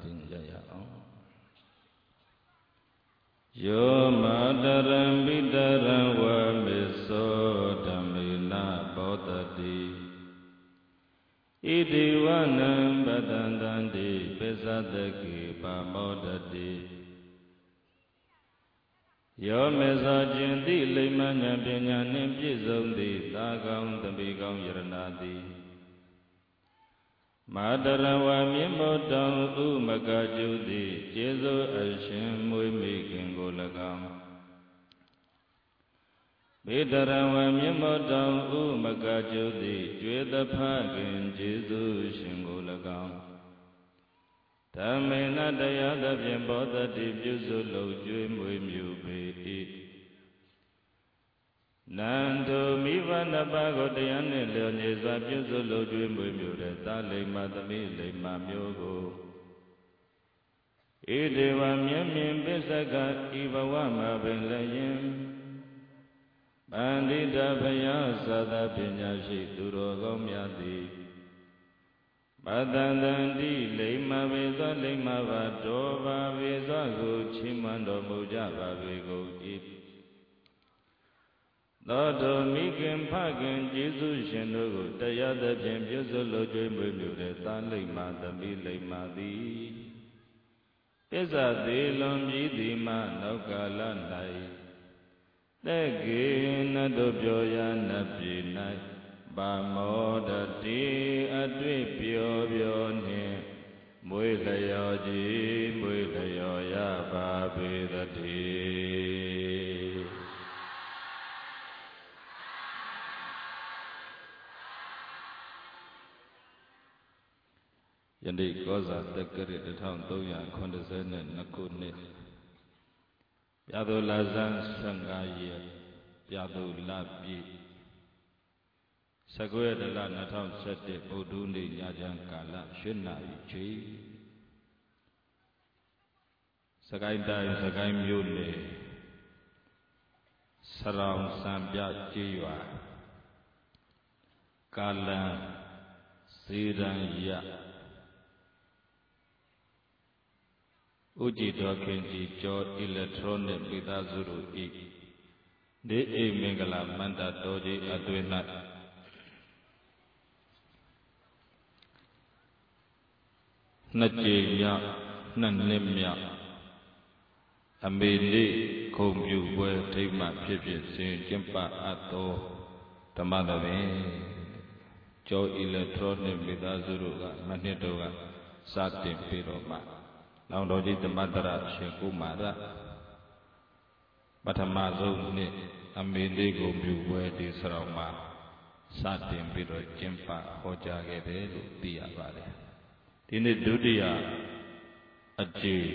တင်ကြရအောင်ယောမတရံပိတရံဝမေသောဓမ္မေနဘောတတိဣတိဝနံပတံတန္တိပိသတကေပါမောတတိယောမေသောခြင်းတိလိမ္မာဉာဏ်ပညာနှင့်ပြည့်စုံသည့်သာကောင်းတပိကောင်းယရဏတိမာတရဝမြင့်မောတောင်ဥမကကျုသည်ကျေဇူးအရှင်မွေးမိခင်ကို၎င်းမေတရဝမြင့်မောတောင်ဥမကကျုသည်ကျွေးသဖခင်ကျေဇူးရှင်ကို၎င်းဓမ္မေနတရားသဖြင့်ဘောဓတိပြုစုလုပ်ကျွေးမွေးမြူပေ၏နန္တုမိဘနှစ်ပါးကိုတရားနှင့်လျော်ညီစွာပြုစုလုပ်ကျွေးမွေးမြူတဲ့သာလိမ္မာသမီးလိမ္မာမျိုးကိုဣဒေဝမြင့်မြင့်ပစ္စကဤဘဝမှာပင်လည်းယင်ပန္တိတဘုရားသာသပညာရှိသူတော်ကောင်းများသည်ပတံတန္တိလိမ္မာဝေသောလိမ္မာပါတော်ပါဝေသောကိုချီးမွမ်းတော်မူကြပါပေကုန်၏သောတောမိခင်ဖခင်ကျေးဇူးရှင်တို့ကိုတရားသဖြင့်ပြုစုလုပ်ကျွေးမွေးမြူတဲ့သာလိမ္မာသမီးလိမ္မာသည်ပစ္ဆသေးလွန်ပြီးသည်မှနောက်ကာလ၌သက်ကေနတ်တို့ပြောရနတ်ပြည်၌ပါမောတတိအတွေ့ပြောပြောနှင့်မွေးလျော်ကြီးမွေးလျော်ရပါပေသတည်းယနေ့ကောဇာတက္ကရာ1382ခုနှစ်ပြာသူလဇန်15ရက်ပြာသူလပြည့်19ရက်လ2017ဗုဒ္ဓနေ့ညချမ်းကာလ7 နာရီချိန်စကိုင်းတိုင်းစကိုင်းမြို့နယ်စရောင်စံပြကျေးရွာကာလံစေရန်ရဥကြည်တော်ခင်ကြီးကျော်အီလက်ထရောနစ်မိသားစုတို့ဤနေအိမ်မင်္ဂလာမန္တတော်ကြီးအတွင်၌နှစ်ကြိမ်မြောက်နှစ်နှစ်မြောက်အမေနေ့ခုံပြုပွဲထိမ့်မှဖြစ်ဖြစ်စဉ်ကျင်းပအပ်သောဓမ္မသဘင်ကျော်အီလက်ထရောနစ်မိသားစုတို့ကမနှစ်တော်ကစတင်ပြီးတော့မှလောင်တော်ကြီးဓမ္မတရရှင်ကုမာရပထမဆုံးနှစ်အမေနေ့ကိုပြုပွဲဒီစရောမှာစတင်ပြီးတော့ကျင်းပဟောကြားခဲ့တယ်လို့သိရပါတယ်ဒီနေ့ဒုတိယအကြိမ်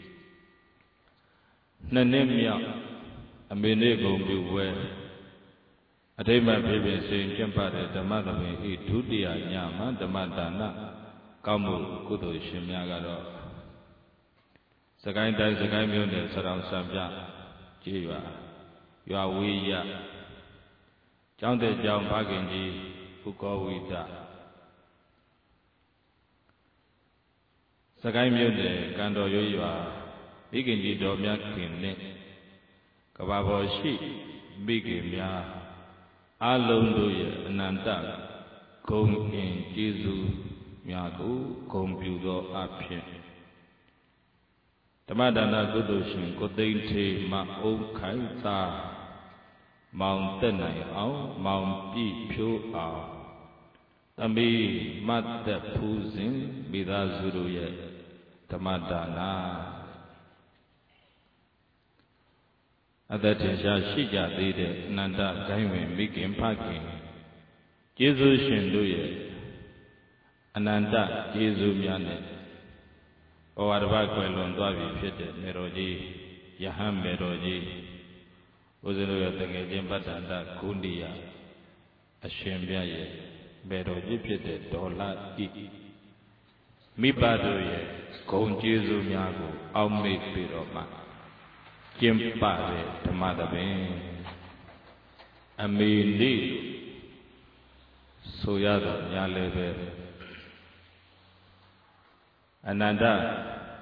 နှစ်နှစ်မြောက်အမေနေ့ကိုပြုပွဲအထိမ့်မှဖြစ်ဖြစ်စဉ်ကျင်းပတဲ့ဓမ္မသဘင်ဤဒုတိယညမှာဓမ္မဒါနကောင်းမှုကုသိုလ်ရှင်များကတော့စကိုင်းတိုင်းစကိုင်းမြို့နယ်စရောင်စံပြကျေးရွာဝေးရကျောင်းတဲ့ကျောင်းဖခင်ကြီးဥကောဝိဒစကိုင်းမြို့နယ်ကံတော်ရွရွာမိခင်ကြီးတော်မြတ်ခင်နဲ့ကဘာပေါ်ရှိမိခင်များအလုံးတို့ရဲ့အနန္တဂုဏ်အင်ကျေးဇူးများကိုဂုဏ်ပြုသောအဖြစ်ဓမ္မဒါနကုသိုလ်ရှင်ကိုသိန်းထေမအုံးခိုင်သာမောင်တက်နိုင်အောင်မောင်ပြည့်ဖြိုးအောင်သမီးမတ်သက်ဖူးစဉ်မိသားစုတို့ရဲ့ဓမ္မဒါနအသက်ထင်ရှားရှိကြသေးတဲ့အနန္တဂိုင်းဝင်မိခင်ဖခင်ကျေးဇူးရှင်တို့ရဲ့အနန္တကျေးဇူးများနဲ့ဘဝတစ်ပါးကွယ်လွန်သွားပြီဖြစ်တဲ့မေတော်ကြီးယဟန်မေတော်ကြီးဦးဇင်းတို့ရဲ့တကယ်ချင်းပတ္တန္တကုဏိယအရှင်မြတ်ရဲ့မေတော်ကြီးဖြစ်တဲ့ဒေါ်လာဤမိဘတို့ရဲ့ဂုဏ်ကျေးဇူးများကိုအောက်မေ့ပြီးတော့မှကျင်းပတဲ့ဓမ္မသဘင်အမေနေ့ဆိုရတော့များလည်းပဲအနန္တ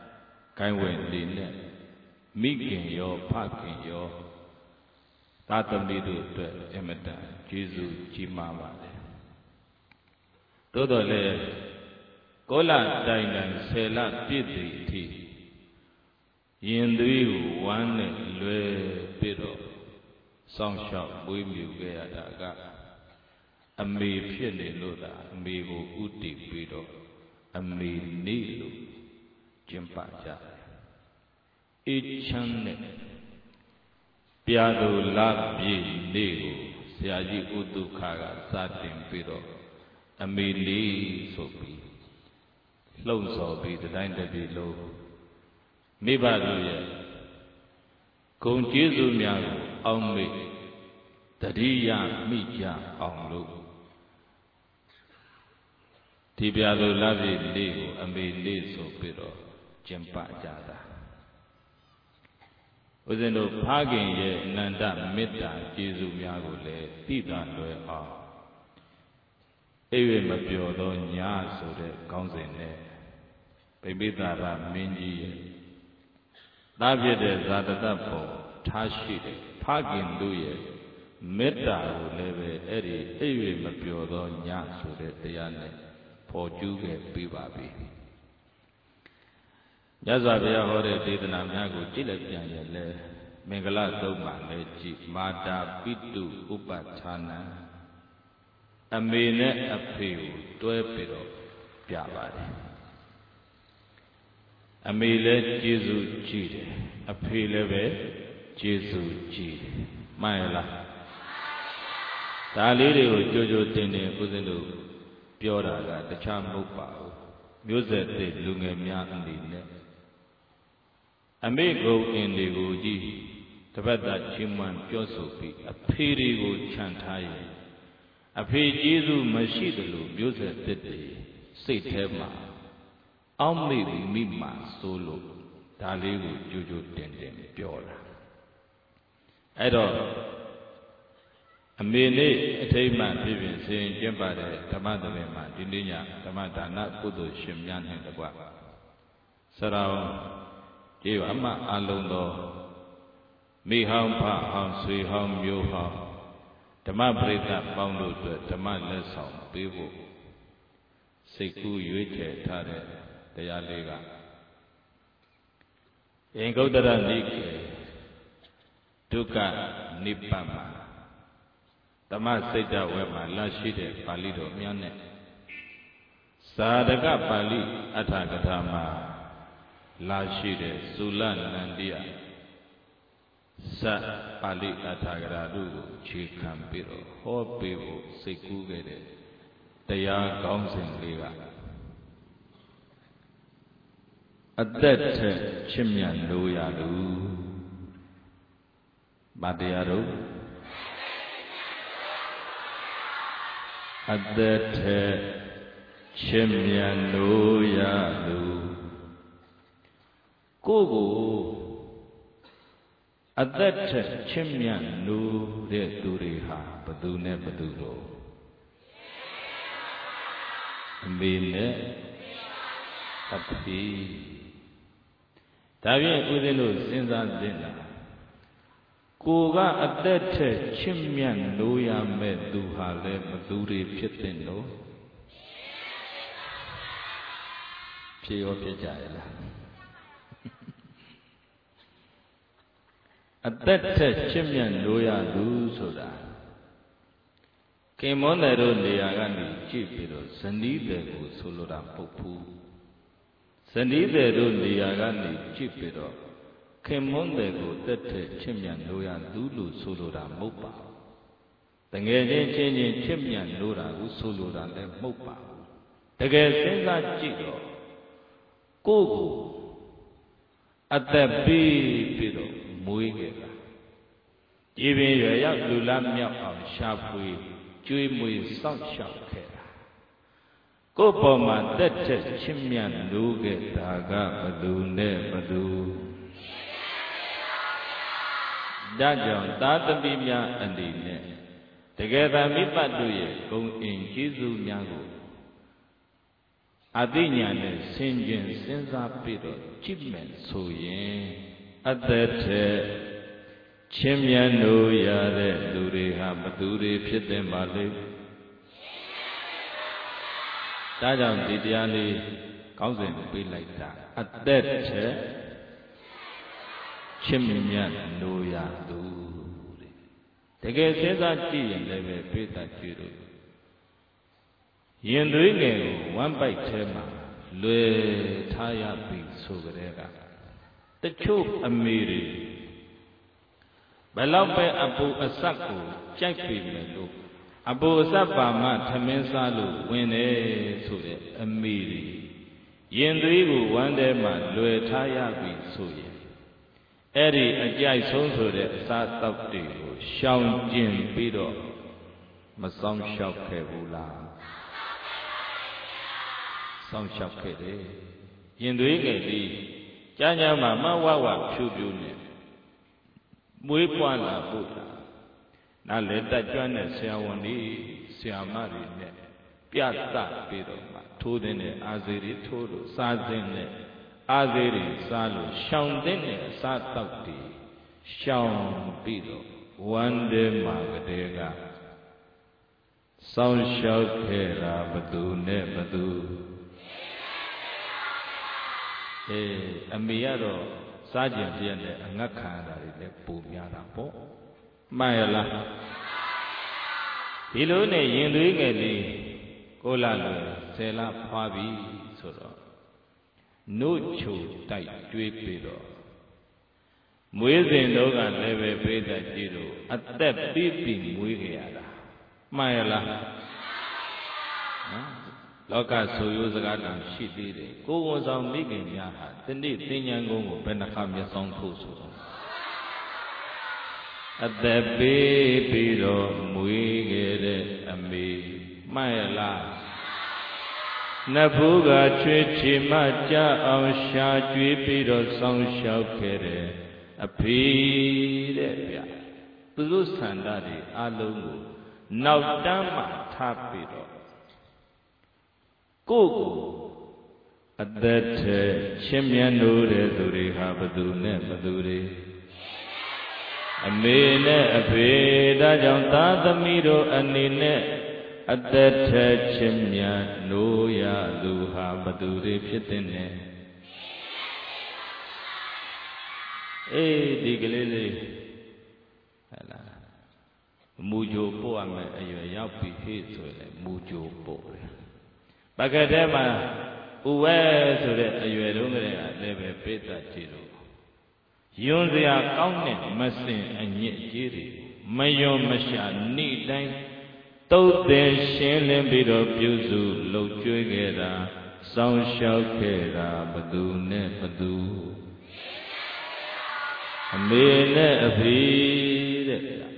ကိုင်းဝင်လေးနဲ့မိခင်ရောဖခင်ရောသာသမီတို့အတွက်အမတန်ကျေးဇူးကြီးမားပါတယ်သို့တော်လည်းကောလတိုင်တိုင်10 လပြည့်သည့်အထိရင်သွေးကိုဝမ်းနဲ့လွယ်ပြီးတော့စောင့်ရှောက်မွေးမြူခဲ့ရတာကအမေဖြစ်နေလို့သာအမေကိုဥတည်ပြီးတော့အမေနေလို့ကျင့်ပကြတယ်အေးချမ်းနဲ့ပြာသူလပြည့်နေကိုဆရာကြီးဥတုခါကစတင်ပြီးတော့အမေလေးဆိုပြီးလှုံ့ဆော်ပြီးတိုင်းတစ်ပြည်လုံးမိဘတို့ရဲ့ဂုဏ်ကျေးဇူးများကိုအောက်မေ့တတိယမိကြအောင်လို့ဒီပြာသူလပြည့်လေးကိုအမေလေးဆိုပြီးတော့ကျင့်ပကြတာဦးဇင်းတို့ဖခင်ရဲ့အနန္တမေတ္တာကျေးဇူးများကိုလည်းသိတာလွယ်အောင်အိပ်၍မပျော်သောညဆိုတဲ့ခေါင်းစဉ်နဲ့ဗိမိသာရမင်းကြီးရဲ့သားဖြစ်တဲ့ဇာတတပေါ်ထားရှိတဲ့ဖခင်တို့ရဲ့မေတ္တာကိုလည်းပဲအဲ့ဒီအိပ်၍မပျော်သောညဆိုတဲ့တရားနဲ့ပေါ်ကျူးခဲ့ပြီးပါပြီမြတ်စွာဘုရားဟောတဲ့ဒေသနာများကိုကြည့်လိုက်ပြန်ရလဲမင်္ဂလာသုံးပါလဲကြည့်မာတာပိတုဥပဌာနံအမေနဲ့အဖေကိုတွဲပြီးတော့ပြပါတယ်အမေလည်းကျေးဇူးကြီးတယ်အဖေလည်းပဲကျေးဇူးကြီးတယ်မှန်ရလားဒါလေးတွေကိုကြိုတင်ဦးဇင်းတို့ပြောတာကတခြားမဟုတ်ပါဘူးမျိုးဆက်သစ်လူငယ်များအနေနဲ့အမေကုံအင်းတွေကိုကြည့်တပတ်တာချင်းမှန်ပြောဆိုပြီးအဖေတွေကိုခြံထားရင်အဖေကျေးဇူးမရှိသလိုမျိုးဆက်သစ်တွေစိတ်ထဲမှာအောက်မေ့ပြီးမိမှဆိုလို့ဒါလေးကိုကြိုတင်ပြောတာအဲ့တော့အမေလေးအထိမ်းမှဖြစ်ဖြစ်စဉ်ကျင့်ပါတဲ့ဓမ္မသဘင်မှာဒီနေ့ညဓမ္မဒါနကုသိုလ်ရှင်များနဲ့တကွစရောင်းဒီအမအလုံးသောမိဟောင်းဖဟောင်းဆွေဟောင်းမျိုးဟောင်းဓမ္မပရိသတ်ပေါင်းတို့အတွက်ဓမ္မလက်ဆောင်ပေးဖို့စိတ်ကူးရွေးချယ်ထားတဲ့တရားလေးကအင်္ဂုတ္တရနိကေဒုက္ခနိဗ္ဗာန်မှာဓမ္မစိတ်တဝဲမှာလရှိတဲ့ပါဠိတော်များနဲ့သာဓကပါဠိအဋ္ဌကထာမှာလာရှိတဲ့သုလနန္တိယစပါဠိအဋ္ဌကထာတို့ကိုခြေခံပြီးတော့ဟောပေးဖို့စိတ်ကူးခဲ့တဲ့တရားကောင်းစဉ်လေးကအသက်ထက်ချစ်မြတ်လို့ရလူဗာတရားတို့အသက်ထက်ချစ်မြတ်လို့ရလူကိုယ်ကိုအသက်ထက်ချစ်မြတ်လို့တဲ့သူတွေဟာဘသူနဲ့ဘသူတို့အမေနဲ့အဖေဒါဖြင့်ဦးဇင်းတို့စဉ်းစားသင့်တာကိုကအသက်ထက်ချစ်မြတ်လို့ရမဲ့သူဟာလည်းဘသူတွေဖြစ်တဲ့လို့ဖြစ်ရောဖြစ်ကြရဲ့လားအသက်ထက်ချစ်မြတ်လို့ရသူဆိုတာခင်မောနယ်တို့နေရာကနေကြည့်ပြီးတော့ဇနီးတယ်ကိုဆိုလိုတာမဟုတ်ဘူးဇနီးတယ်တို့နေရာကနေကြည့်ပြီးတော့ခင်မွန်းတယ်ကိုတက်တဲ့ချစ်မြတ်လို့ရသူလို့ဆိုလိုတာမဟုတ်ပါဘူးတကယ်ချင်းချင်းချစ်မြတ်လို့တာကိုဆိုလိုတာလည်းမဟုတ်ပါဘူးတကယ်စဉ်းစားကြည့်တော့ကိုယ့်ကိုအသက်ပေးပြီးတော့မွေးခဲ့တာဒီပင်ရွယ်ရောက်လူလားမြောက်အောင်ရှာဖွေကျွေးမွေးစောင့်ရှောက်ခဲ့တာကိုယ့်ပေါ်မှာတက်တဲ့ချစ်မြတ်လို့ခဲ့တာကဘသူနဲ့ဘသူဒါကြောင့်သာသမီများအနေနဲ့တကယ်သာမိပတ်တို့ရဲ့ဂုဏ်အင်ကျေးဇူးများကိုအသိဉာဏ်နဲ့ဆင်ခြင်စဉ်းစားပြီးတော့ကြည့်မယ်ဆိုရင်အသက်ထဲချင်းမြတ်လို့ရတဲ့လူတွေဟာဘသူတွေဖြစ်တဲ့မှာလဲဒါကြောင့်ဒီတရားလေးကောင်းစဉ်ပေးလိုက်တာအသက်ထဲချင်းမြတ်လို့ရသူတကယ်စဉ်းစားကြည့်ရင်လည်းပဲပြည့်တတ်ကြည့်လို့ရင်သွေးငယ်ကိုဝမ်းပိုက်ထဲမှာလွယ်ထားရပြီဆိုကြတဲ့ကတချို့အမေတွေဘယ်တော့ပဲအပူအဆက်ကိုကြိုက်ပြီမယ်လို့အပူအဆက်ပါမှထမင်းစားလို့ဝင်တယ်ဆိုတဲ့အမေတွေရင်သွေးကိုဝမ်းထဲမှာလွယ်ထားရပြီဆိုရင်အဲ့ဒီအကြိုက်ဆုံးဆိုတဲ့အစားတောက်တွေကိုရှောင်ကျဉ်ပြီးတော့မဆောင်လျှောက်ခဲ့ဘူးလားဆောင်လျှောက်ခဲ့တယ်ရင်သွေးငယ်လေးကြာကြာမှမဝဝဖြူဖြူနဲ့မွေးပွားလာဖို့လားနားလေတက်ကြွတဲ့ဆရာဝန်တွေဆရာမတွေနဲ့ပြသပြီးတော့မှထိုးတဲ့အာဇေတွေထိုးလို့စားတဲ့အာဇေတွေစားလို့ရှောင်တဲ့အစားတောက်တွေရှောင်ပြီးတော့ဝမ်းထဲမှာကလေးကစောင်းလျှောက်ခဲ့တာဘသူနဲ့ဘသူအမေကတော့စားကြင်ပြည့်နဲ့အငတ်ခံရတာတွေလည်းပုံများတာပေါ့မှန်ရလားဒီလိုနဲ့ရင်သွေးငယ်လေးကိုလာလို့10လဖွာပြီဆိုတော့နှုတ်ချိုတိုက်ကျွေးပြီးတော့မွေးစဉ်တော့ကလည်းပဲပေးတတ်ကြည့်လို့အသက်ပြီးပြီးမွေးခဲ့ရတာမှန်ရလားနော်လောကဆိုရိုးစကားတောင်ရှိသေးတယ်ကိုယ်ဝန်ဆောင်မိခင်များဟာတနေ့သင်္ញန်ကုန်းကိုဘယ်နှခါမျက်စောင်းထိုးဆိုတော့အသက်ပေးပြီးတော့မွေးခဲ့တဲ့အမေမှန်ရလားနတ်ဘုရားချွေချီမကြအောင်ရှာကြွေးပြီးတော့ဆောင်းလျှောက်ခဲ့တဲ့အဖေတဲ့ဗျသူတို့ဆန္ဒတွေအလုံးကိုနောက်တန်းမှထားပြီးတော့ကိုအသက်ထဲချင်းမြတ်လို့တဲ့သူတွေဟာဘသူနဲ့ဘသူတွေအမေနဲ့အဖေဒါကြောင့်သာသမီတို့အနေနဲ့အသက်ထဲချင်းမြတ်လို့ရသူဟာဘသူတွေဖြစ်တဲ့နဲ့ဒီကလေးလေးဟဲ့လားမူကြိုပို့ရမယ်အရွယ်ရောက်ပြီဟေ့ဆိုရင်မူကြိုပို့တယ်ပကတဲ့မှာဥဝဲဆိုတဲ့အရွယ်တုန်းကလည်းပဲပိဿကြည့်လို့ယွန်းစရာကောင်းတဲ့မစင်အညစ်အကြေးတွေမယွန်းမရှာနေ့တိုင်းတုတ်တယ်ရှင်းလင်းပြီးတော့ပြုစုလှုပ်ကြွေးခဲ့တာစောင်းလျှောက်ခဲ့တာဘသူနဲ့ဘသူအမေနဲ့အဖေတဲ့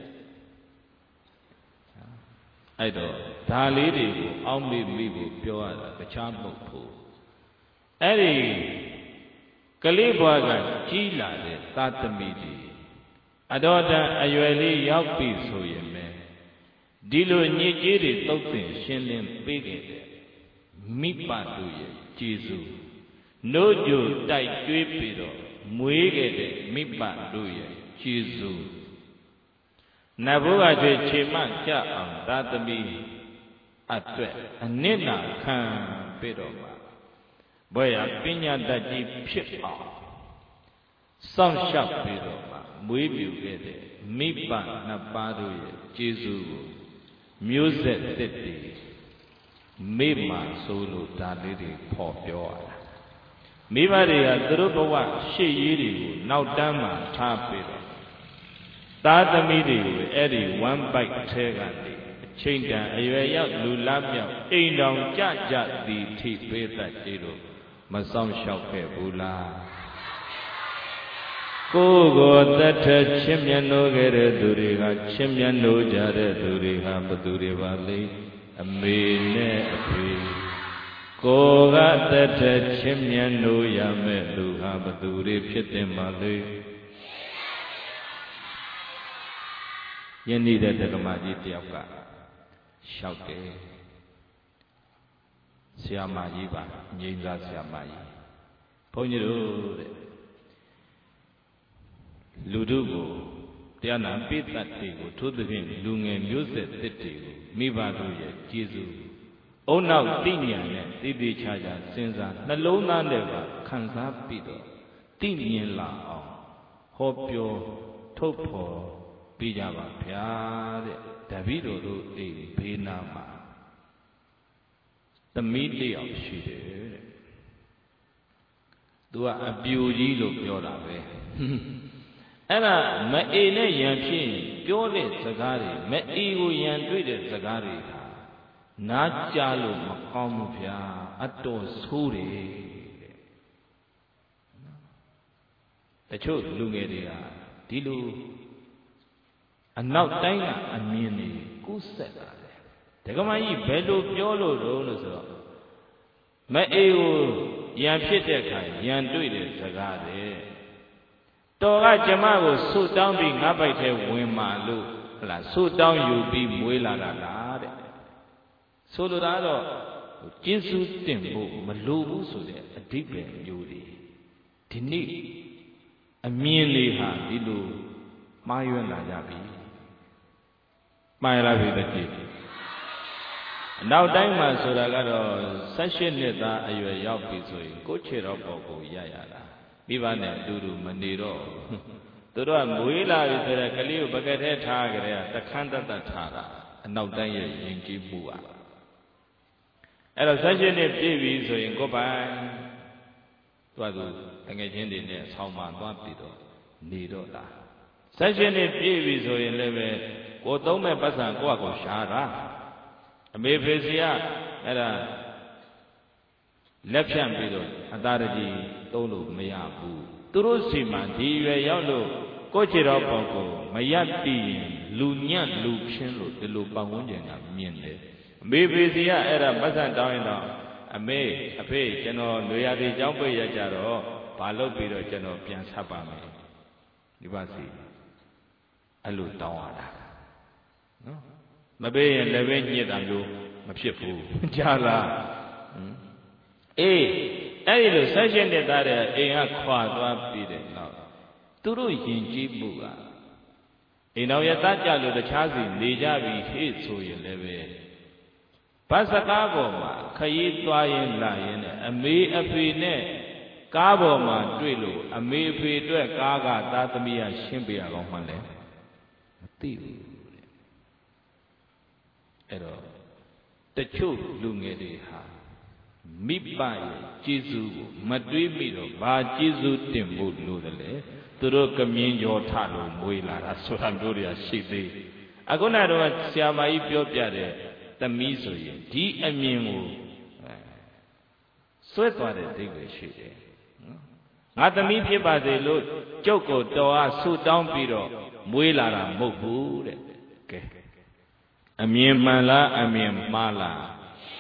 အဲ့တော့ဒါလေးတွေကိုအောက်မေ့မိဖို့ပြောရတာတခြားမဟုတ်ဘူးအဲ့ဒီကလေးဘွားကကြီးလာတဲ့သာသမီတွေအတော်တန်အရွယ်လေးရောက်ပြီဆိုရင်ပဲဒီလိုညစ်ကြေးတွေတုတ်တင်ရှင်းလင်းပေးခဲ့တဲ့မိဘတို့ရဲ့ကျေးဇူးနှုတ်ကြိုတိုက်ကျွေးပြီးတော့မွေးခဲ့တဲ့မိဘတို့ရဲ့ကျေးဇူးနတ်ဘုရားကျွေးခြေမကြအောင်သာသမီအတွက်အနစ်နာခံပြီးတော့မှဘွယ်ရပညာတတ်ကြီးဖြစ်အောင်စောင့်ရှောက်ပြီးတော့မှမွေးမြူခဲ့တဲ့မိဘနှစ်ပါးတို့ရဲ့ကျေးဇူးကိုမျိုးဆက်တစ်တည်မိမှဆိုလို့ဒါလေးတွေဖော်ပြောရတာမိဘတွေကသူတို့ဘဝရှေ့ရေးတွေကိုနောက်တန်းမှထားပြီးတော့သားသမီးတွေကိုအဲ့ဒီဝမ်းပိုက်ထဲကနေအချိန်တန်အရွယ်ရောက်လူလားမြောက်အိမ်တော်ကြကြသည်ထိပေးတတ်ကြည်လို့မဆောင်လျှောက်ခဲ့ဘူးလားကိုယ်ကိုတတ်ထချင်းမြတ်လို့ခဲ့တဲ့သူတွေကချင်းမြတ်လို့ကြတဲ့သူတွေဟာဘသူတွေပါလဲအမေနဲ့အဖေကိုယ်ကတတ်ထချင်းမြတ်လို့ရမဲ့လူဟာဘသူတွေဖြစ်တယ်မလဲယနေ့တဲ့ဓမ္မကြီးတယောက်ကလျှောက်တယ် Siamaji ba, Jinza Siamaji. Ponyiru Ludugo, Diana Pita Tigo, to the wind, Lungan, Yusef Titigo, Mibaduya, Jesus. Oh, now, Tinian, Tibi Chaja, Sinza, Nalona never, Kansa Pido, Tinian La, Hopio, Topo, Pijama, Piade, Davido, a Pinama. The media of she do a beauty look your way. Ella, my ene yanchin, purely Sagari, me ego yan tweeted Sagari, not Jalo Macomufia, Atos Huri. The truth, Lungeria, Dilu, and now Dina and Mini, Gusetta. Tegamai bello piolo rolos. My ego yan piteka, yan tweeted Sagari. Toga Jamago, so down being up by the Wimalu, so down you be Muela. Solorado, Jesus Tempo, Malubu, so a deep beauty. Tini, a merely ha, Dilu, Mayu and Nayabi. My love is the kid. Now, Dima Solagado, Sashin Neta, you a Yapi, go cheer up or Yayala. Vivane, Duru, Mandiro. Dura Muila is a Kaliu Bagate Tagare, the Kanda Tara, and now Daya Yinki Bua. And a session of TV, so in Gobai, Tuadu, and a gentleman, Salman, Wapido, Nidola. Session of TV, so in Leve, Gotome Basan, Guago Shara, a Mephesia, and a Lepsian Bido, Adari, Tolu, Mayabu, Turusima, Diva Yalo, Cochero Pongo, Mayati, Lunian, Lupin, the Lupawunjan, Miende. Mephesia era Basan down, a May, a pay, General, Noyadi, Jumbo Yajaro, Palo Pido, General Piansapame. You want to see? I look down. No? Mabe and Levin yet I look, Mapifu, Jala. Eh, session that a quadra beating now. Turu Yinji Buga. In our Yataja, the Chazi, Nijabi, hate so you live. Pasacabo, Kayi Twain Lion, a me a free Cabo man, Drillo, a me free to a gaga, Tatamia, Shimbia, Romale. The truth, Lungedi ha. Mipai, Jesus, Madrido, Ba Jesus Timbo, Ludale, Turo Camin, your Talo, Muila, Sorandoria, Shidi. Agonado, Siamai Piopia. The misery, D. Amimu. So it's what I think we should. Not the meat by the load, Joko, Doa, so down Pido, Muela, Mobu. Amim Mala, Amim Mala.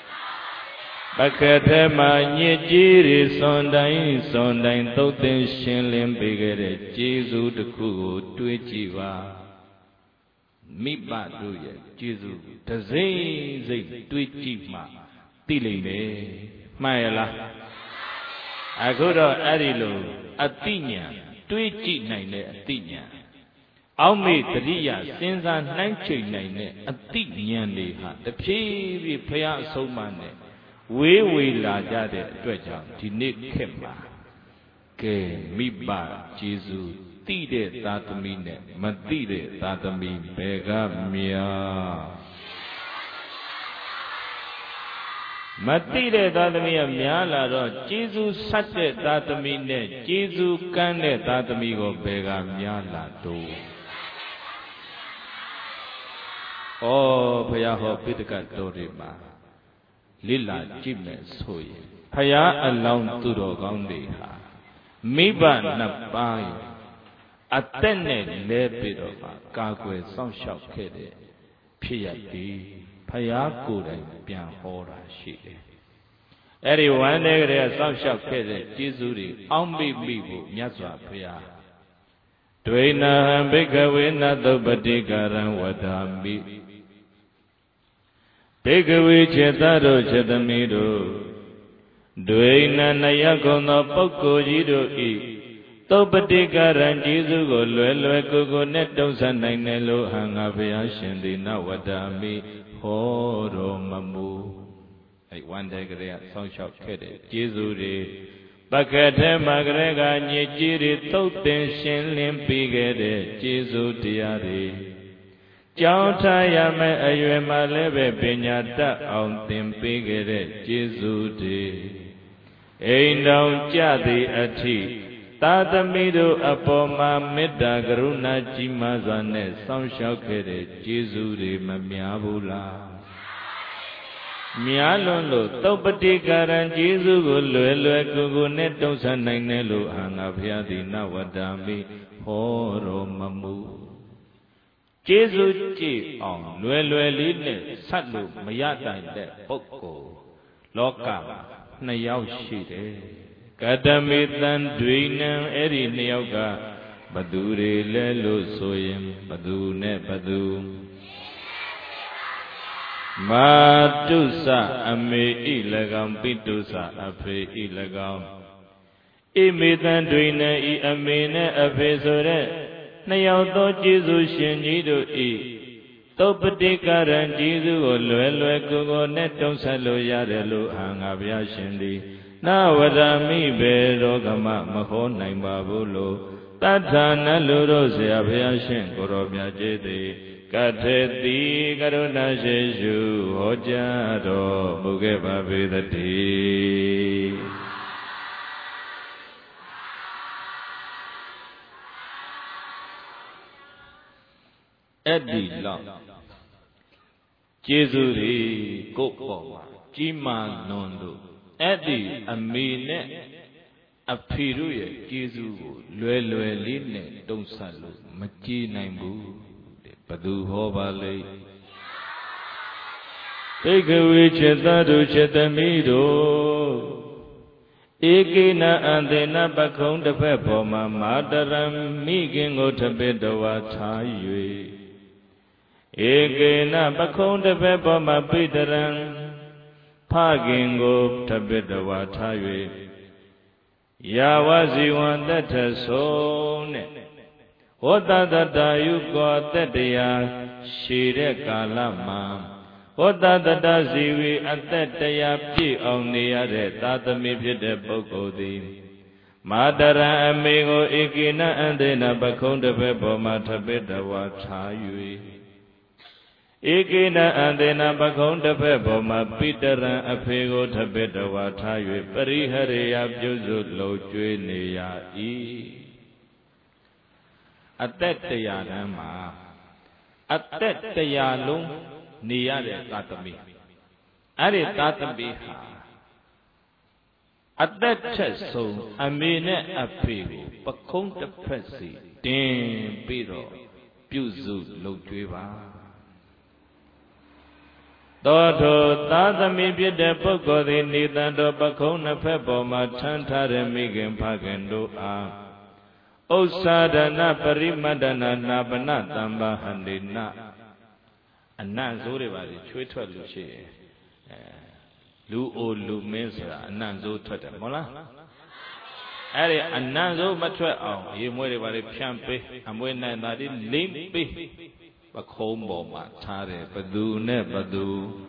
Bakatema, Yejiri, Sondain, Toten, Shinlim, Bigger, Jesus, the Kugu, Twitchiva. Miba do ye, Jesus, the Zay, Twitchima, Tilime, Mayala. I go to Arilo, Athenia, Twitchi Nine, Athenia. Alme, Tria, Senza, Nanchi Nine, Athenian Leha, the Pay Paya Somane, we la Jade, Dweja, Tinik Kemba, Ke Miba, Jesus. Tide Tatamine, Matide Tatami, Bega Mia Matide Tatamia Miala, Jesus Sate Tatamine, Jesus Kane Tatamigo, Bega Miala do. Oh, Payaho Pitaka Dorima Lila Jime Soy, Paya alone to the Gondiha, Miba Napai. Attended Lepido, Gagwe, some shop kiddy, Piati, Payaku, and Pian Hora she. Everyone there, some shop kiddy, Jizuri, Ombi Bibu, Yaswa Pia. Dwayna, bigger winner, the Badigaran, what Ambi. Bigger witch, Chetado, Chetamido, Duena Nayakono Poko Jido E Topatikaran Jesu go Luelko Neton Nelo Hangavia the Nawadami Horo Mamu. One day, song shop kid, Jesu de Bakate Magrega Nijiri Toten Shinlim Pigade, Jesu diari. Jauta Yame Ayuema Leve Pinyata on Tim Pigade, Jesu de Ain't down Jadi Ati Tata Mido Apoma Meda Garuna Jimazane, song shop kid, Jesu de Mamiabula. Mialolo, Topatikaran Jesu go Luelko Neton Nelo Hangavia the Nawadami Horo Mamu. Jesu Chi on Lueline Satu Mayata de Poko Loka Nayao Shide Kadamitan Duinam Eri Neoga Badure Lelo Soyem Badune Badu Matusa Ame Ilagam Pitusa Afe Ilagam Imitan Duina I Amene Afe Sore Nayauto Jesu Shinjido E Topatikaran Jesu go Luelko Neton Salo Yarelo Hangavia Shindi Nawadami Berogama Maho Naimabulo Tata Naluro Seavia Shin Korobia Jede Kateti Karuna Jesu Hojado Mugeba Vedati Edi Lam Jesu Ri Kopo Jima Nondo Edi Amine Apiru Ye Jesu Lueline Donsalo Maji Naimbu Padu Hobale Take away Chetadu Chetamido Ekina and the Nabakon the Pepoma Madaram Migin Otabedawa Tayu Ekina Bakon the Pepoma Peteran Pagingo Tabedawa Tayu Yawazi one that has sown Oda da you got that they are Shire Kalama. Oda da ziwi at that they are P only at it, that the Mipid Bogodi. Madara amigo Ikina and then Abakonda Bebo Matabeda Watayu. Ikina and then Abakonda Bebo Mapitera Apego Tabeda Watayu, Perihari Abjuzu Lo Junia E. At that Tayadama at that Tayalum Niade Tatami. Are Tatami at that chest so Amine Apigo, Paconta Presi, Dame Piro, Puzu Logiva. Dodo Tatami be the Poco, the Nidando Pacona Pebo, Matantare Migin Pagando Ah. O sadana parimadana nabana tamba handina Anan Zori Valley, Chwitwa Luce Lu O Lu Mesa, Anan Zo Tata Mola Are Anan Zo Matra, you more about a champe, and when I did limp Bakombo Matare, Badu Nebadu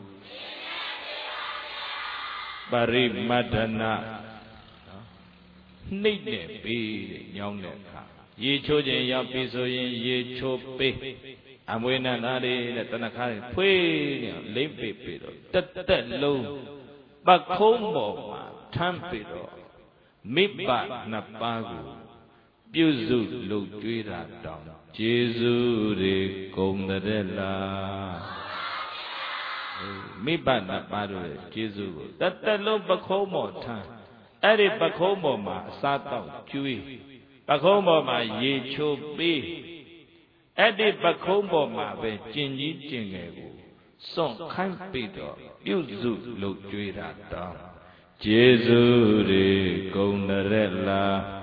Parimadana Need be young Ye chosen young piso ye chope. And when another let Tanaka pay limpido, that low, but combo, tampido, midbat napagu, buzu look juida down, Jesu de Gondadella. Midbat napadu, Jesu, that low bacomo time. Eri Bakomo ma Sata Chui Bakomo ma Ye Cho Be Edi Bakomo ma Be Jinji Jingu Song Kan Pido Yuzu Lo Juida Da Jesu de Gondarella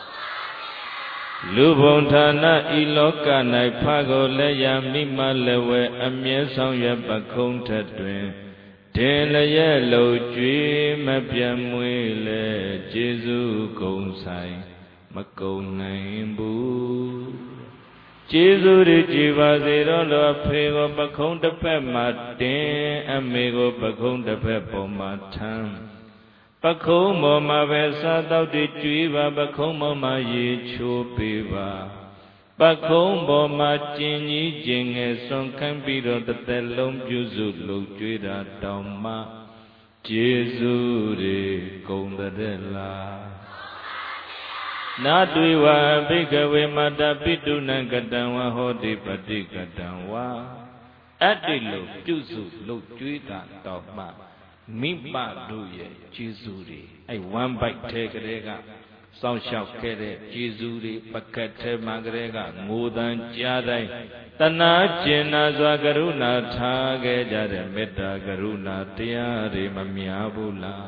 Lubontana Iloka Nai Pago Leya Mima Lewe Amye Song Ye Bakonta Twin တင်လျက်လုံကျွေးမပြတ်မွေးလဲကျေးဇူးကုန်ဆိုင်မကုန်နိုင်ဘူးကျေးဇူးတွေကြည်ပါစေတော့လို့အဖေကိုပခုံးတစ်ဖက်မှာတင်အမေကိုပခုံးတစ်ဖက်ပေါ်မှာထမ်းပခုံးပေါ်မှာပဲစားတော့တွေကျွေးပါပခုံးပေါ်မှာရေချိုးပေးပါပခုံးပေါ်မှာကျင်ကြီးကျင်ငယ်ဆွန်ခမ်းပြီးတော့တစ်သက်လုံးပြုစုလုပ်ကျွေးတာတောင်မှကျေးဇူးတွေကုန်တဲ့လားနာတွေဝဘိကဝေမတပိတုနံကတံဝဟောတိပတိကတံဝါအဲ့ဒီလိုပြုစုလုပ်ကျွေးတာတောင်မှမိဘတို့ရဲ့ကျေးဇူးတွေအဲ့ဝမ်းပိုက်ထဲကလေးကစောင့်ရှောက်ခဲ့တဲ့ကျေးဇူးတွေပကတ်ထဲမှာကလေးကငိုတန်ကြားတိုင်းတနာကျင်နာစွာကရုဏာထားခဲ့ကြတဲ့မေတ္တာကရုဏာတရားတွေမများဘူးလား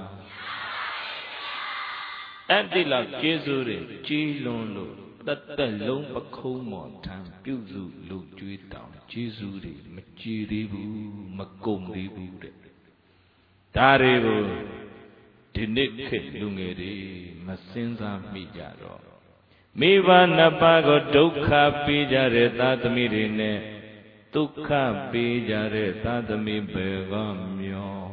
အဲ့ဒီလောက်ကျေးဇူးတွေကြီးလွန်လို့တသက်လုံးပခုံးမော်ထမ်းပြုစုလူကျွေးတောင်းကျေးဇူးတွေမကြည်သေးဘူးမကုန်သေးဘူးတဲ့ဒါတွေကိုဒီနေ့ခေတ်လူငယ်တွေမစင်စားမိကြတော့မိဘနှစ်ပါးကိုဒုက္ခပေးကြတဲ့သားသမီးတွေနဲ့ဒုက္ခပေးကြတဲ့သားသမီးဘယ်ကမျော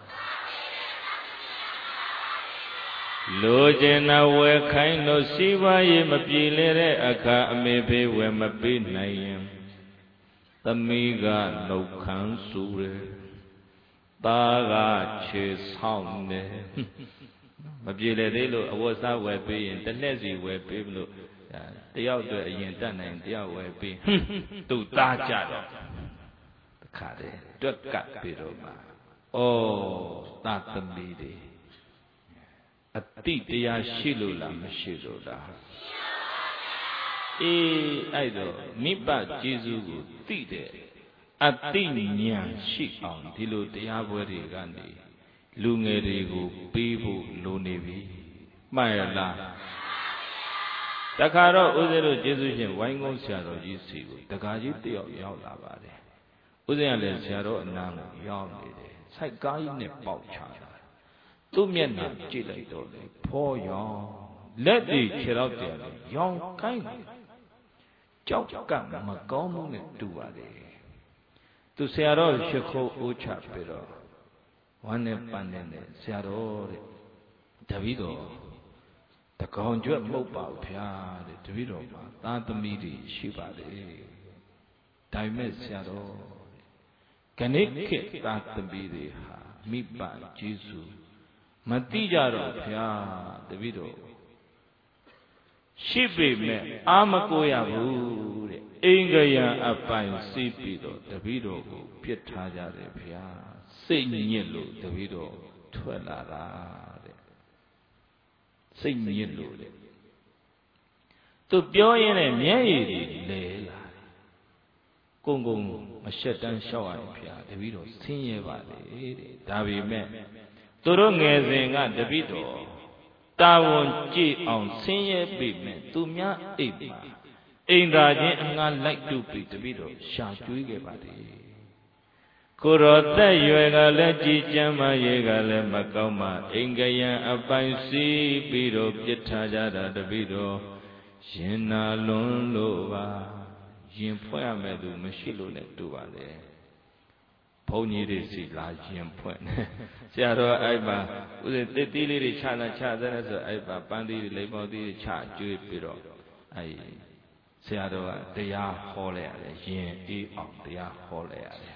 လိုချင်တာဝယ်ခိုင်းလို့စီးပွားရေးမပြေလဲတဲ့အခါအမေဖေးဝယ်မပေးနိုင်ရင်သမီးကနှုတ်ခမ်းဆူတယ်သားကခြေဆောင်တယ်မပြေလေသေးလို့အဝတ်စားဝယ်ပေးရင်တစ်လက်စီဝယ်ပေးမလို့တယောက်တည်းအရင်တတ်နိုင်တယောက်ဝယ်ပေးသူ့သားကြတော့တခါတည်းတွက်ကပ်ပြီးတော့မှဩသာသမီတွေအတိတရားရှိလို့လားမရှိလို့လားအေးအဲ့တော့မိဘကျေးဇူးကိုသိတဲ့အတိဉာဏ်ရှိအောင်ဒီလိုတရားပွဲတွေကနေလူငယ်တွေကိုပေးဖို့လိုနေပြီမှန်ရလားတခါတော့ဦးဇင်းတို့ကျေးဇူးရှင်ဝိုင်းကုန်းဆရာတော်ကြီးစီကိုတခါကြီးတယောက်ရောက်လာပါတယ်ဦးဇင်းကလည်းဆရာတော်အနားကိုရောက်နေတယ်စိုက်ကားကြီးနဲ့ပေါက်ချတာသူ့မျက်နှာကြည့်လိုက်တော့လေဖောရောင်လက်တွေခြေတော့တယ်ရောင်ကိုင်းကြောက်ကမကောင်းမှုနဲ့တူပါတယ်သူဆရာတော်ရှ िख ိုးအိုးချပြီးတော့ဝမ်းနဲ့ပန်းနဲ့ဆရာတော်တဲ့တပည့်တော်တကောင်ကျွတ်မဟုတ်ပါဘူးဗျာတဲ့တပည့်တော်မှာသားသမီးတွေရှိပါလေဒါပေမဲ့ဆရာတော်ခဏခေတ်သားသမီးတွေဟာမိဘကျေးဇူးမတိကြတော့ဗျာတပည့်တော်ရှိပေမဲ့အာမကိုရဘူးတဲ့အင်္ဂယံအပိုင်စီးပြီးတော့တပည့်တော်ကိုပြစ်ထားကြတယ်ဗျာစိတ်ညစ်လို့တပည့်တော်ထွက်လာတာတဲ့စိတ်ညစ်လို့တဲ့သူပြောရင်းနဲ့မျက်ရည်တွေလဲလာကုန်းကုန်းမရှက်တန်းလျှောက်ရရင်ဗျာတပည့်တော်ဆင်းရဲပါလေတဲ့ဒါပေမဲ့သူတို့ငယ်စဉ်ကတပည့်တော်တာဝန်ကြည့်အောင်ဆင်းရဲပြီမဲ့သူများအိပ်မှာအိမ်သာချင်းအငှားလိုက်တုပ်ပြီးတပည့်တော်ရှာကျွေးခဲ့ပါလေကိုရောသက်ရွယ်ကလည်းကြည်ကျမ်းမရေးကလည်းမကောင်းမှအင်္ဂယံအပိုင်စီးပြီးတော့ပြစ်ထားကြတာတပည့်တော်ရင်နာလွန်လို့ပါရင်ဖွဲ့ရမယ်သူမရှိလို့နဲ့တူပါလေဘုန်းကြီးတွေစီလာရင်ဖွဲ့နေဆရာတော်အဲ့မှာဥစဉ်တစ်တီးလေးတွေချတဲ့ဆိုအဲ့မှာပန်းသီးတွေလိမ္မောသီးတွေချကျွေးပြီးတော့အဲ့ဆရာတော်ကတရားဟောလိုက်ရတယ်ရင်အေးအောင်တရားဟောလိုက်ရတယ်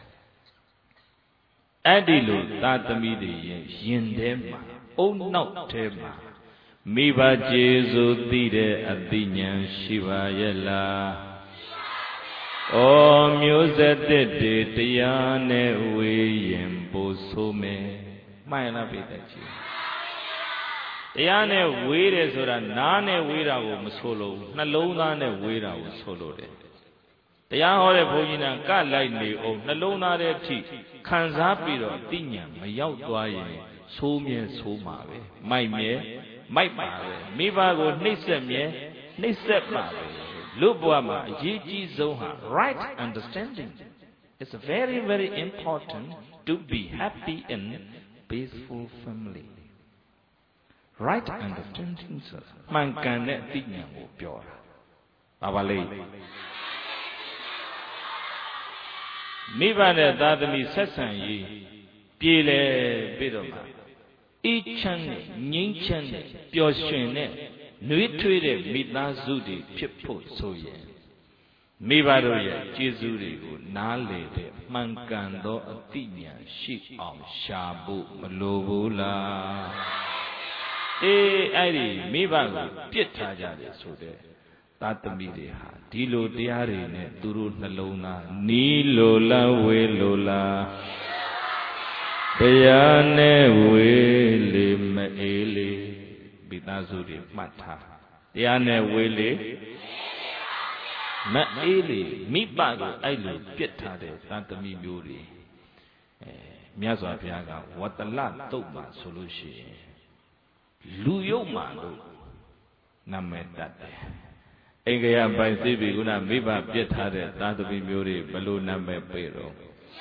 အဲ့ဒီလိုသာသမီတွေရဲ့ရင်ထဲမှာအုံနောက်ထဲမှာမိဘကျေးဇူးသိတဲ့အသိဉာဏ်ရှိပါရဲ့လားဩမျိုးဆက်တဲ့တရားနဲ့ဝေးရင်ပို့ဆိုးမယ်မှန်လားပိဋကကြီးတရားနဲ့ဝေးတယ်ဆိုတာနားနဲ့ဝေးတာကိုမဆိုလို့နှလုံးသားနဲ့ဝေးတာကိုဆိုလို့တယ်တရားဟောတဲ့ဘုန်းကြီးကကလိုက်နေအောင်နှလုံးသားထဲအထိခံစားပြီးတော့သိဉာဏ်မရောက်သွားရင်ဆိုးမြဲဆိုးမှာပဲမိုက်မြဲမိုက်ပါပဲမိဘကိုနှိပ်စက်မြဲနှိပ်စက်ပါပဲလူ့ဘဝမှာအရေးကြီးဆုံးဟာ right understanding တ It's very, very important to be happy in peaceful family. Right understanding, sir. Man can let the pure. Babali. Mibane dadami sasan ye. Pile bidoma. Each and Yinchan, Pure Shane, Nuitri, Midna Zudi, Pipo Soye. Mibaroya, Jezuri, Nale, Mankando, Athenia, Sheep of Shabu, Malobula. Adi, Mibago, Pietaja, so there. Tatamideha, Dilo Diarine, Duru Nalona, Nilola, Welola. Dayane wele maele binazuri mata. Dayane wele maele mibago ailu pietade tantami myori. Myaswa Bhyaga watala tokma solushi. Luyo mando nametate. Engaya by Sibi Guna Miba pietade tantami myori balu name pero.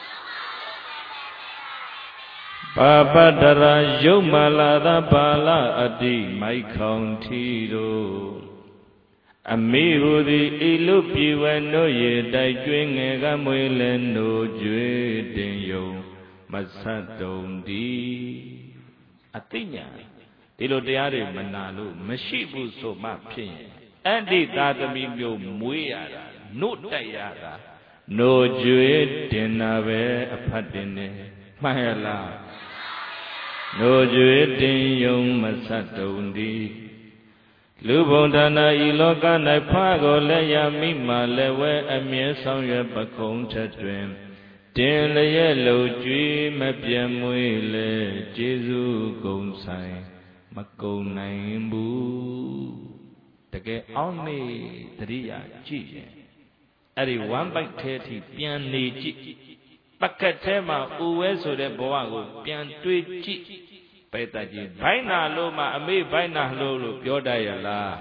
Papadara Yomalada Bala Adi my county do Amiru the Ilupi when no ye die doing a gamwell no jwe yo Masadon di Athena Dilo deare manalo Mashibu so ma pin and the Dadamio Muiara no Dayara no jwe dinave a patine Mahela No Juetin Yum Masatundi Lubondana Iloka Napago Leya Mima Lewe Amir Sanya Bakong Chatwin Din Le Yellow Dream Apiamuile Jesu Gonsai Mako Naimbu Take only 3 G. Adi 1 by 30 Pian Niji Pakatema Uweso de Boago, Pian Twitchi, Petaji, Baina Loma, Ame Baina Lolo, Piodayala.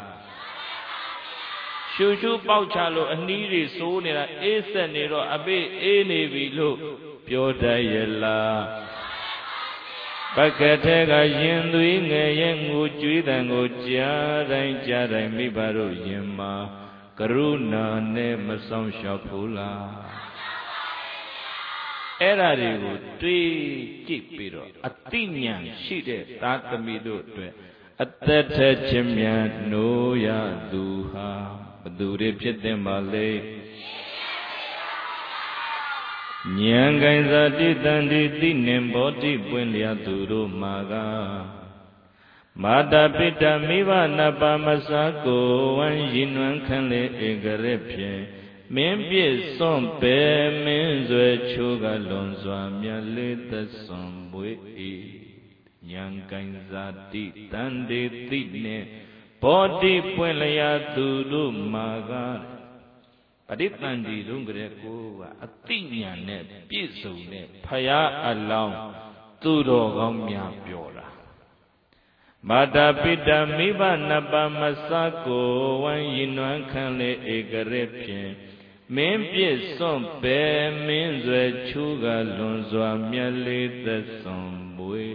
Shushu Pauchalo, Aniri Sonira, Esanero, Abe Ene Vilo, Piodayala. Pakatega Yendui, Yangu, Juidango, Jadai, Jadai, Mibaro, Yema, Karuna, Nemasam Shapula. Era de keep it Athenian sheeted Tatamido Atata Chimia no ya duha Badure Piedemale Nyangainza Didandi Dinem Boti Buelia Duro Maga Mada Pita Miva Napa Masako Wan Yinuan Kanle Egarepie Membi son pe menzwe chuga lonzwa myale the son bwe Nyangainza di tande tine Bodi Puelaya Duru Maga Paditandi Lungreko Athenia ne Piso ne Paya along Turo Gomya Piora Mada Pita Miba Napa Masako Wan Yinuan Kanle Egarepien Membi son pe menzwe chuga lonzwa myale the son bwe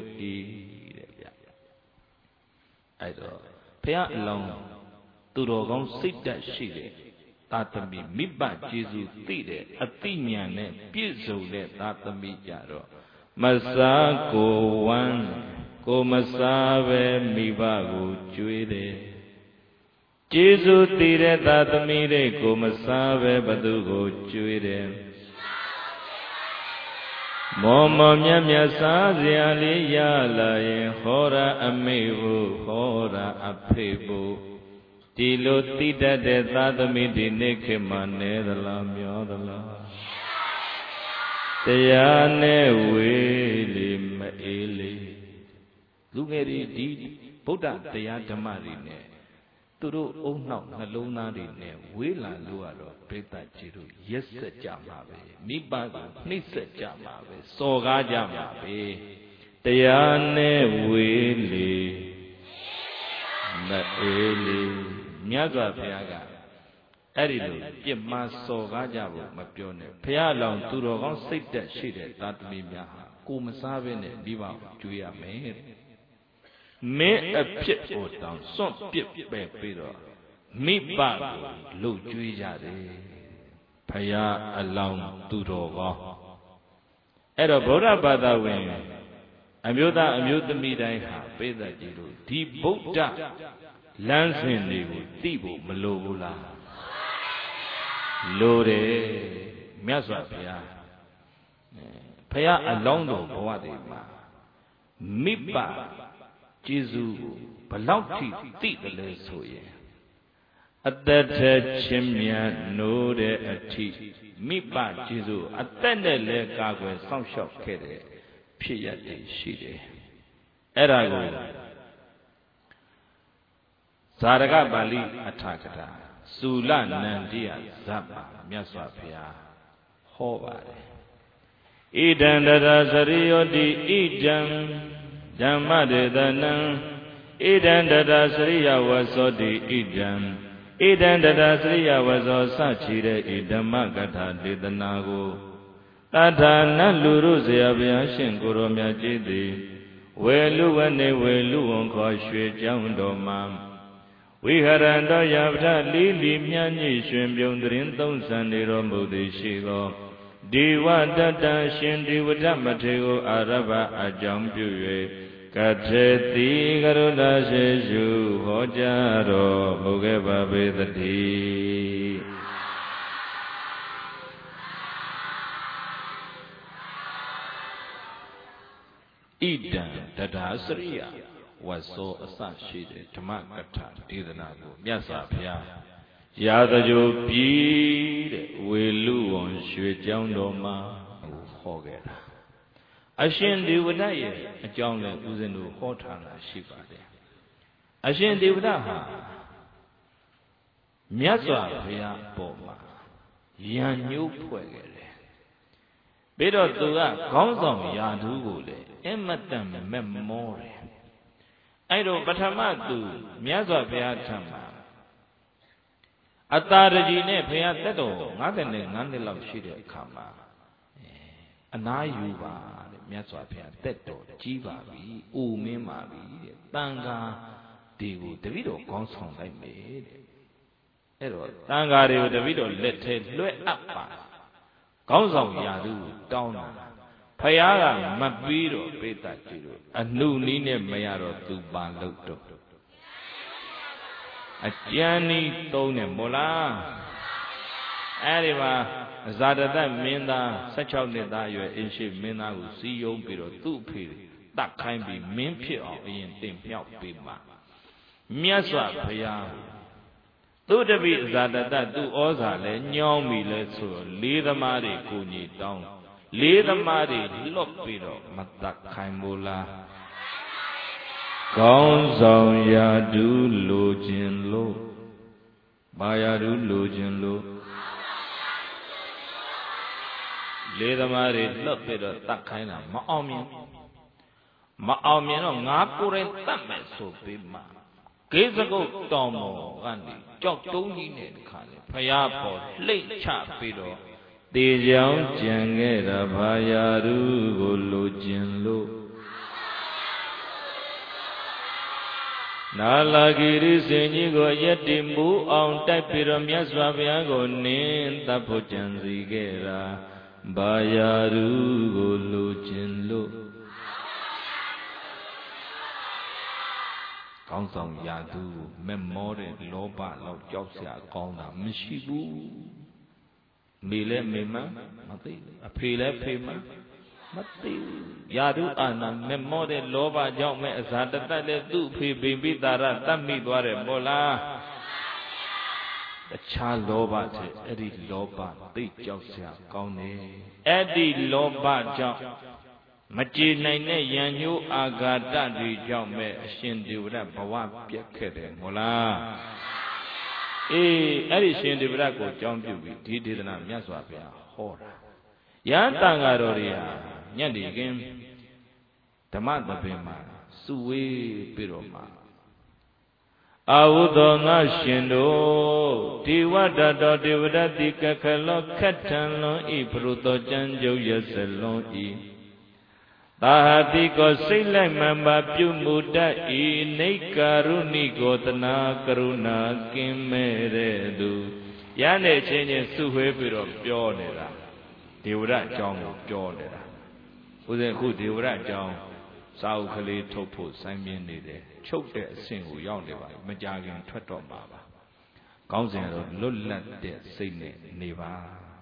Aido Paya along Turo Gom sit that she Tatami Miba Jesu Tide Athenia ne Piso le Tatami Jaro Masako wan Ko Masabe Miba go Juide Jesu Tide Tatami de Ko Masabe Badu go Juide Momo Myamya Saziali Yala Hora Amevu Hora Apebu Tilo Tida de Tatami di Nekemane the Lamyodala Tayane Wili Maili Lugeri di Buddha Tayadamari ne Turu Ona Nalona ne Wila Luaro Peta Chiru Yes Jamabe Nibago Nisa Jamabe Soga Jamabe Tayane Wili Maili Nyagwa Piaga Erilu, Yip Maso Gajabu, Mapione, Pialon, Turogon, sit that shit at that Mimia, Kumasavin, Diva, Julia made. May a pit or down, some pip, Pedro. Me bag, Lu Julia, Paya alone, Turogon. At a Boda Bada wing, Amuda, Amuda Mida, Peda Jiru, Deep Boda, Lansing, Tibu, Malula. Lore, Miaswa Paya, Paya alone, Boadima, Mipa, Jesu, Balauti, Thief the Lesoye. At that Chimia, no de a tea, Mipa, Jesu, at that leg gargoyle, some shop kede, Pia de Shide. Erago Zaraga Bali attackata. Sula Nandia Zapa Miaswa Pia Hovare Idan Dada Sario di Idam Jamade Danan Idan Dada Saria was o di Idam Idan Dada Saria was o Sachire Idamagata de Danago Tata Naluru Ziabiashin Guromia Jidi Weluane Welu on Koshwe Jamdoma We had and I have Lili Miani Shimbion Drinton Sandiro Budishigo Diwa Dada Shindi Wadamateo Araba Ajampu Katreti Garuda Jesu Hojaro Bugeba Bedati Idan Dada Sriya was so associated to Makata, Idanago, Miasa Pia. Yadajo Pid, Welu on Shujandoma, Hogera. Ashen de Wadaye, a jungle Uzenu Hotana Shipade. Ashen de Wadaha Miasa Pia Boma, Yanu Puegere. Bedo Tua, Gonzom Yadugule, Ematam Memore. I don't but Hamadu, Miaza Beatama. Atarajine Beatedo, nothing than Nandela Shida Kama. Anayuba, Miaza Beateto, Jiva, Umima, Tanga, Divu, the video constant I made. Ero, Tanga, the video let it up. Gonzong Yadu, down. Payara Mabiro Beta Chiru, a new Nina Mayaro to Baluto. A Gianni Tone Mola Arriva Zadada Minda, such out that you are in shape Mina will see you biro 2 piri. That kind be mean pure in Timpia Pima. Miaswa Paya. Do the bit Zadada do Oza, let Nyomi let's lead the Mari Kuni down. Leader Mari, Lopiro, Matakaimula Gonzon Yadu Lojin Lo Bayadu Lojin Lo Leader Mari, Lopiro, Takaina, Maomian on Napure Tame so Bima Gazago Tomo, Gandhi, Jokdoni Kali, Payapo, Late Chapiro. The young Jangera Bayaru Golojinlo Nalagiri Senigo Yetimu on Tapiramias Vaviago Nin Tapojanzigera Bayaru Golojinlo Council Yadu Memory Loba Log Jobsia Kona Mishibu Mile Mima, Mati, a Pile Pima, Mati, Yadu Anna, Memore Loba Jome, Zadata, do Pibi Dara, Tami Dware, Mola. The child Loba, Eddie Loba, the Josia, Gone, Eddie Loba Jom, Machi Nine Yanu Agada, the Jome, Shindu, Bawa, Piakere, Mola. Edison de Braco, John Buby, did not Miaswapia, horror. Yantangaroria, Yandi again, Tamata Pima, Sui Piroma. Awudonga shindo Diwada Diwadi kakalo katanlon I Pruto janjo yasalon I Tahati ko silai mamba pyu muda I Nekaruni gotana karuna kimere du Yane chenye suhe piro pyo nera Diwada jong pyo nera Uze ku Diwada jong Sao khali thopu saimien nere Chok de sin hu yaw ne ba majagin thwat taw ma ba Kaung sin ro luat lat de siat ne ne ba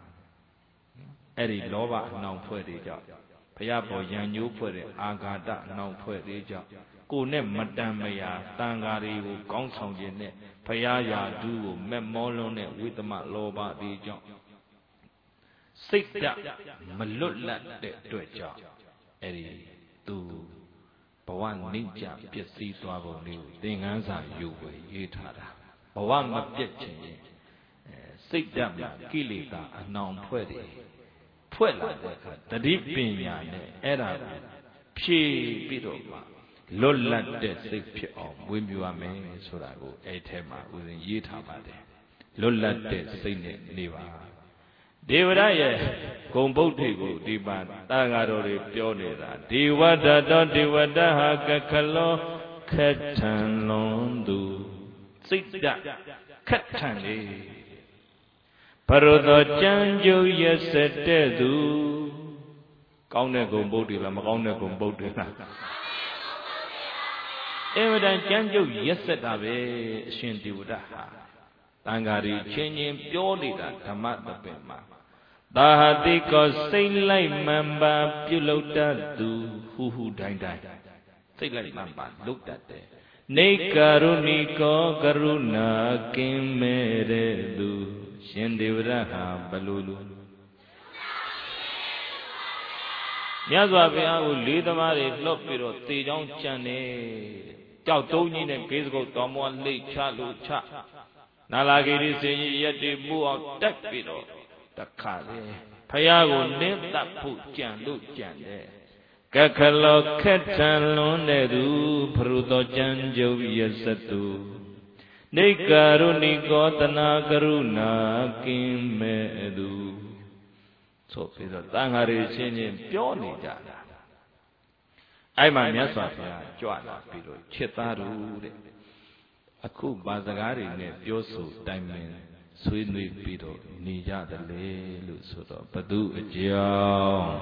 Aidi loba anaung phwe de jaw Phaya paw yan nyိုးphwe de agata anaung phwe de jaw Ko ne matan maya tanga ri ko kaung saung chin ne Phaya ya du ko met maw lon ne witama loba de jaw Siat dat ma luat lat de twat jaw Aidi tu Bawa ninja piasi tua bo ni dengan sa yu we ye tha da bawa ma piat chin yin siat dat ma kileta anaung phwe de phwet la de kha tati panya ne ai da phie pi do ma luat lat de siat phit aung mwe myu ya me soda ko ai the ma usin ye tha ba de luat lat de siat ne ne ba Devada ye gong bauddhi ko di pa tanga ro de pyo neda Devada to Devada ha kakhalo khattan lon tu siat dat khattan le Paruto janjo yasat tet tu Kaung ne gong bauddhi la ma kaung ne gong bauddhi la Evadan janjo yasat ta be Shin Devada ha Tanga ri chin chin pyo neda dhamma tapin ma Tahati ko silai mamba pyu laut tat tu hu hu dai dai Silai mamba laut tat de Nekaruni ko karuna kimere tu Shin Devada ha balulu Nyat Swa Bhuya ko le thama de lwat pi ro te chaung chan ne Chaw tou nyi ne ke sakaut taw mwa lait cha lu cha Nalagiri sin yi yat de mu aung tat pi ro Takha le Phaya ko nin tat phu chan lu chan de Kakhalo khattan lon de tu Pruto janjo yasat tu Nekaruni gotana karuna kimme du So pi so tanga ri chin chin pyo ne ja da Ai ma Nyat Swa Bhuya jwa la pi lo chit tha ru de Akhu ba saka ri ne pyo so taimin Sui nui pi do ni ja de le lu so do Badu ajaung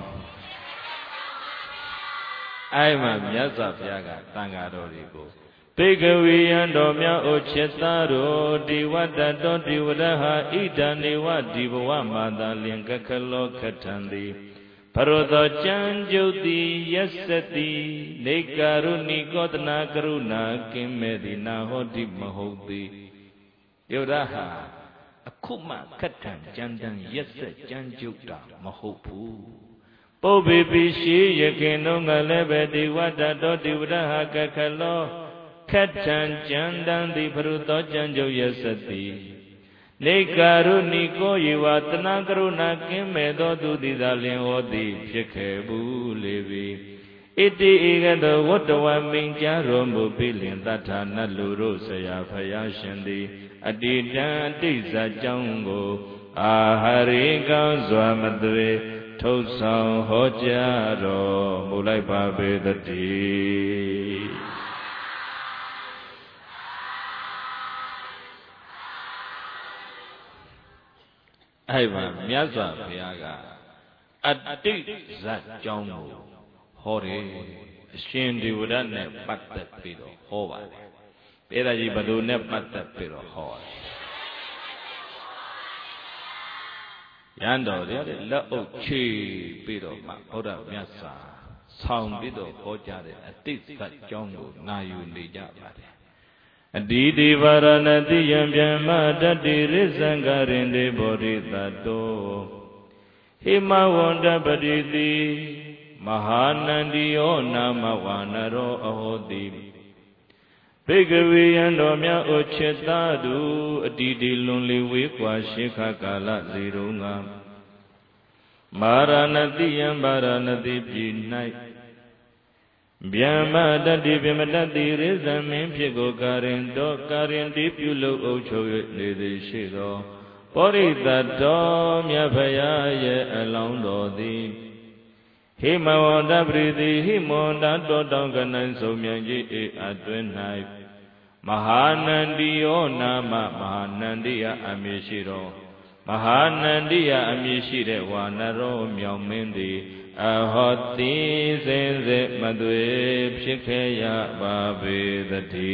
Ai ma Nyat Swa Bhuya ka tanga ro ri ko Bhikkhave yanto mya o chit tha ro Devada to Devada ha ida newa dibawa mata lin kakhalo khattan ti Paruto janjo ti yasati Nekaruni gotana karuna kimme ti na hoti mahot ti Devada ha Akhu ma khattan jandan yasat janjo ta mahot phu Pobbe pi shi yakin nong ka le be Devada to Devada ha kakhalo Khattan jandan ti Pruto janjo yasati Nekaruni ko yewa tana karuna kimme do tu ti da lin hoti phit khe bu le bi Iti egato wattawa min cha ro mu pi lin tattha nat lu ro saya Phaya shin ti Aditan Atiza chaung ko Ahari kaung swa ma thwe Thot saung ho ja ro mu lai pa pe tati Ai ma Nyat Swa Bhuya ka Atiza chaung ko ho de Shin Devada ne pattat pi do ho ba de Peda ji badu ne pattat pi do ho Yan do de lat auk chhe pi do ma Buddha Myat Sa saung pi do ho ja de Atiza chaung ko na yu ne ja ba de Aditi Varanati Yambyama Dati Risangarinde Bodhitato Himawanda Paditi Mahanandiyo Namavanaro Ahoti Bhikkhave yanto mya o chit tha tu Aditi lunli we kwa shikha kala 05 Maranati ယံ ဗာရာဏသီပြည်၌ ဘုရားမြတ်စွာဘုရား Byamadati Byamadati Rizamin Pigo Karin Do Karin Dipulo Ocho Nedishido Porita Dom Yapaya along Dodi Himawanda Bridi Himonda Dodonganan Somyanji Adwenai Mahanandiyo Nama Mahanandiya Amishiro Mahanandiya Amishire Wanaro Myamindi Ahoti Zenze Madwe Pshikeya Babedati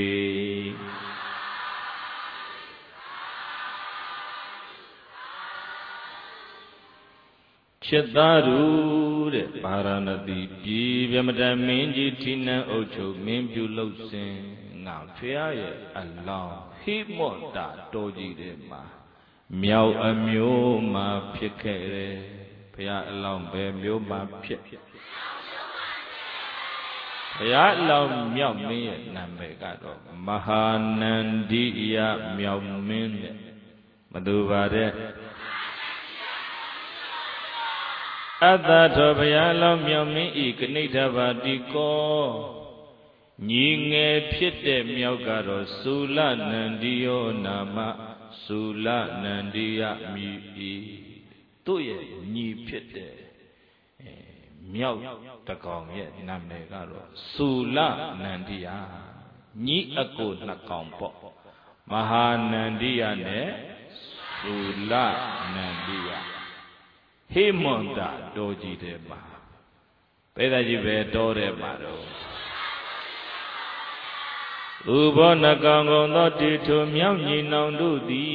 Chitaru Paranati Vyamadaminji Tina Ocho Mimpulu Sin Now Fiaye Allah Himonda Doji Dema Miao Amyo Ma Pikere Pia Long Be Myo Ma Pik Pia Long Miao Me Namegado Mahanandiya Miao Min Madhuvare Atato Pia Long Miao Me Ikanita Vadiko Nyinge Pite Miao Garo Sula Nandiyo Nama Sula Nandiya Mi Tuye Ni Pite Miao Takong Ye Namegaro Sula Nandiya Ni Ako Nakampo Mahanandiya Ne Sula Nandiya Himonda Doji Dema Pedaji Be Dore Maro Ubona Gango Tito Miao Ninandu Di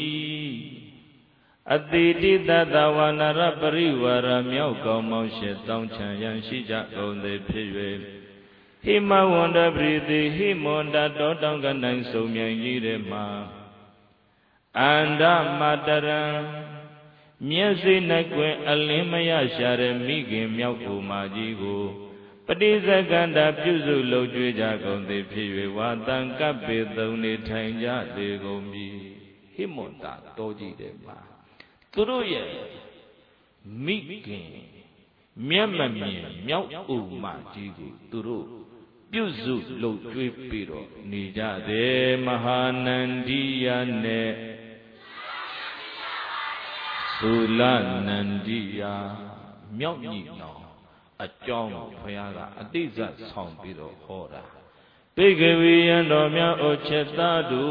Aditi Tatawana Rapariwara Miao Gamo Shetong Chanyan Shija Gonde Piwe Hima Wanda Bridi Himonda Dodonganan Somyan Yirema Anda Madaran Miasi Nakwe Alimaya Share Migin Miao Kumajigo Padizaganda Puzu Lojja Gonde Piwe Watan Kape Doni Tanja De Gombi Himonda Doji Dema Turuye Migin Miamami Miao Umajigo Turu Puzu Lojja Piro Nija De Mahanandiya Ne Sula Nandiya Miao Nino A John Fayaga Adiza Song Biro Hora Bigawi and Omia Ochetadu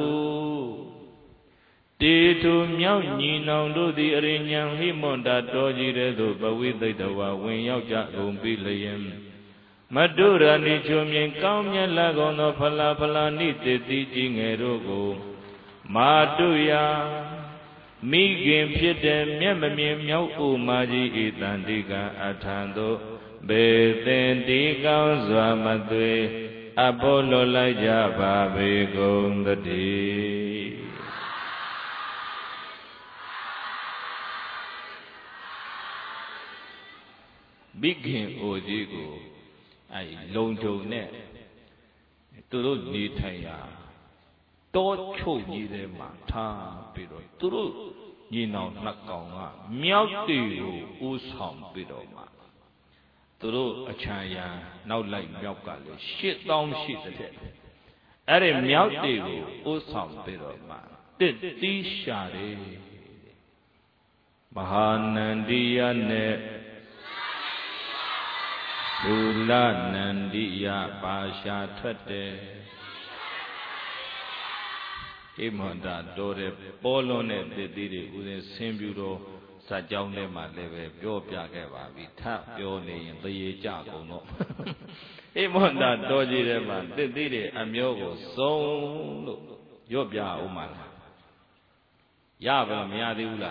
Titu Miao Nino do the Arinian Himonda Doji Redo Bawidwa when Yaja Umbilium Madura Nichumian Kamya Lagono Palapala Nite teaching Erogo Maduya Migin Pite Miamami Miao Umaji Itandika Atando Betendika Zwamadwe Apollo Laja Babe Gondadi Bigin Ojigo Ai Longjo Net Turu Nitaya Tocho Yide Mata Piro Turu Yino Nakonga Miao Tiru Usam Piroma Turu Achaya Now like Miaukali Shit down shit at it Are Miao Tiru Usam Piroma Did these shari Mahanandiya Ne Sula Nandiya Pasha Twate Himonda Dore Polone de Didi Ude Simbudo Sajone Maleve Pyo Piageva Vita Pione in the Jagono Himonda Doji Rema de Didi Amiogo So Yobia Uman Yabra Miadiula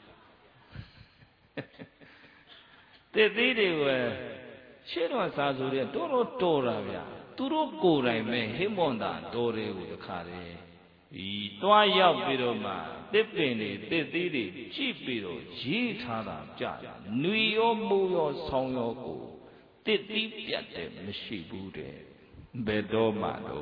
De Didi were Shiro Sazuri Doro Doravia Turo Gura me Himonda Dore Udakare Toa Yao Piroma, Depini, Tedidi, Chipiro, Jitada, Jaya, Nuyo Muyo Songyoko, Tedi Piate, Meshibude, Bedomado.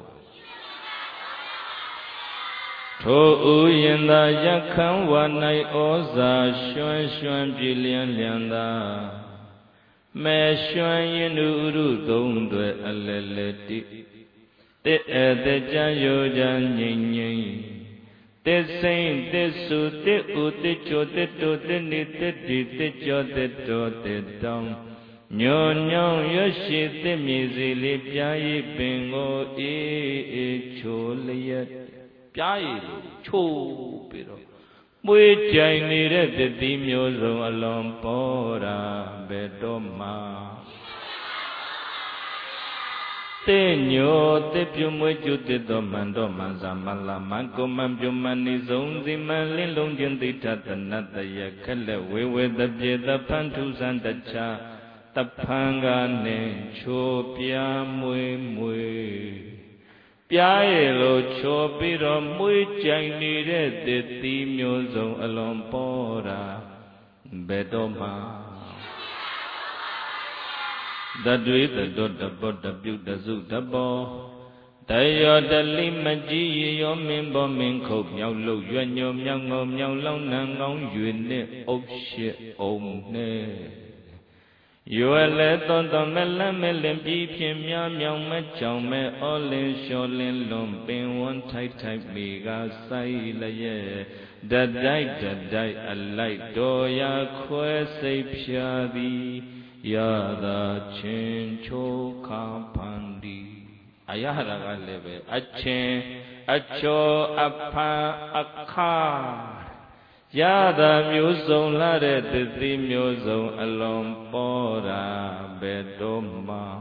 To Uyenda Yakan Wanai Oza, Shuan Shuan Billion Lianda, me xuan yin uru dong due aleleti te jan yo jan yin yin te sain te su te u te cho te to te ni te di te cho te to te dong nyo nyo yo shi te mi si li pya yi pin go e cho liet pya yi cho pi ro mui chai ni re te ti myo song alon po ra be do ma te nyo te pyu mui chu te do man sa man la man ko man pyu man ni song si man lin long chin ti tha na ta ya khat le we we ta pye ta phan thu san ta cha ta phan ga ne cho pya mui Pya ye lo cho pi ro mui chai ni re te ti myo song alon po ra be do ma da dwe da do da bo da pyu da su da bo da yo da li ma ji ye yo min bo min khou myao lo yue nyo myao ngo myao long nan ngong yue ne ốc shit ông ne Yue le ton ton me la me lim pi phien mya myao me chong me o lin sho lin lum pin won thai thai mi ga sai la ye da dai a lai do ya khwe sai phya di ya da chin cho kha phan di ayahara ga le be a chin a cho a phan a kha Ya da myo song la de te ti myo song alon po ra be do ma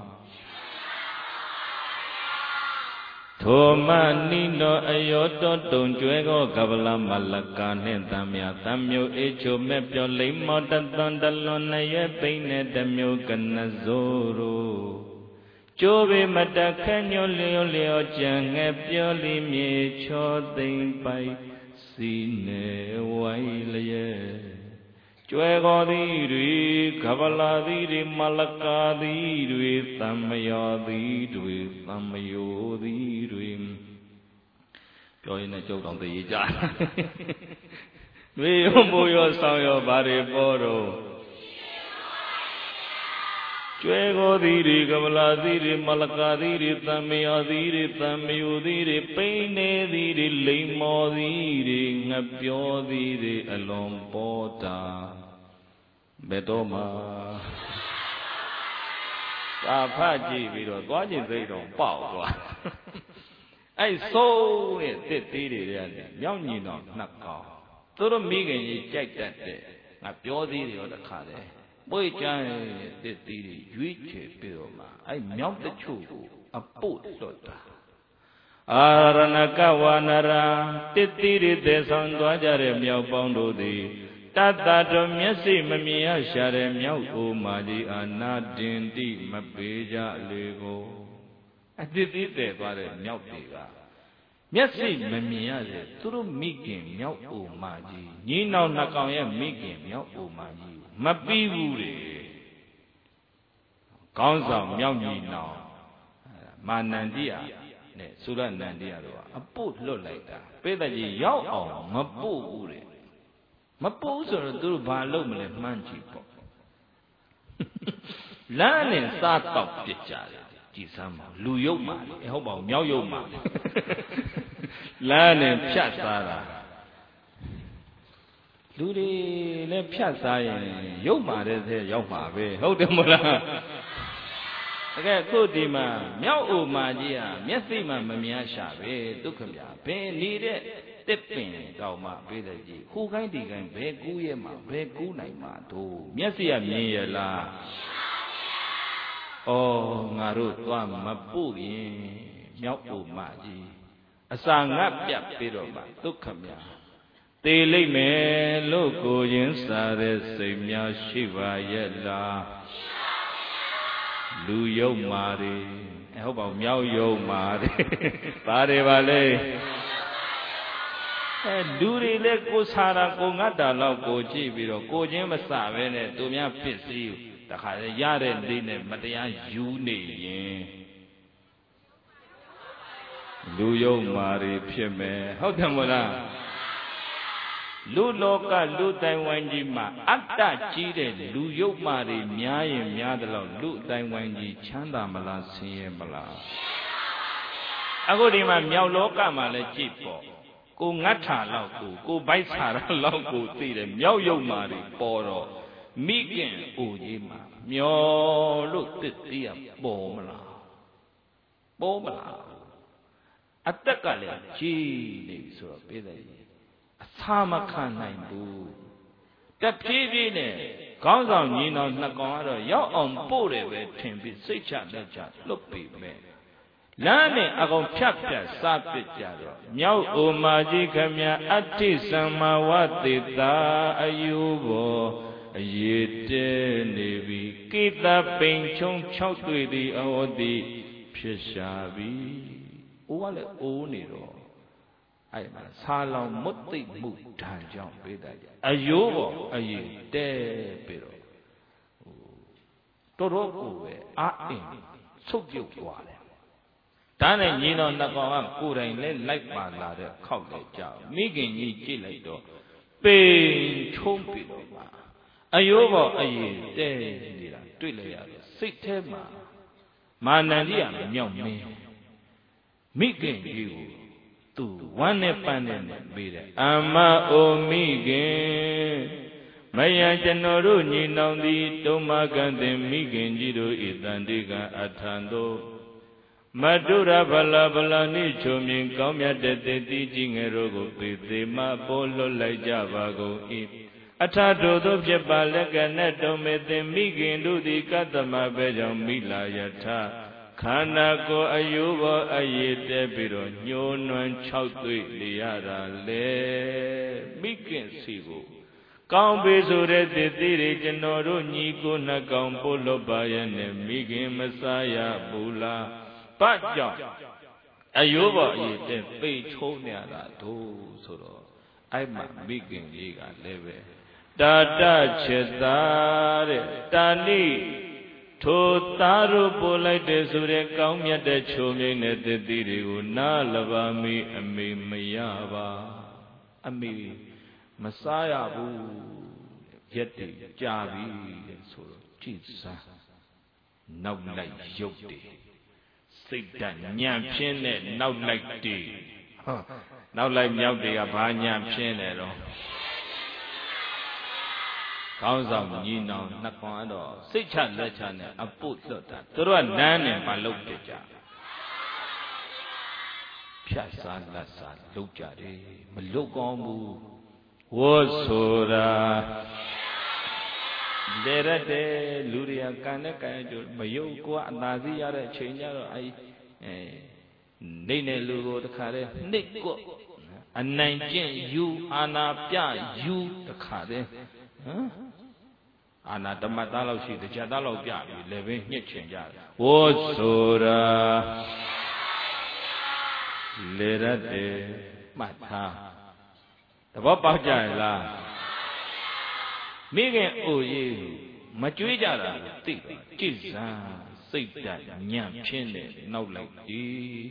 Tho ma ni no ayo to tong chue go ka bala ma la ka ne tam ya tam myo e cho me pyo lai mo ta ton ta lon na ye pai ne ta myo ka na zo ro Cho be ma ta khan nyo leo chan nge pyo li mye cho ting pai Si ne wai la ye Chue go di rui Kabala di ri malaka di rui Tamaya di rui Tamayo di rui Cho yin na chok tong ti yi cha Vì yo mu yo sao yo ba ri po ro Chue go di ri kabala di ri malaka di ri Tamaya di ri Tamayo di ri Pai ne di ri Lai mo di ri Ngap yo di ri Alon po ta Be do ma Sa pha ji vi ro Twa jin sai dong pao twa Ai so ne te ti ri de ne Myao nyi no nak kao Tu ro mi gen yi chai tat de Ngap yo di ri yo ta kha de Boi chan te ti ri Yui che pi ro ma Ai myao ta chu A po so ta Aranaka wanara Te ti ri te sang twa ja re myao pong do di Tata do myasi mamiya share myao o ma ji ana din ti ma pe ja le ko A ti ti te twa de myao ti ga Myasi mamiya se tu ro mi kin myao o ma ji Nyi nao na kaung ye mi kin myao o ma ji Ma pi bu de Kaung sao myao nyi nao Ma nan ti ya Ne sura nan ti ya do A po lot lai ta Pe ta ji yao aung ma po bu de Ma po so ro tu ba lo ma le man chi po La ne sa tauk pit ja de Ji sam ma lu yau ma le Hau ba myao yau ma La ne phat sa da Lu de le phat sa yin Yau ma de the yau ma be Hau de mo la Cái cô đi mà Myao ô ma ji à Myat si ma ma mya sha be Tu kham ya Be ni de Tep pin Kao ma be de ji Khu gai di gai Be ku ye ma Be ku nai ma Tu Myat si ya myin ye la Oh Nga ro twa ma pu yin Myao ô ma ji Asa ngap pyap pi ro ma Tu kham ya Te lai me Lo ko yin sa de Sai mya shi ba ye la Lu yau ma ri Hau bảo myao yau ma ri Ba ri ba le Lu ri le ko sa ra ko ngat da lao ko chi pi ro Ko chin ma sa be ne Tu mya pit si Ta kha de ya de li ne Ma ta ya yu ne yin Lu yau ma ri phit me Hau de mo la လူလောကလူတိုင်ဝမ်ကြီးမှာအတ္တကြီးတဲ့လူယုတ်မာတွေများရင်များတယ်လို့လူတိုင်ဝမ်ကြီးချမ်းသာမလားဆင်းရဲမလားအခုဒီမှာမြောက်လောကမှာလည်းကြည့်ပေါ့ကိုငတ်ထာလောက်ကိုဘိုက်ဆာလောက်ကိုသိတယ်မြောက်ယုတ်မာတွေပေါ်တော့မိခင်အိုကြီးမှာမျောလို့တစ်တည်းပေါ်မလားပေါ်မလားအတက်ကလည်းကြီးနေပြီဆိုတော့ပြေးတယ်အသာမခံနိုင်ဘူးတပြေးပြေးနဲ့ခေါင်းဆောင်ညီတော်နှစ်ကောင်ကတော့ရောက်အောင်ပို့တယ်ပဲထင်ပြီးစိတ်ချလက်ချလွတ်ပြီမဲ့လမ်းနဲ့အကောင်ဖြတ်စားပစ်ကြတော့မြောက်အိုမာကြီးခမအဋ္ဌိသမ္မာဝတိတာအယူဘောအရေးတဲနေပြီကိတပိန်ချုံ6တွေ့သည်အဝတိဖြစ်ရှာပြီအိုးကလည်းအိုးနေတော့အဲ့မှာဆာလောင်မွတ်သိပ်မှုဓာန်ကြောင့်ပေးတယ်အယိုးပေါ်အရေးတဲပြီးတော့တော်တော်ကိုပဲအာအင်းဆုတ်ပြုတ်သွားတယ်ဒါနဲ့ညီတော်နှစ်ကောင်ကကိုယ်တိုင်လဲလိုက်ပါလာတဲ့ခောက်လိုက်ကြမိခင်ကြီးကြည့်လိုက်တော့ပိန်ချုံပြီးတော့ပါအယိုးပေါ်အရေးတဲနေတာတွေ့လိုက်ရတယ်စိတ်ထဲမှာမာနန္ဒီကမြောက်မင်းမိခင်ကြီးကိုသူဝမ်းနဲ့ပန်းနဲ့ပေးတယ်အမအိုမိခင်မယံကျွန်တော်တို့ညီနောင်သည်တုံမကံတင်မိခင်ကြီးတို့ဤတန်တိကအထံသို့မတုရဗလာဗလာနိချုံမြင်ကောင်းမြတ်တဲ့တေတိကြီးငယ်တို့ကိုပေသေးမပေါ်လွတ်လိုက်ကြပါကုန်၏အထတို့သောဖြစ်ပါလက်ကနဲ့တုံမေသင်မိခင်တို့သည်ကတ္တမပဲကြောင့်မိလာယထခန္ဓာကိုယ်အယုဘောအရေးတဲပြီးတော့ညှိုးနွမ်း6တွေ့နေရတာလေမိခင်စီကိုကောင်းပြီဆိုတဲ့တည်တည်တွေကျွန်တော်တို့ညီကိုနှစ်ကောင်ပို့လို့ပါရဲ့နဲ့မိခင်မစားရဘူးလားပတ်ကြောင့်အယုဘောအရေးတဲပိတ်ချုံးနေရတာတို့ဆိုတော့အဲ့မှာမိခင်ကြီးကလည်းပဲတာတจิตတာတဲ့တာနိထိုသားတို့ပို့လိုက်တဲ့ဆိုတဲ့ကောင်းမြတ်တဲ့ချုံမြိတ်တဲ့တည်တည်တွေကိုနားလပါမိအမေမရပါအမေမစားရဘူးရက်တည်ကြာပြီဆိုတော့ကြည်စားနောက်လိုက်ရုပ်တည်စိတ်ဓာတ်ညံဖြင်းတဲ့နောက်လိုက်တည်နောက်လိုက်မြောက်တွေကဘာညံဖြင်းတယ်တော့ကောင်းဆောင်ညီနောင်နှစ်ခွန်တော့စိတ်ချလက်ချနဲ့အပုတ်လွတ်တာသူတို့ကနန်းနဲ့မလုပ်ကြကြဖြတ်စားလက်စားလုပ်ကြတယ်မလုပ်ကောင်းဘူးဝေါ်ဆိုတာလေရတဲ့လူတွေကကန်နဲ့ကန်ကြမယုတ်ကွာအသာစီရတဲ့အချိန်ကျတော့နေနဲ့လူကိုတခါတည်းနှိတ်ကွအနိုင်ကျင့်ယူအာနာပြယူတခါတည်းအာနာဓမ္မသားလောက်ရှိတရားသားလောက်ပြပြီလေပင်ညှစ်ချင်ကြတယ်ဝေါ်ဆိုတာလေရတဲ့မှတ်ထားသဘောပေါက်ကြရလားမိခင်အိုရေးမကြွေးကြတာသိကြည်စံစိတ်ဓာတ်ညံ့ဖြင်းတယ်နောက်လိုက်ဒီ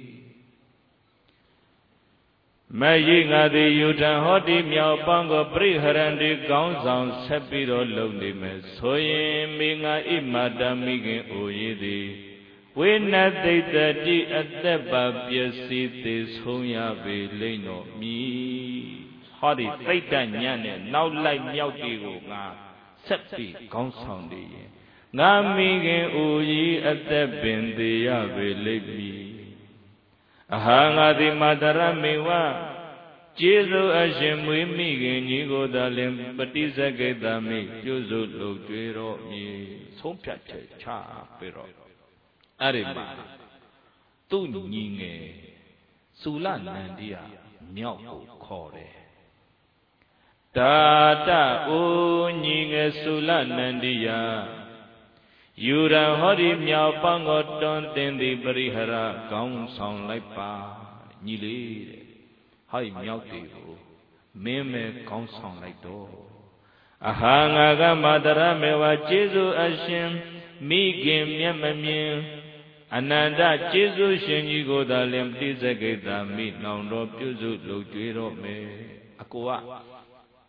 မယိငါသည်ယူထံဟောတိမြောက်ပန်းကိုပရိဟရန္တိကောင်းဆောင်ဆက်ပြီးတော့လုံနေမယ်ဆိုရင်မိငါဣမတမိခင်အိုရေးသည်ဝိနသိတတိအသက်ပါပျက်စီးသေးဆုံးရပေလိမ့်တော်မူဟောဒီသိတ္တညံ့နဲ့နောက်လိုက်မြောက်တွေကိုငါဆက်ပြီးကောင်းဆောင်နေရင်ငါမိခင်အိုကြီးအသက်ပင်သေးရပေလိမ့်မည်အဟာငါသည်မာတရမေဝကျေးဇူးအရှင်မွေးမိခင်ကြီးကိုသာလင်ပฏิစကိတမိပြုစုလုပ်ကြွေတော်မည်ဆုံးဖြတ်ချက်ချပြီးတော့အဲ့ဒီမှာသူ့ညီငယ်သုလနန္ဒီယမြောက်ကိုခေါ်တယ်တာတအိုညီငယ်သုလနန္ဒီယယူရဟောဒီမြောက်ပန်းကိုတွန်းတင်သည်ပရိဟရကောင်းဆောင်လိုက်ပါညီလေးတဲ့ဟောဒီမြောက်တွေကိုမင်းမဲကောင်းဆောင်လိုက်တော့အဟာငါကမာတရမေဝကျေးဇူးအရှင်မိခင်မျက်မမြင်အနန္တကျေးဇူးရှင်ကြီးကိုသာလင်ပฏิစကိတမိနောင်တော်ပြုစုလုပ်ကြွေးတော့မယ်အကိုက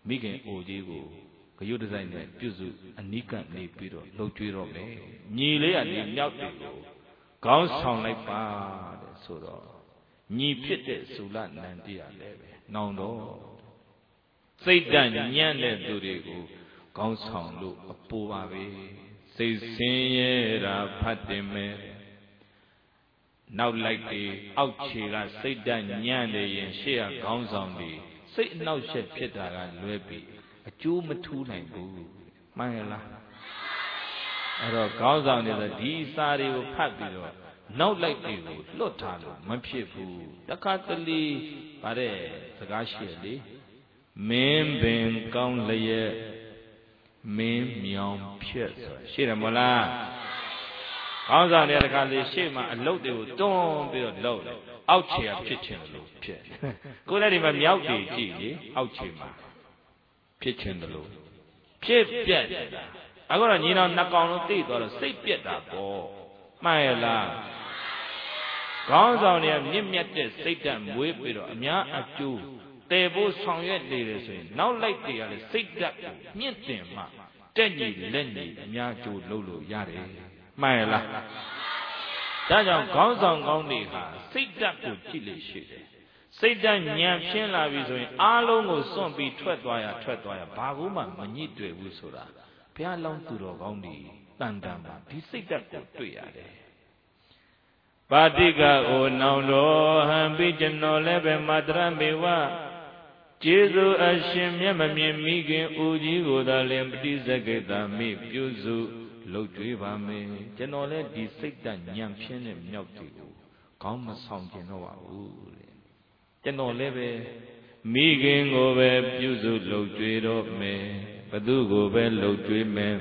မိခင်အိုကြီးကိုဂရုတစိုက်နဲ့ပြုစုအနိကနေပြီးတော့လှုပ်ကြွေးတော့မယ်ညီလေးကနေမြောက်တွေကိုခေါင်းဆောင်လိုက်ပါတဲ့ဆိုတော့ညီဖြစ်တဲ့ဇူလနန္တိရလည်းပဲနောင်တော့စိတ်ဓာတ်ညံ့တဲ့သူတွေကိုခေါင်းဆောင်လို့အပူပါပဲစိတ်ဆင်းရဲတာဖတ်တင်မယ်နောက်လိုက်ပြီးအောက်ခြေကစိတ်ဓာတ်ညံ့နေရင်ရှေ့ကခေါင်းဆောင်ပြီးစိတ်အနှောက်အယှက်ဖြစ်တာကလွဲပြီးအကျိုးမထူးနိုင်ဘူးမှန်ရလားအဲ့တော့ခေါင်းဆောင်တွေဆိုဒီစာတွေကိုဖတ်ပြီးတော့နောက်လိုက်တွေကိုလွတ်ထားလို့မဖြစ်ဘူးတခါတလေဗါတဲ့စကားရှိလေမင်းပင်ကောင်းလျက်မင်းမြောင်ဖြစ်ဆိုရှိတယ်မလားခေါင်းဆောင်တွေတခါလေရှေ့မှာအလုတ်တွေကိုတွန်းပြီးတော့လှုပ်တယ်အောက်ခြေကဖြစ်ချင်လို့ဖြစ်ကိုယ်လည်းဒီမှာမြောက်တွေကြည့်လေအောက်ခြေမှာဖြစ်ချင်တယ်လို့ဖြစ်ပြက်တာအခုတော့ညီတော်နှစ်ကောင်လုံးသိသွားတော့စိတ်ပြက်တာပေါ့မှန်ရဲ့လားခေါင်းဆောင်တွေကမြင့်မြတ်တဲ့စိတ်ဓာတ်မွေးပြီးတော့အများအကျိုးတည်ဖို့ဆောင်ရွက်နေတယ်ဆိုရင်နောက်လိုက်တွေကလည်းစိတ်ဓာတ်ကိုမြင့်တင်မှတက်ညီလက်ညီအများအကျိုးလုပ်လို့ရတယ်မှန်ရဲ့လားဒါကြောင့်ခေါင်းဆောင်ကောင်းတွေဟာစိတ်ဓာတ်ကိုကြည့်လို့ရှိတယ်စိတ်ဓာတ်ဉာဏ်ဖြင်းလာပြီဆိုရင်အားလုံးကိုစွန့်ပြီးထွက်သွားရဘာကူမှမညှိတွေ့ဘူးဆိုတာဘုရားလောင်းသူတော်ကောင်းတွေတန်တန်ပါဒီစိတ်ဓာတ်ကိုတွေ့ရတယ်ပါတိကအိုနောင်တော်ဟံပိကျွန်တော်လည်းပဲမတရမေဝကျေးဇူးအရှင်မျက်မမြင်မိခင်ဦးကြီးကိုသာလင်ပฏิစကိတမိပြုစုလှုပ်ကြွေးပါမယ်ကျွန်တော်လည်းဒီစိတ်ဓာတ်ဉာဏ်ဖြင်းတဲ့မြောက်တွေကိုခေါင်းမဆောင်ကျင်တော့ပါဘူးတဲ့ကျွန်တော်လည်းပဲမိခင်ကိုပဲပြုစုလှုပ်ကြွေးတော့မယ်ဘသူကိုပဲလှုပ်ကြွေးမယ်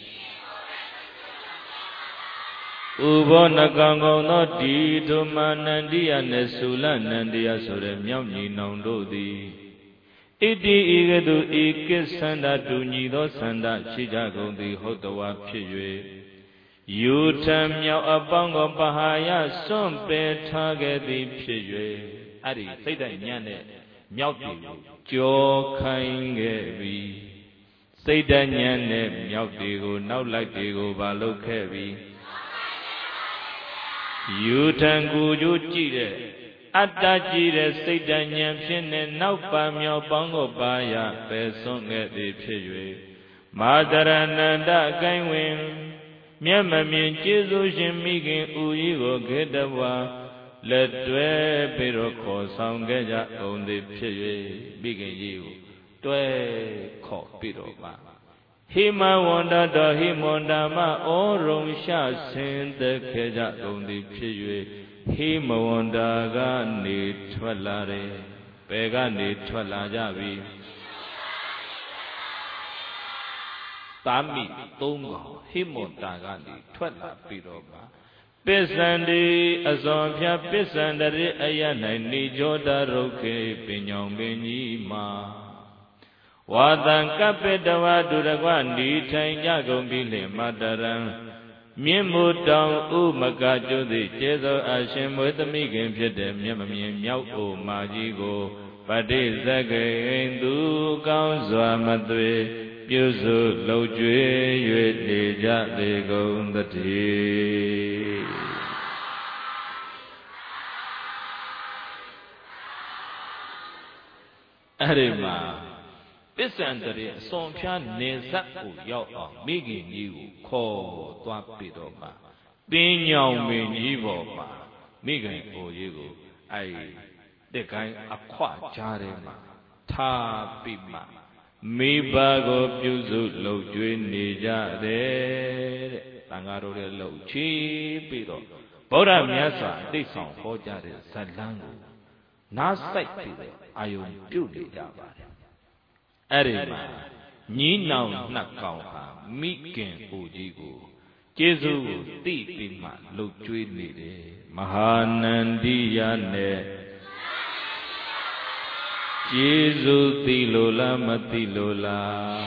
ဥဘောနကံကုံသောဒီဒုမနန္တိယနဲ့သုလနန္တိယဆိုတဲ့မြောက်ညီနောင်တို့သည်ဣတိဤကတုဤကိစ္ဆန္ဒတူညီသောဆန္ဒရှိကြကုန်သည်ဟုတ်တော်ဝါဖြစ်၍ယူထံမြောက်အပေါင်းကိုပဟာယစွန့်ပယ်ထားခဲ့သည်ဖြစ်၍အဲ့ဒီစိတ်ဓာတ်ညံ့တဲ့မြောက်ပြည်ကိုကြောခိုင်းခဲ့ပြီစိတ်ဓာတ်ညံ့တဲ့မြောက်ပြည်ကိုနောက်လိုက်တွေကိုဘာလုပ်ခဲ့ပြီယူထံကိုကြိုးကြည့်တဲ့အတ္တကြည့်တဲ့စိတ်ဓာတ်ဉာဏ်ဖြင့်နဲ့နောက်ပါမြောက်ပေါင်းကိုပါရပယ်စွန့်ခဲ့သည်ဖြစ်၍မာတရဏန္တအကိုင်းဝင်မျက်မမြင်ကျေးဇူးရှင်မိခင်ဦးကြီးကိုခေတ္တဝါလက်တွဲပြီးတော့ခေါ်ဆောင်ခဲ့ကြကုန်သည်ဖြစ်၍မိခင်ကြီးကိုတွဲခေါ်ပြီးတော့ပါဟိမဝန္တတော်ဟိမန္တမဩရုံရှဆင်းသက်ခဲ့ကြကုန်သည်ဖြစ်၍ဟိမဝန္တာကနေထွက်လာတယ်ဘယ်ကနေထွက်လာကြပြီသာမိ၃ကောင်ဟိမန္တာကနေထွက်လာပြီးတော့ပါပစ္စန္တိအစွန်ဖြတ်ပစ္စန္တရိအယ၌နေကြောတရုတ်ခေပင်ညောင်ပင်ကြီးမှာဝါတံကပ္ပတဝဒုရကွဏီထိုင်ကြကုန်ပြီလေမတရံမြင့်မို့တောင်ဥမကကျွတ်သည်ကျေသောအရှင်မွေးသမီးခင်ဖြစ်တဲ့မျက်မမြင်မြောက်အိုမာကြီးကိုပဋိဇဂိန်သူကောင်းစွာမသွေပြုစုလှုပ်ကြွေး၍နေကြသေးကုန်သတည်းအဲ့ဒီမှာပစ္စန္တရေအစွန်ဖြားနေဇတ်ကိုရောက်အောင်မိခင်ကြီးကိုခေါ်သွားပြီးတော့မှပင်ညောင်ပင်ကြီးပေါ်မှာမိခင်ကိုကြီးကိုအဲ့တက်ကိုင်းအခွကြားထဲမှာထားပြီးမှမိဘကိုပြုစုလှုပ်ကြွေးနေကြတယ်တဲ့တန်ဃာတော်တွေလှုပ်ချီးပြီးတော့ဗုဒ္ဓမြတ်စွာအတိတ်ဆောင်ဟောကြားတဲ့ဇတ်လမ်းကိုနားစိုက်ပြီးတော့အာယုံပြုတ်နေကြပါတယ်အဲ့ဒီမှာညီနောင်နှစ်ကောင်ဟာမိခင်ကိုကြီးကိုကျေးဇူးကိုသိပြီးမှလှုပ်ကြွေးနေတယ်မဟာနန္ဒီယနဲ့ကျေးဇူးသိလို့လားမသိလို့လား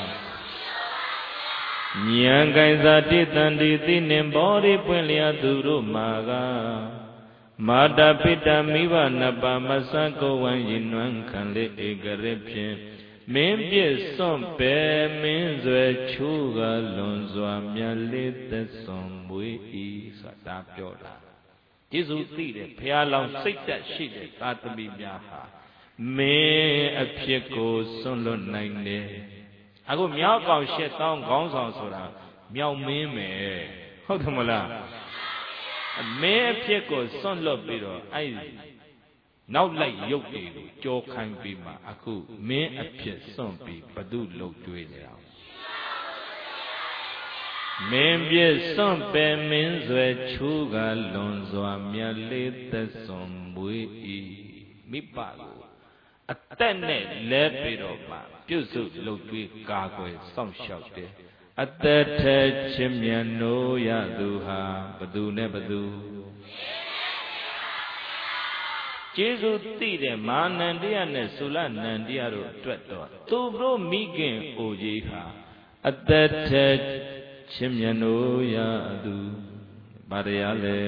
ဉာဏ်ကိုင်စာတိတန်တိသိနှင့်ဘောဓိပွင့်လျာသူတို့မှာကမာတပိတမိဘနှစ်ပါးမဆန်းကိုဝံရင်နွမ်းခံလေဧကရဖြင့်မင်းပြည့်စွန့်ပဲမင်းဆွဲချိုးကလွန်စွာမြတ်လေးသက်စွန်မွေးဤဆိုတာပြောတာကျေးဇူးသိတယ်ဘုရားလောင်းစိတ်သက်ရှိတဲ့သာသမီများဟာမင်းအဖြစ်ကိုစွန့်လွတ်နိုင်တယ်အခုမြောက်ကောင်ရှစ်တောင်းခေါင်းဆောင်ဆိုတာမြောက်မင်းမယ်ဟုတ်တယ်မလားမင်းအဖြစ်ကိုစွန့်လွတ်ပြီးတော့အဲ့နောက်လိုက်ရုပ်တွေကိုကြောခိုင်းပြီးမှအခုမင်းအဖြစ်စွန့်ပြီးဘသူလှုပ်ကြွေးနေတာမင်းပြည့်စွန့်ပဲမင်းဆွဲချိုးကလွန်စွာမြတ်လေးသက်စွန်မွေးဤမိဘကိုအသက်နဲ့လဲပြီးတော့မှပြုစုလှုပ်ကြွေးကာကွယ်စောင့်ရှောက်တယ်အသက်ထဲချင်းမြတ်နိုးရသူဟာဘသူနဲ့ဘသူကျေးဇူးသိတဲ့မာနန္တရားနဲ့သုလနန္တရားတို့အတွက်တော့သူတို့မိခင်အိုကြီးဟာအသက်ထဲချင်းမြတ်နိုးရသူဗါတရားလဲ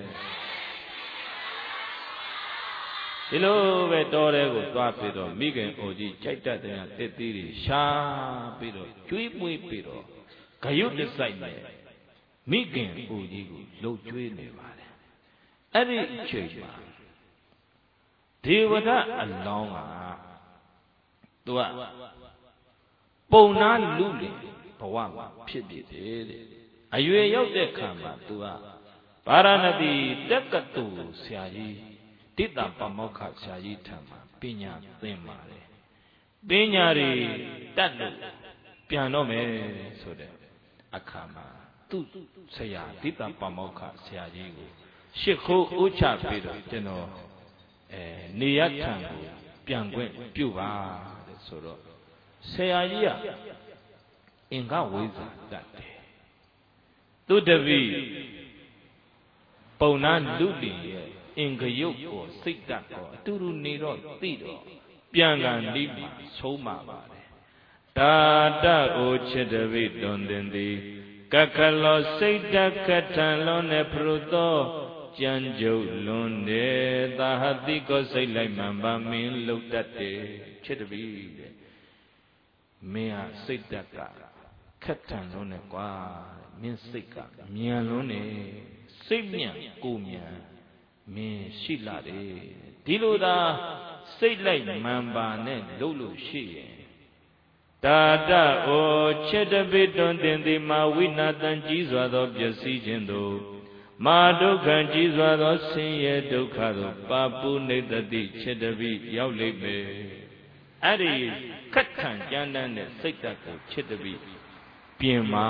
ဒီလိုပဲတော်တဲ့ကိုသွားပြီးတော့မိခင်အိုကြီးကြိုက်တတ်တဲ့တစ်သီးတွေရှာပြီးတော့ကျွေးမွေးပြီးတော့ဂယုတစိုက်နဲ့မိခင်အိုကြီးကိုလှုပ်ကြွေးနေပါတယ်အဲ့ဒီအချိန်မှာဒေဝဒအလောင်းကသူကပုံနာလူလေဘဝမှာဖြစ်ဖြစ်တယ်တဲ့အရွယ်ရောက်တဲ့ခါမှာသူကဗာရာဏသီတက္ကသိုလ်ဆရာကြီးတိတ္တပမောက္ခဆရာကြီးထံမှာပညာသင်ပါတယ်ပညာတွေတတ်လို့ပြန်တော့မယ်ဆိုတဲ့အခါမှာသူ့ဆရာတိတ္တပမောက္ခဆရာကြီးကိုရှ िख ိုးဥချပြီးတော့ကျွန်တော်နေရထံကိုပြန်ခွင့်ပြုပါတဲ့ဆိုတော့ဆရာကြီးကအင်္ဂဝိဇ္ဇာတတ်တယ်သူတပည့်ပုံနာလူလီရဲ့အင်္ဂယုတ်ကိုစိတ်တတ်တော့အတူတူနေတော့သိတော့ပြန်ကန်လိမ့်မှာဆုံးမှာပါတယ်တာတအိုချစ်တပည့်တွင်တင်သည်ကခလောစိတ်တခထံလုံးနဲ့ပရုသောကြံကြုတ်လွန်တယ်သာဟတိကိုစိတ်လိုက်မှန်ပါမင်းလှုပ်တတ်တယ်ချစ်တပည့်တဲ့မင်းဟာစိတ်တက်ကခက်ထန်လွန်းနဲ့ကွာမင်းစိတ်ကမြန်လွန်းနေစိတ်မြန်ကိုမြန်မင်းရှိလာတယ်ဒီလိုသာစိတ်လိုက်မှန်ပါနဲ့လှုပ်လို့ရှိရင်တာတဩချစ်တပိတွင်တင်သည်မာဝိနာတံကြီးစွာသောပျက်စီးခြင်းတို့မာဒုက္ခကြီးစွာသောဆင်းရဲဒုက္ခတို့ပါပုနေတတိချစ်တပိရောက်လိမ့်မယ်အဲ့ဒီခက်ခံကြမ်းတမ်းတဲ့စိတ်ဓာတ်ကိုချစ်တပိပြင်ပါ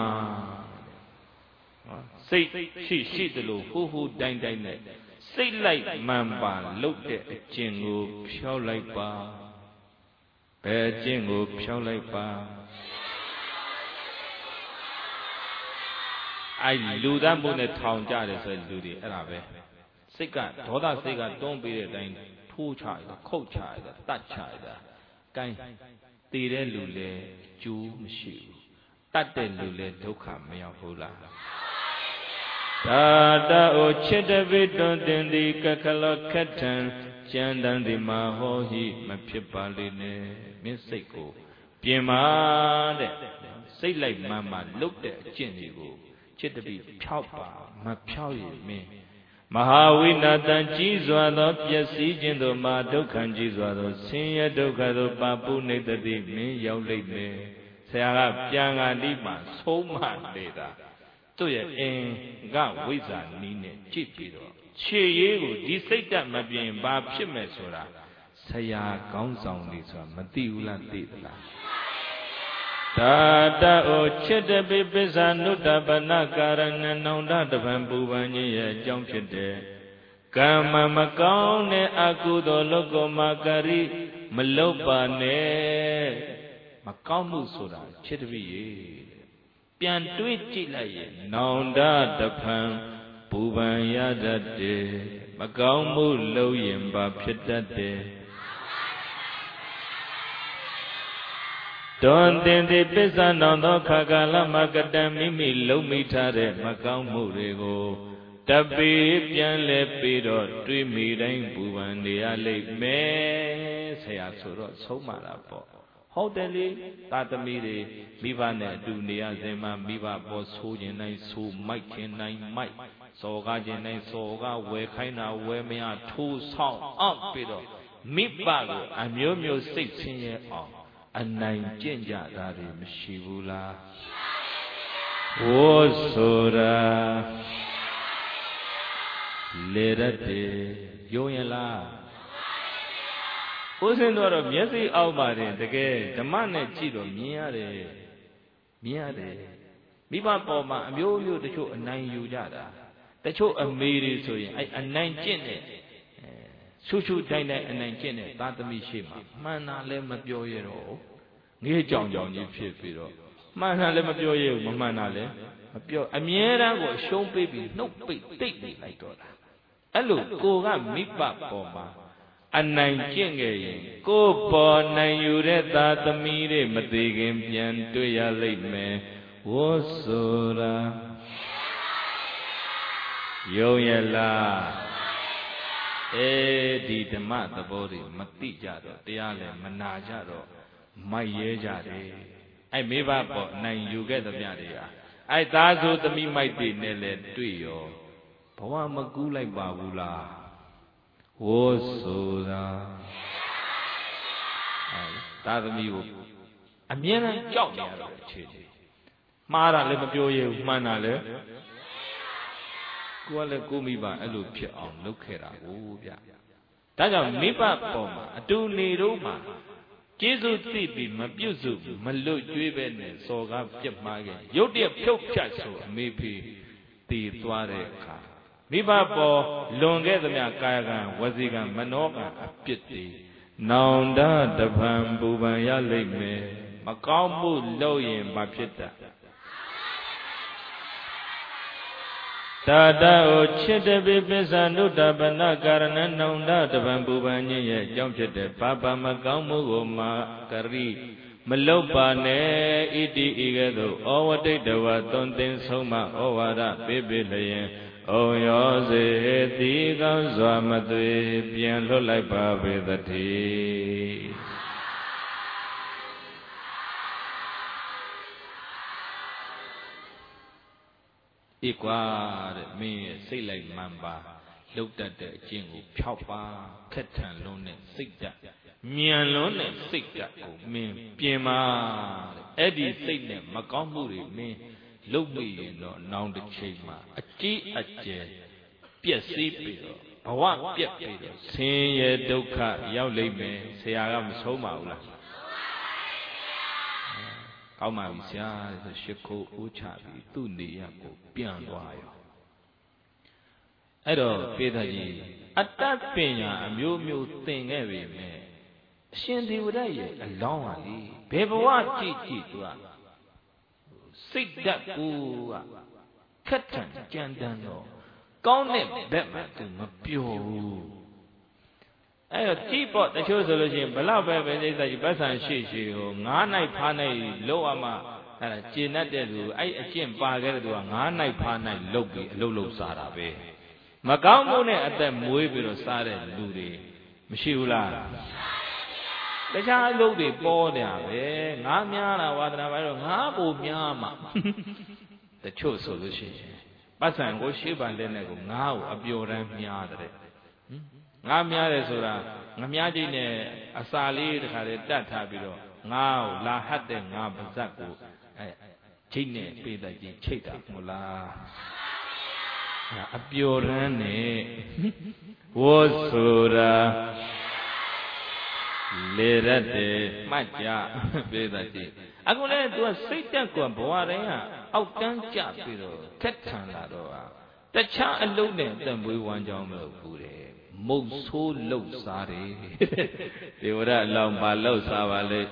စိတ်ရှိတယ်လို့ဟိုးဟိုးတိုင်းတိုင်းနဲ့စိတ်လိုက်မှန်ပါလုတ်တဲ့အကျင့်ကိုဖြောက်လိုက်ပါဘယ်အကျင့်ကိုဖြောက်လိုက်ပါအဲ့လူသားမှုနဲ့ထောင်ကြတယ်ဆိုရင်လူတွေအဲ့ဒါပဲစိတ်ကဒေါသစိတ်ကတွန်းပေးတဲ့အတိုင်းထိုးချရတာခုတ်ချရတာတတ်ချရတာကိုင်းတည်တဲ့လူလေကျိုးမရှိဘူးတတ်တဲ့လူလေဒုက္ခမရောက်ဘူးလားသာတအိုချစ်တပိတွင်တင်သည်ကခလခက်ထံကျန်တန်ဒီမှာဟောဟိမဖြစ်ပါလေနဲ့မင်းစိတ်ကိုပြင်ပါတဲ့စိတ်လိုက်မှမှလုတ်တဲ့အကျင့်တွေကိုချစ်တပိဖြောက်ပါမဖြောက်ရင်မင်းမဟာဝိနာတံကြီးစွာသောပျက်စီးခြင်းတို့မှာဒုက္ခကြီးစွာသောဆင်းရဲဒုက္ခတို့ပါပုနေတတိမင်းရောက်လိမ့်မယ်ဆရာကပြန်ကားဒီမှာဆုံးမနေတာသူ့ရဲ့အင်္ဂဝိဇ္ဇာနီးနဲ့ကြည့်ပြီးတော့ခြေရည်ကိုဒီစိတ်ဓာတ်မပြင်ဘာဖြစ်မယ်ဆိုတာဆရာကောင်းဆောင်နေဆိုတာမသိဘူးလားသိသလားသာတဩချစ်တပိပစ္ဆာနုတ္တပနကာရဏနောင်တတပံပူပန်ခြင်းရဲ့အကြောင်းဖြစ်တဲ့ကမ္မမကောင်းတဲ့အကုသိုလ်လောကမာကရိမလုတ်ပါနဲ့မကောင်းမှုဆိုတာချစ်တပိရေပြန်တွေးကြည့်လိုက်ရင်နောင်တတပံပူပန်ရတတ်တယ်မကောင်းမှုလုပ်ရင်ဘာဖြစ်တတ်တယ်တွင်တင်သည်ပစ္ဆနောင်သောခါကာလမှာကတံမိမိလုံးမိထားတဲ့မကောင်းမှုတွေကိုတပေပြန်လဲပြီးတော့တွေးမိတိုင်းပူပန်နေရလိမ့်မယ်ဆရာဆိုတော့ဆုံးမတာပေါ့ဟ Hoteli, Tatamiri, Mivane, Dunia, Zema, Miva, Boss, Hujin, Su, Mike, and Mike, Soga, Jane, Soga, Wekaina, Wemia, 2 song, up, Pido, Mibago, and Mio 16 years old, and 9 Jinja, that is Shivula. Wosura Lerate Yoyala. Usindoro Miasi Albari, the gay, the man at Chido, Miare, Miba Poma, Amu, the show a 9 Yujada. The show a Miri, so a 19, Sushu Dina and 19, Tatami Shima, Mana Lema Bioyero, Near John, you feel. Mana le mapio ye mana le mapio အမြဲတမ်းကိုရှုံးပေးပြီးနှုတ်ပိတ်တိတ်နေလိုက်တော့တာအဲ့လိုကိုကမိဘပေါ်မှာအနိုင်ကျင့်ခဲ့ရင်ကိုပေါ်နိုင်ယူတဲ့သာသမီတွေမသေးခင်ပြန်တွေ့ရလိမ့်မယ်ဝိဆိုတာယုံရလားဒီဓမ္မသဘောတွေမသိကြတော့တရားလည်းမနာကြတော့မိုက်ရဲကြတယ်အဲ့မိဘပေါ်နိုင်ယူခဲ့သမျှတွေကအဲ့သားဆိုသမီးမိုက်တွေနဲ့လည်းတွေ့ရောဘဝမကူးလိုက်ပါဘူးလားဝိုးဆိုတာသားသမီးကိုအမြဲတမ်းကြောက်နေရတဲ့အခြေအနေမှားတာလည်းမပြောရဘူးမှန်တာလည်းကိုကလည်းကိုမိဘအဲ့လိုဖြစ်အောင်လုပ်ခဲ့တာကိုဗျဒါကြောင့်မိဘပေါ်မှာအတူနေတော့မှကျေးဇူးသိပြီးမပြုစုမလွတ်ကျွေးပဲနဲ့စော်ကားပြတ်မှားခဲ့ရုတ်တရက်ဖြုတ်ဖြတ်ဆိုအမေဖေတည်သွားတဲ့အခါမိဘပေါ်လွန်ခဲ့သမျှကာယကံဝစီကံမနောကံအပြစ်တွေနောင်တတပံပူပန်ရလိမ့်မယ်မကောင်းမှုလုပ်ရင်မဖြစ်တတ်တာတောချစ်တပိပစ္စနုတပနကာရဏနောင်တတပံပူပန်ခြင်းရဲ့အကြောင်းဖြစ်တဲ့ဘာပမကောင်းမှုကိုမာကရိမလုတ်ပါနဲ့ဣတိဤကဲ့သို့ဩဝတိတဝသွန်သင်ဆုံးမဩဝါဒပေးပေးလျင်ဩရောစေတိကောင်းစွာမသွေပြန်လွတ်လိုက်ပါပေသတည်းဤကွာတဲ့မင်းရဲ့စိတ်လိုက်မှန်ပါလှုပ်တတ်တဲ့အကျင့်ကိုဖြောက်ပါခက်ထန်လွန်းတဲ့စိတ်ဓာတ်မြန်လွန်းတဲ့စိတ်ဓာတ်ကိုမင်းပြင်ပါတဲ့အဲ့ဒီစိတ်နဲ့မကောင်းမှုတွေမင်းလုပ်မိရင်တော့နောင်တစ်ချိန်မှာအကြီးအကျယ်ပျက်စီးပြီးတော့ဘဝပြက်ပြီးတော့ဆင်းရဲဒုက္ခရောက်လိမ့်မယ်ဆရာကမဆုံးပါဘူးလားကောင်းပါပြီဆရာဆိုရှ िख ိုးဦးချပြီးသူ့နေရကိုပြန်သွားရောအဲ့တော့ပေသကြီးအတ္တပညာအမျိုးမျိုးသင်ခဲ့ပြီမဲ့အရှင်ဒေဝရရဲ့အလောင်းဟာလေဘယ်ဘဝကြည့်ကြည့်သူကစိတ်ဓာတ်ကိုကခက်ထန်ကြမ်းတမ်းတော့ကောင်းတဲ့ဘက်မှာသူမပျော်ဘူးအဲ့တော့ကြည့်ပေါ့တချို့ဆိုလို့ရှိရင်ဘလောက်ပဲပဲစိတ်ကြီးပတ်ဆံရှိရှိကို9နိုင်ဖားနိုင်လောက်အမှအဲ့ဒါကျင့်တတ်တဲ့သူအဲ့အကျင့်ပါခဲ့တဲ့သူက9နိုင်ဖားနိုင်လောက်ပြီးအလုပ်လုပ်စားတာပဲမကောင်းမှုနဲ့အသက်မွေးပြီးတော့စားတဲ့လူတွေမရှိဘူးလားတခြားအလုပ်တွေပေါ်နေတာပဲငါများတာဝါသနာပဲတော့ငါပိုများမှာတချို့ဆိုလို့ရှိရင်ပတ်ဆံကိုရှေ့ပါလက်နဲ့ကိုငါ့ကိုအပျော်တမ်းများတဲ့ငါများတယ်ဆိုတာငမြားကြီးနဲ့အစာလေးတခါတည်းတတ်ထားပြီးတော့ငါ့ကိုလာဟတ်တဲ့ငါပါဇက်ကိုချိတ်နဲ့ပေးတဲ့ကြီးချိတ်တာမဟုတ်လားအပျော်တမ်းနဲ့ဝိုးဆိုတာလေရက်တယ်မှတ်ကြပေးတဲ့ကြီးအခုလဲသူကစိတ်တက်ကွာဘဝတိုင်းကအောက်တန်းကျပြီးတော့ခက်ထန်လာတော့တခြားအလုံးနဲ့တံပွေးဝမ်းကြောင်းမလုပ်ဘူးတဲ့မုတ်ဆိုးလှုပ်စားတယ်ဒေဝရအလောင်းပါလှုပ်စားပါလေ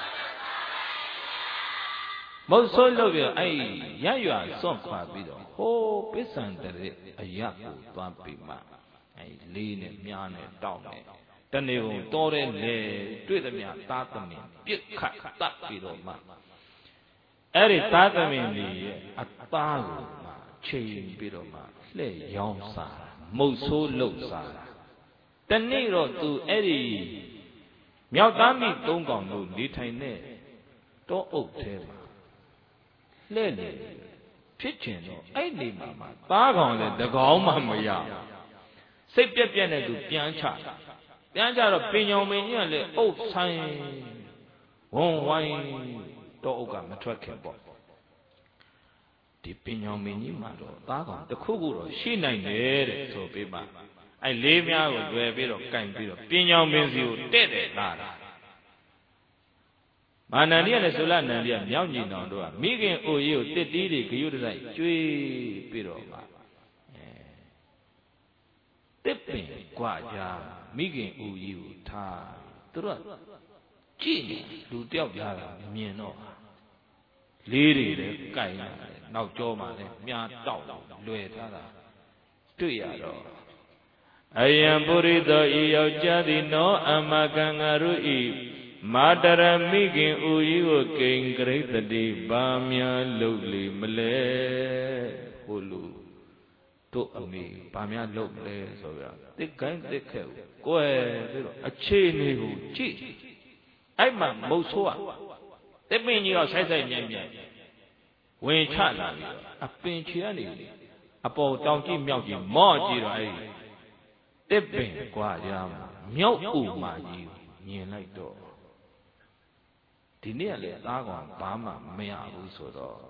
မုတ်ဆိုးလှုပ်ပြီးအဲ့ရရွာစွန့်ခွာပြီးတော့ဟိုးပစ္စံတဲ့အရာကိုသွားပြီးမှအဲ့လေးနဲ့မြားနဲ့တောက်နဲ့တနေ့ကုန်တော်တဲ့လေတွေ့သမျှသားသမင်ပြစ်ခတ်တတ်ပြီးတော့မှအဲ့ဒီသားသမင်ကြီးရဲ့အသားကိုမှချိန်ပြီးတော့မှလှည့်ရောင်းစားမုတ်ဆိုးလှုပ်စားတနေ့တော့သူအဲ့ဒီမြောက်သားမိသုံးကောင်တို့နေထိုင်တဲ့တောအုပ်ထဲမှာလှဲ့လေဖြစ်ချင်တော့အဲ့နေမှာသားကောင်လည်းတကောင်မှမရစိတ်ပြက်ပြက်နဲ့သူပြန်ချတော့ပင်ညောင်မင်းကြီးကလည်းအုပ်ဆိုင်ဝုံဝိုင်းတောအုပ်ကမထွက်ခင်ပေါ့ဒီပင်ညောင်မင်းကြီးမှာတော့သားကောင်တစ်ခုခုတော့ရှိနိုင်တယ်တဲ့ဆိုပေးပါအဲ့လေးများကိုလွယ်ပြီးတော့ကင်ပြီးတော့ပင်ညောင်မင်းစီကိုတဲ့တယ်လာတာမာနန္ဒီကလည်းဆိုလနန္ဒီကမြောက်ညီနောင်တို့ကမိခင်အိုကြီးကိုတစ်တီးတွေဂယုတစိုက်ကျွေးပြီးတော့မှတစ်ပင်กว่าကြမိခင်အိုကြီးကိုထားသူတို့ကြည့်နေလူတယောက်ကြားတာမြင်တော့လေးတွေလည်းကြိုက်ရတယ်နောက်ကျောမှာလည်းမြားတောက်လွယ်ထားတာတွေ့ရတော့အယံပုရိသောဤယောက်ျားသည်နောအမကံငါတို့ဤမာတရမိခင်ဥကြီးကိုကိင်ဂရိတတိဘာများလုပ်လေမလဲဟိုလူတို့အမေဘာများလုပ်လဲဆိုရတစ်ကိုင်းတစ်ခဲကိုယ်ပြီးတော့အခြေအနေကိုကြည့်အဲ့မှာမုတ်ဆိုးတစ်ပင်ကြီးတော့ဆိုင်မြိုင်ဝင်ချလာပြီအပင်ချီကနေအပေါ်တောင်ကြည့်မြောက်ကြည့်မော့ကြည့်တော့အဲ့တစ်ပင်กว่าရမှာမြောက်ဥမာကြီးမြင်လိုက်တော့ဒီနေ့ကလည်းသားကောင်ဘာမှမရဘူးဆိုတော့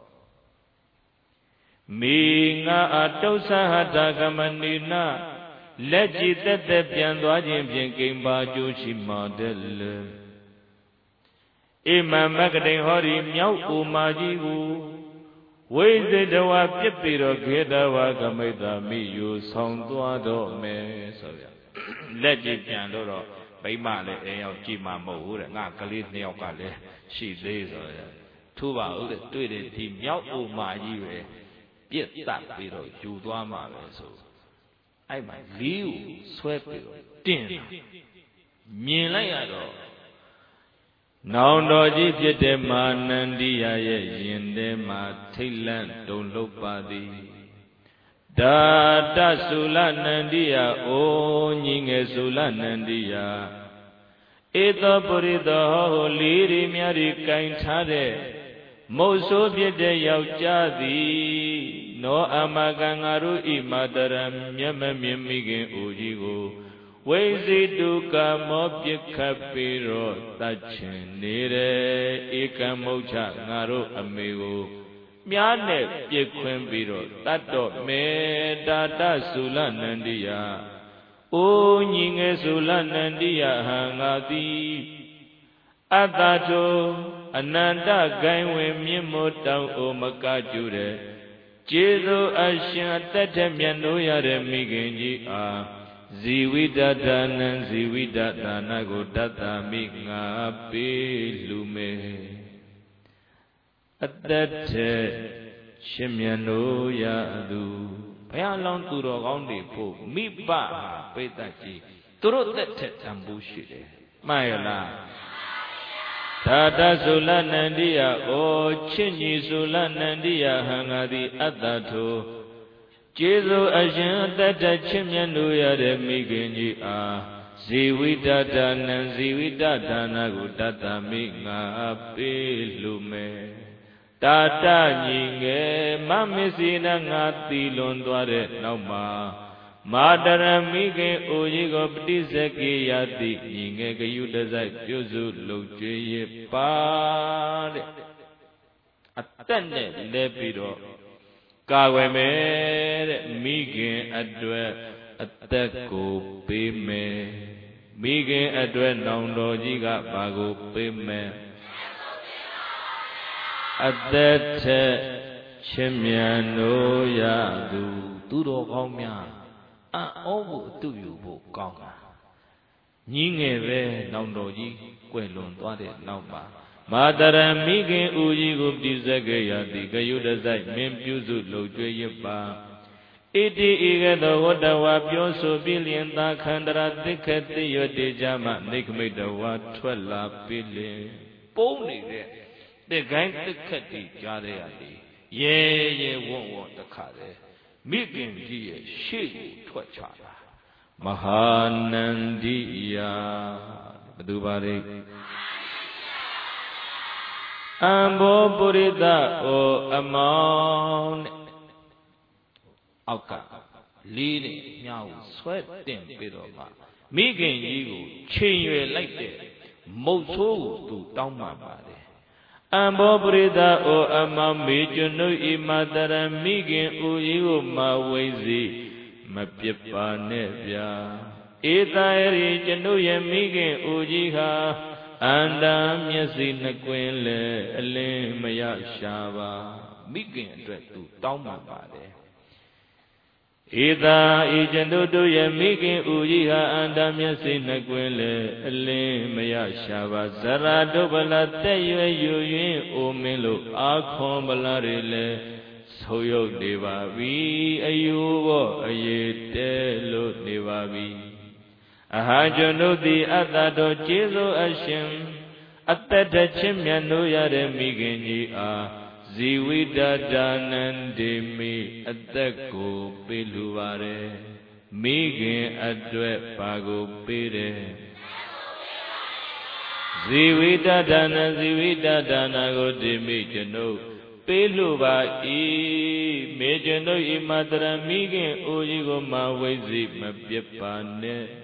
မေငါအတုဆဟတကမဏိနလက်ကြည်သက်သက်ပြန်သွားခြင်းဖြင့်ကိမ္ပါကျိုးရှိမှတယ်လေဣမံမကတိဟောဒီမြောက်ဥမာကြီးကိုဝိသေတဝပြစ်ပြီးတော့ခေတဝကမိတ္တမိယူဆောင်သွားတော့မယ်ဆိုရလက်ကြည်ပြန်တော့ဗိမလည်းအဲရောက်ကြည့်မှမဟုတ်ဘူးတဲ့ငါကလေးနှစ်ယောက်ကလည်းရှိသေးဆိုရထူပါဦးတဲ့တွေ့တယ်ဒီမြောက်ဥမာကြီးပဲပြစ်တတ်ပြီးတော့ယူသွားမှာပဲဆိုအဲ့မှာလီးကိုဆွဲပြီးတော့တင်းမြင်လိုက်ရတော့နောင်တော်ကြီးဖြစ်တဲ့မာနန္ဒီယရဲ့ရင်ထဲမှာထိတ်လန့်တုန်လှုပ်ပါသည်ဒါတသုလနန္ဒီယအိုညီငယ်သုလနန္ဒီယဧသောပုရိသောဟောလေးရီများရီကင်ထားတဲ့မုတ်ဆိုးဖြစ်တဲ့ယောက်ျားသည်နောအမကံငါတို့ဤမာတရမျက်မမြင်မိခင်အိုကြီးကိုဝိဇိတုကမောပြစ်ခတ်ပြီးတော့တတ်ချင်နေတယ်ဧကမုတ်ချငါတို့အမေကိုမြားနဲ့ပြစ်ခွင်းပြီးတော့တတ်တော့မေတာတသုလနန္ဒီယအိုညီငယ်သုလနန္ဒီယဟံငါသည်အတ္တတောအနန္တဂိုင်းဝင်မြင့်မို့တောင်းအိုမကကျူတဲ့ကျေးဇူးအရှင်အသက်ထက်မြတ်လို့ရတဲ့မိခင်ကြီးအားဇီဝိတဒါနံဇီဝိတဒါနကိုတတ္တမိငါပေးလူမေအသက်ထက်ရှင်မြတ်လို့ရသူဘုရားလောင်းသူတော်ကောင်းတွေဖို့မိဘဟာပိဋကကြီးသူတို့သက်ထက်တန်ဖိုးရှိတယ်မှန်ရလားသာတသုလနန္ဒီယဩချစ်ညီသုလနန္ဒီယဟံငါသည်အတ္တထိုကျေးဇူးအရှင်အတ္တချစ်မြတ်လို့ရတဲ့မိခင်ကြီးအားဇီဝိတဒါနံဇီဝိတဒါနကိုတတ္တမိငါပေးလူမယ်တာတညီငယ်မမစ္စေနငါတီလွန်သွားတဲ့နောက်မှာမာတရမိခင်အိုကြီးကိုပฏิစကိယတိညီငယ်ဂယုတစိုက်ပြုစုလုပ်ကြွေရပါတဲ့အသက်နဲ့လဲပြီးတော့ကာဝယ်မယ်တဲ့မိခင်အတွက်အသက်ကိုပေးမယ်မိခင်အတွက်နောင်တော်ကြီးကဘာကိုပေးမယ်အသက်ထက်ရှင်မြတ်လို့ရသူသူတော်ကောင်းများအံ့ဩဖို့အတုယူဖို့ကောင်းတာညီငယ်ပဲနောင်တော်ကြီးကွယ်လွန်သွားတဲ့နောက်မှာမာတရမိခင်ဦးကြီးကိုပြုစက်ခဲ့ရသည်ဂယုတစိုက်မင်းပြုစုလုပ်ကြွေရပါဣတိဤကသောဝတ္တဝါပြောဆိုပြီးလျင်သာခန္ဓရာသိက္ခတိယတေကြမှနိခမိတဝါထွက်လာပြီးလျင်ပုံနေတဲ့တဲ့ခိုင်းသိက္ခတိကြားရသည်ရဲရဲဝံ့ဝံ့တခါတည်းမိခင်ကြီးရဲ့ရှေ့ကိုထွက်ချတာမဟာနန္ဒီယ Badu Bari Ambo Purita O Amon Auka Leading Now Sweating Pidoma Megan Yigo Chain you like that Moso to Tama Bari Ambo Purita O Amon Major no Imadara Megan Uyu Mawezi Mapipa Nebia Itairi Januya Megan Ujiha Anda Miasi Naquile Ale Maya Shava Megan to Tama Bari Ida Ijanudu Yamiki Ujiha Anda Miasi Naquile Ale Maya Shava Zara Dobala Tayu Yuyin Omelo Akhom Balarile Soyo Devavi Ayuvo Ayetelo Devavi Ahajanudi Adado Jesu Ashim Atata Chimyano Yare Migini A Ziwida Danandemi Atako Piluare Migin Adwe Pago Pire Ziwida Dana Go Demi Jano Piluba E Mejano Imadra Migin Ujigo Mawezi Mapyapane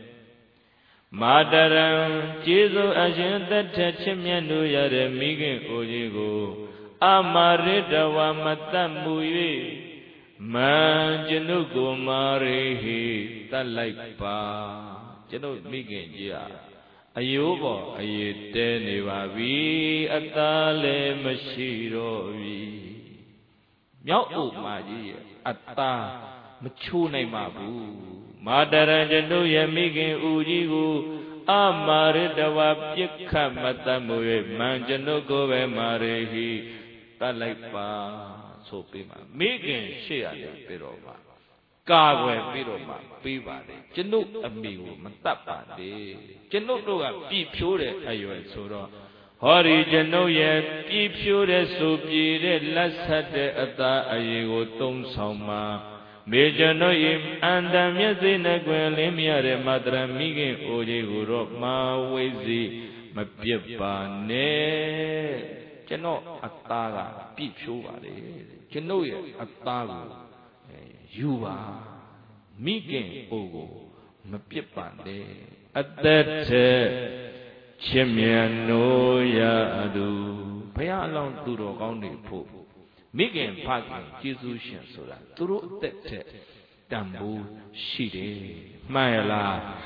Madaram Jesu Ajanta Chimyanu Yare Migin Ojigo Amarita Wamatamuye Manjanugo Marihi Talaipa Jano Migin Jia Ayubo Ayete Nevavi Atale Mashirovi Yau Maji Atta Machune Mabu Madarajanu Yamigin Ujigu Amaritawa Pika Matamuye Manjanugo Marehi Talaipa Sopima Migin Shea Piroma Kagwe Piroma Pivade Janu Amigo Matapa de Janu Loga Pipure Ayo Soro Hori Janu Ye Pipure Supire Lasate Ata Ayego Tom Sama Mejano im anda miasi Naguelimia Madra Migin Oji Guru Ma Wezi Mapipa Ne Jano Ataga Pipshuare Jano Ye Atago Yuva Migin Ogo Mapipa Ne Atete Chimiano Yadu Paya Long Duro Gondi Po Migin Pagin, Jesus Shansola, Turu Tete, Dambu, Shide, Mayala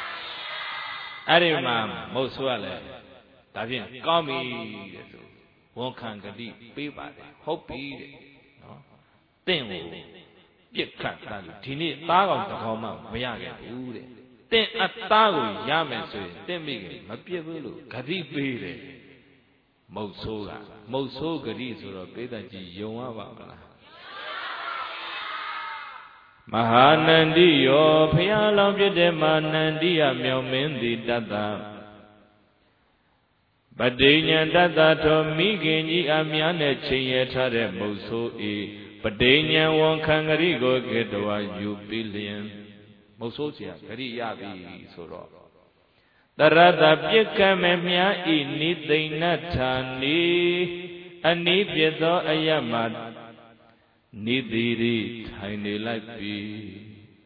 Arimam, Moswale, Davian, Gami, one can be Pibade, Hopi, then get cut, Tini, Tago, the Homa, Mayaga, Ude, then at Tago, Yamas, then Migin, Mapiabu, Kadi Pide. Moso Gadi Sura Pedaji Yoma Baba Mahanandi Yo Pialam Yedema Nandia Myomendi Dada Badenya Dada to Migini Amiane Chinyetare Moso E Badenya Won Kangarigo Gedwa Yu Billion Mososia Gadi Yabi Sura Tarada Pikamemia Inidina Tani Anipieto Ayamat Nidiri Tiny Life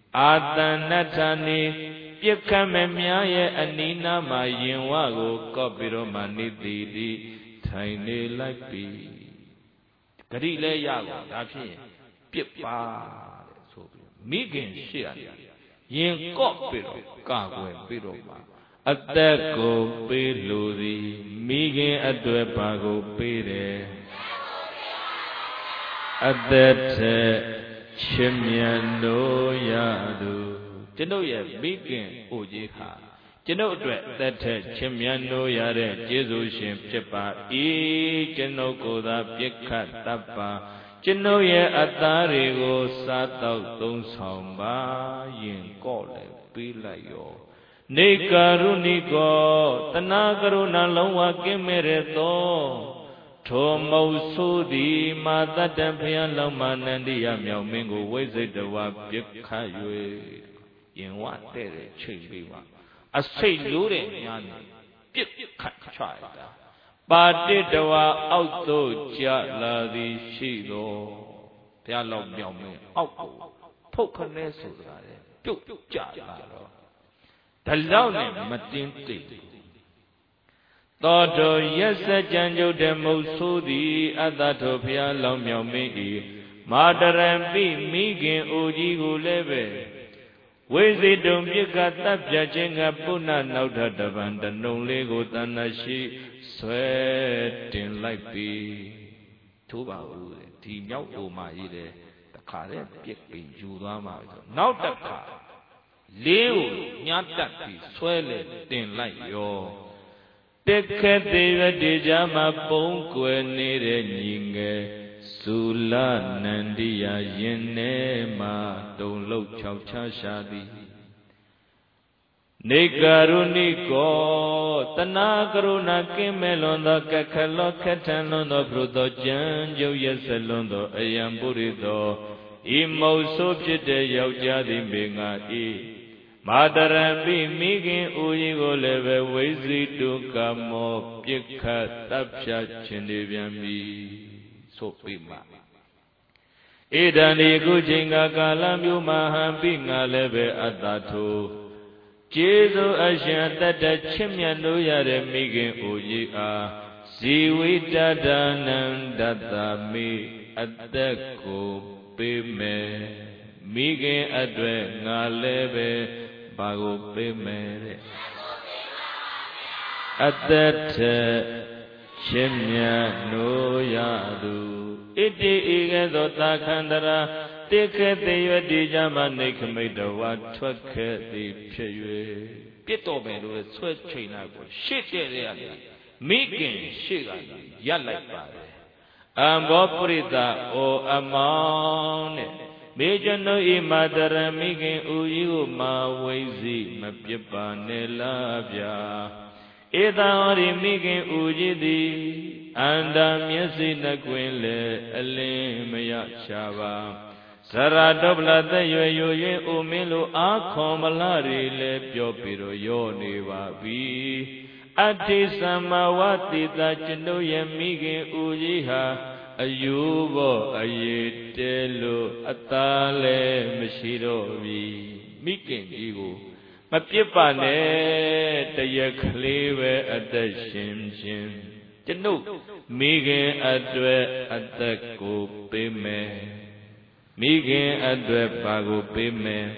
Adanatani Pikamemia Anina Mayinwago Copiroma Nidiri Tiny Life Kadile Yago Dafi Pipa Migin Shia Yin Copiro Kagwe Piroma Atako Piluri Migin Adwepago Pire Adete Chimiano Yadu Janoya Migin Ujiha Jano Dwe Dete Chimiano Yare Jesus Shim Chepa E Jano Koda Pika Tapa Jano Ye Atarigo Satao Don Samba Yin Kole Pilayo Nikaruniko Tanakaruna Lawa Kimereto Tomo Sudi Madatampia Lamanandia Miao Mingo Wezetawa Pikayue in what day Chibiwa. A say Lure Yan ပြစ်ခတ်ချရတာပါတိတဝါအောက်သို့ကြလာသည်ရှိသောဘုရားလောက်မြောက်မင်းအောက်ကိုဖုတ်ခနဲဆိုတာလေပြုတ်ကြလာတော့ဒါလောက်နဲ့မတင်းသိသောတော်ရက်စကြံကြုတ်တဲ့မုတ်ဆိုးသည်အတ္တထောဘုရားလောက်မြောက်မင်းဤမာတရံပိမိခင်အိုကြီးကိုလည်းပဲဝိဇိတုံပြစ်ကတပ်ပြခြင်းကပုဏ္ဏနောက်ထတပံတနုံလေးကိုတဏ္ဍရှိဆွဲတင်လိုက်ပြီထိုးပါဦးဒီမြောက်အိုမှာရေးတယ်တခါတည်းပြစ်ပြီးယူသွားမှာဆိုနောက်တစ်ခါလေးကိုညှပ်တက်ပြီးဆွဲလေတင်လိုက်ရောတက်ခက်သေးရတေကြမှာပုံကွယ်နေတဲ့ညီငယ်သုလနန္ဒီယယင်နေမှာတုံလုံး၆ချရှာသည်နေကရုဏိကောတနာကရုဏာကင်းမဲ့လွန်သောကခလောခထံလွန်သောဘုသောကြံကြုတ်ရက်စလွန်သောအယံပုရိသောဤမုတ်ဆိုးဖြစ်တဲ့ယောက်ျားသည်မေငါဤမာတရံပိမိခင်ဦးကြီးကိုလည်းပဲဝိဇိတုကမောပြစ်ခတ်တပ်ဖြတ်ခြင်းတွေပြန်ပြီဆိုပြီးမှဣဒံဒီခုချိန်ကကာလမျိုးမဟံပိငါလည်းပဲအတ္တထိုကျေးဇူးအရှင်တတ္တချစ်မြတ်လို့ရတဲ့မိခင်ဦးကြီးအားဇီဝိတဒနံဒတ္တမိအသက်ကိုပေးမယ်မိခင်အတွက်ငါလည်းပဲဘာကိုပေးမယ်တဲ့အသက်ထချစ်မြတ်လို့ရသူဣတိဤကဲ့သို့သာခန္တရာတိခေတေယတိကြမနိခမိတဝါထွက်ခဲ့သည်ဖြစ်၍ပြစ်တော်မယ်လို့ဆွဲချိန်လိုက်ကိုရှေ့တဲ့ရတယ်မိခင်ရှေ့ကရပ်လိုက်ပါတယ်အံဘောပရိသအိုအမောင်းနဲ့မေကျွန်ုပ်ဤမာတရမိခင်ဦးကြီးကိုမာဝိဇိမပြစ်ပါနဲ့လားဗျာဧတံဟောဒီမိခင်ဦးကြီးသည်အန္တမျက်စိနှကွင်းလေအလင်းမရချပါဇရာတောပလသက်ရွယ်ရွ၍အိုမင်းလိုအာခွန်မလာရီလေပြောပြီးတော့ရောနေပါပြီအတ္တိသမ္မာဝတိတာကျွန်ုပ်ရဲ့မိခင်ဦးကြီးဟာအယူဘောအရေးတဲလို့အသားလည်းမရှိတော့ပြီမိခင်ကြီးကိုမပြစ်ပါနဲ့တရက်ကလေးပဲအသက်ရှင်ရှင်ကျွန်ုပ်မိခင်အတွက်အသက်ကိုပေးမယ်မိခင်အတွက်ဘာကိုပေးမယ်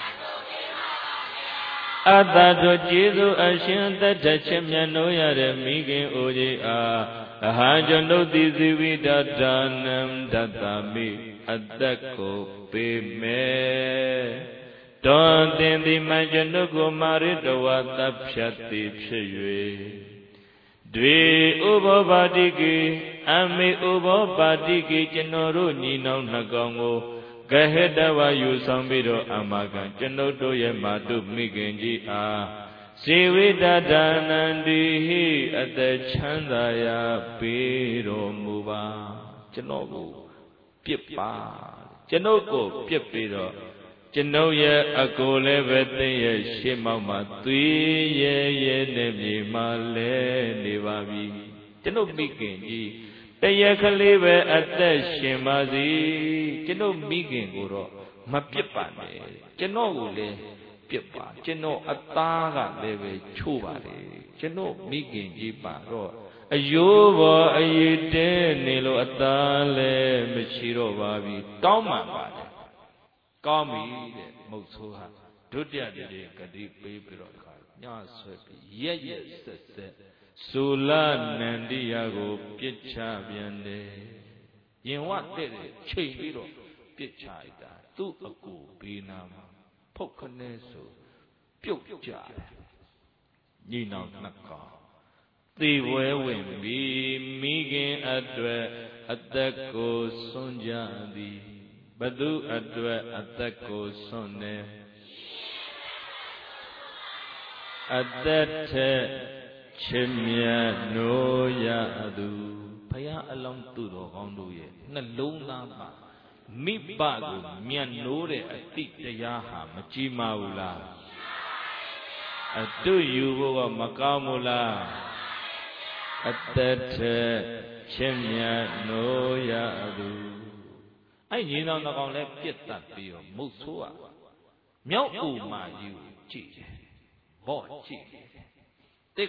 အတ္တတို့ကျေးဇူးအရှင်တတ္တချစ်မြတ်လို့ရတဲ့မိခင်အိုကြီးအားအဟံကျွန်ုပ်သည်ဇီဝိတဒါနံဒတ္တမိအတ္တကိုပေးမယ်တွန်တင်သည်မှကျွန်ုပ်ကိုမာရိတဝါတပ်ဖြတ်သည်ဖြစ်၍တွေဥဘောပါတိကေအမေဥဘောပါတိကေကျွန်တော်တို့ညီနောင်နှကောင်ကိုကဟတဝါယူဆောင်ပြီးတော့အမကကျွန်ုပ်တို့ရဲ့မာတုမိခင်ကြီးအားဇေဝိတဒါနန္တိဟိအသက်ချမ်းသာရာပေးတော်မူပါကျွန်တော်ကိုပြစ်ပါကျွန်ုပ်ကိုပြစ်ပြီးတော့ကျွန်ုပ်ရဲ့အကိုလည်းပဲသိရဲ့ရှေ့မောက်မှာသွေးရဲနဲ့မြေမှာလဲနေပါပြီကျွန်ုပ်မိခင်ကြီးတရက်ကလေးပဲအသက်ရှင်ပါစေကျွန်ုပ်မိခင်ကိုတော့မပြစ်ပါနဲ့ကျွန်တော်ကိုလည်းပြစ်ပါကျွန်တော်အသားကလည်းပဲချိုးပါလေကျွန်တော်မိခင်ကြီးပါတော့အယိုးပေါ်အရေးတဲနေလို့အသားလည်းမရှိတော့ပါပြီတောင်းပန်ပါတယ်ကောင်းပြီတဲ့မုတ်ဆိုးဟာဒုတိယတည်းကတိပေးပြီးတော့ညဆွဲပြီးရက်ဆက်သုလနန္ဒီယကိုပြစ်ချပြန်တယ်ရင်ဝတဲ့ချိန်ပြီးတော့ပြစ်ချလိုက်တာသူ့အကူဘေးနာမှာဖုတ်ခနဲဆိုပြုတ်ကြတယ်ညီနောင်နှစ်ကောင်သေဝဲဝင်ပြီးမိခင်အတွက်အသက်ကိုစွန့်ကြသည်ဘသူအတွက်အသက်ကိုစွန့်နေအသက်ထက်ချစ်မြတ်နိုးရသူဘုရားအလောင်းသူတော်ကောင်းတို့ရဲ့နှလုံးသားမှာမိဘကိုမြတ်နိုးတဲ့အတိတရားဟာမကြည်မာဘူးလား atu yubo makamula atete chimya no yadu ai nhìn nào nó còn lẽ biết tạt biểu một số à méo ủ mà yêu chỉ bỏ chỉ tích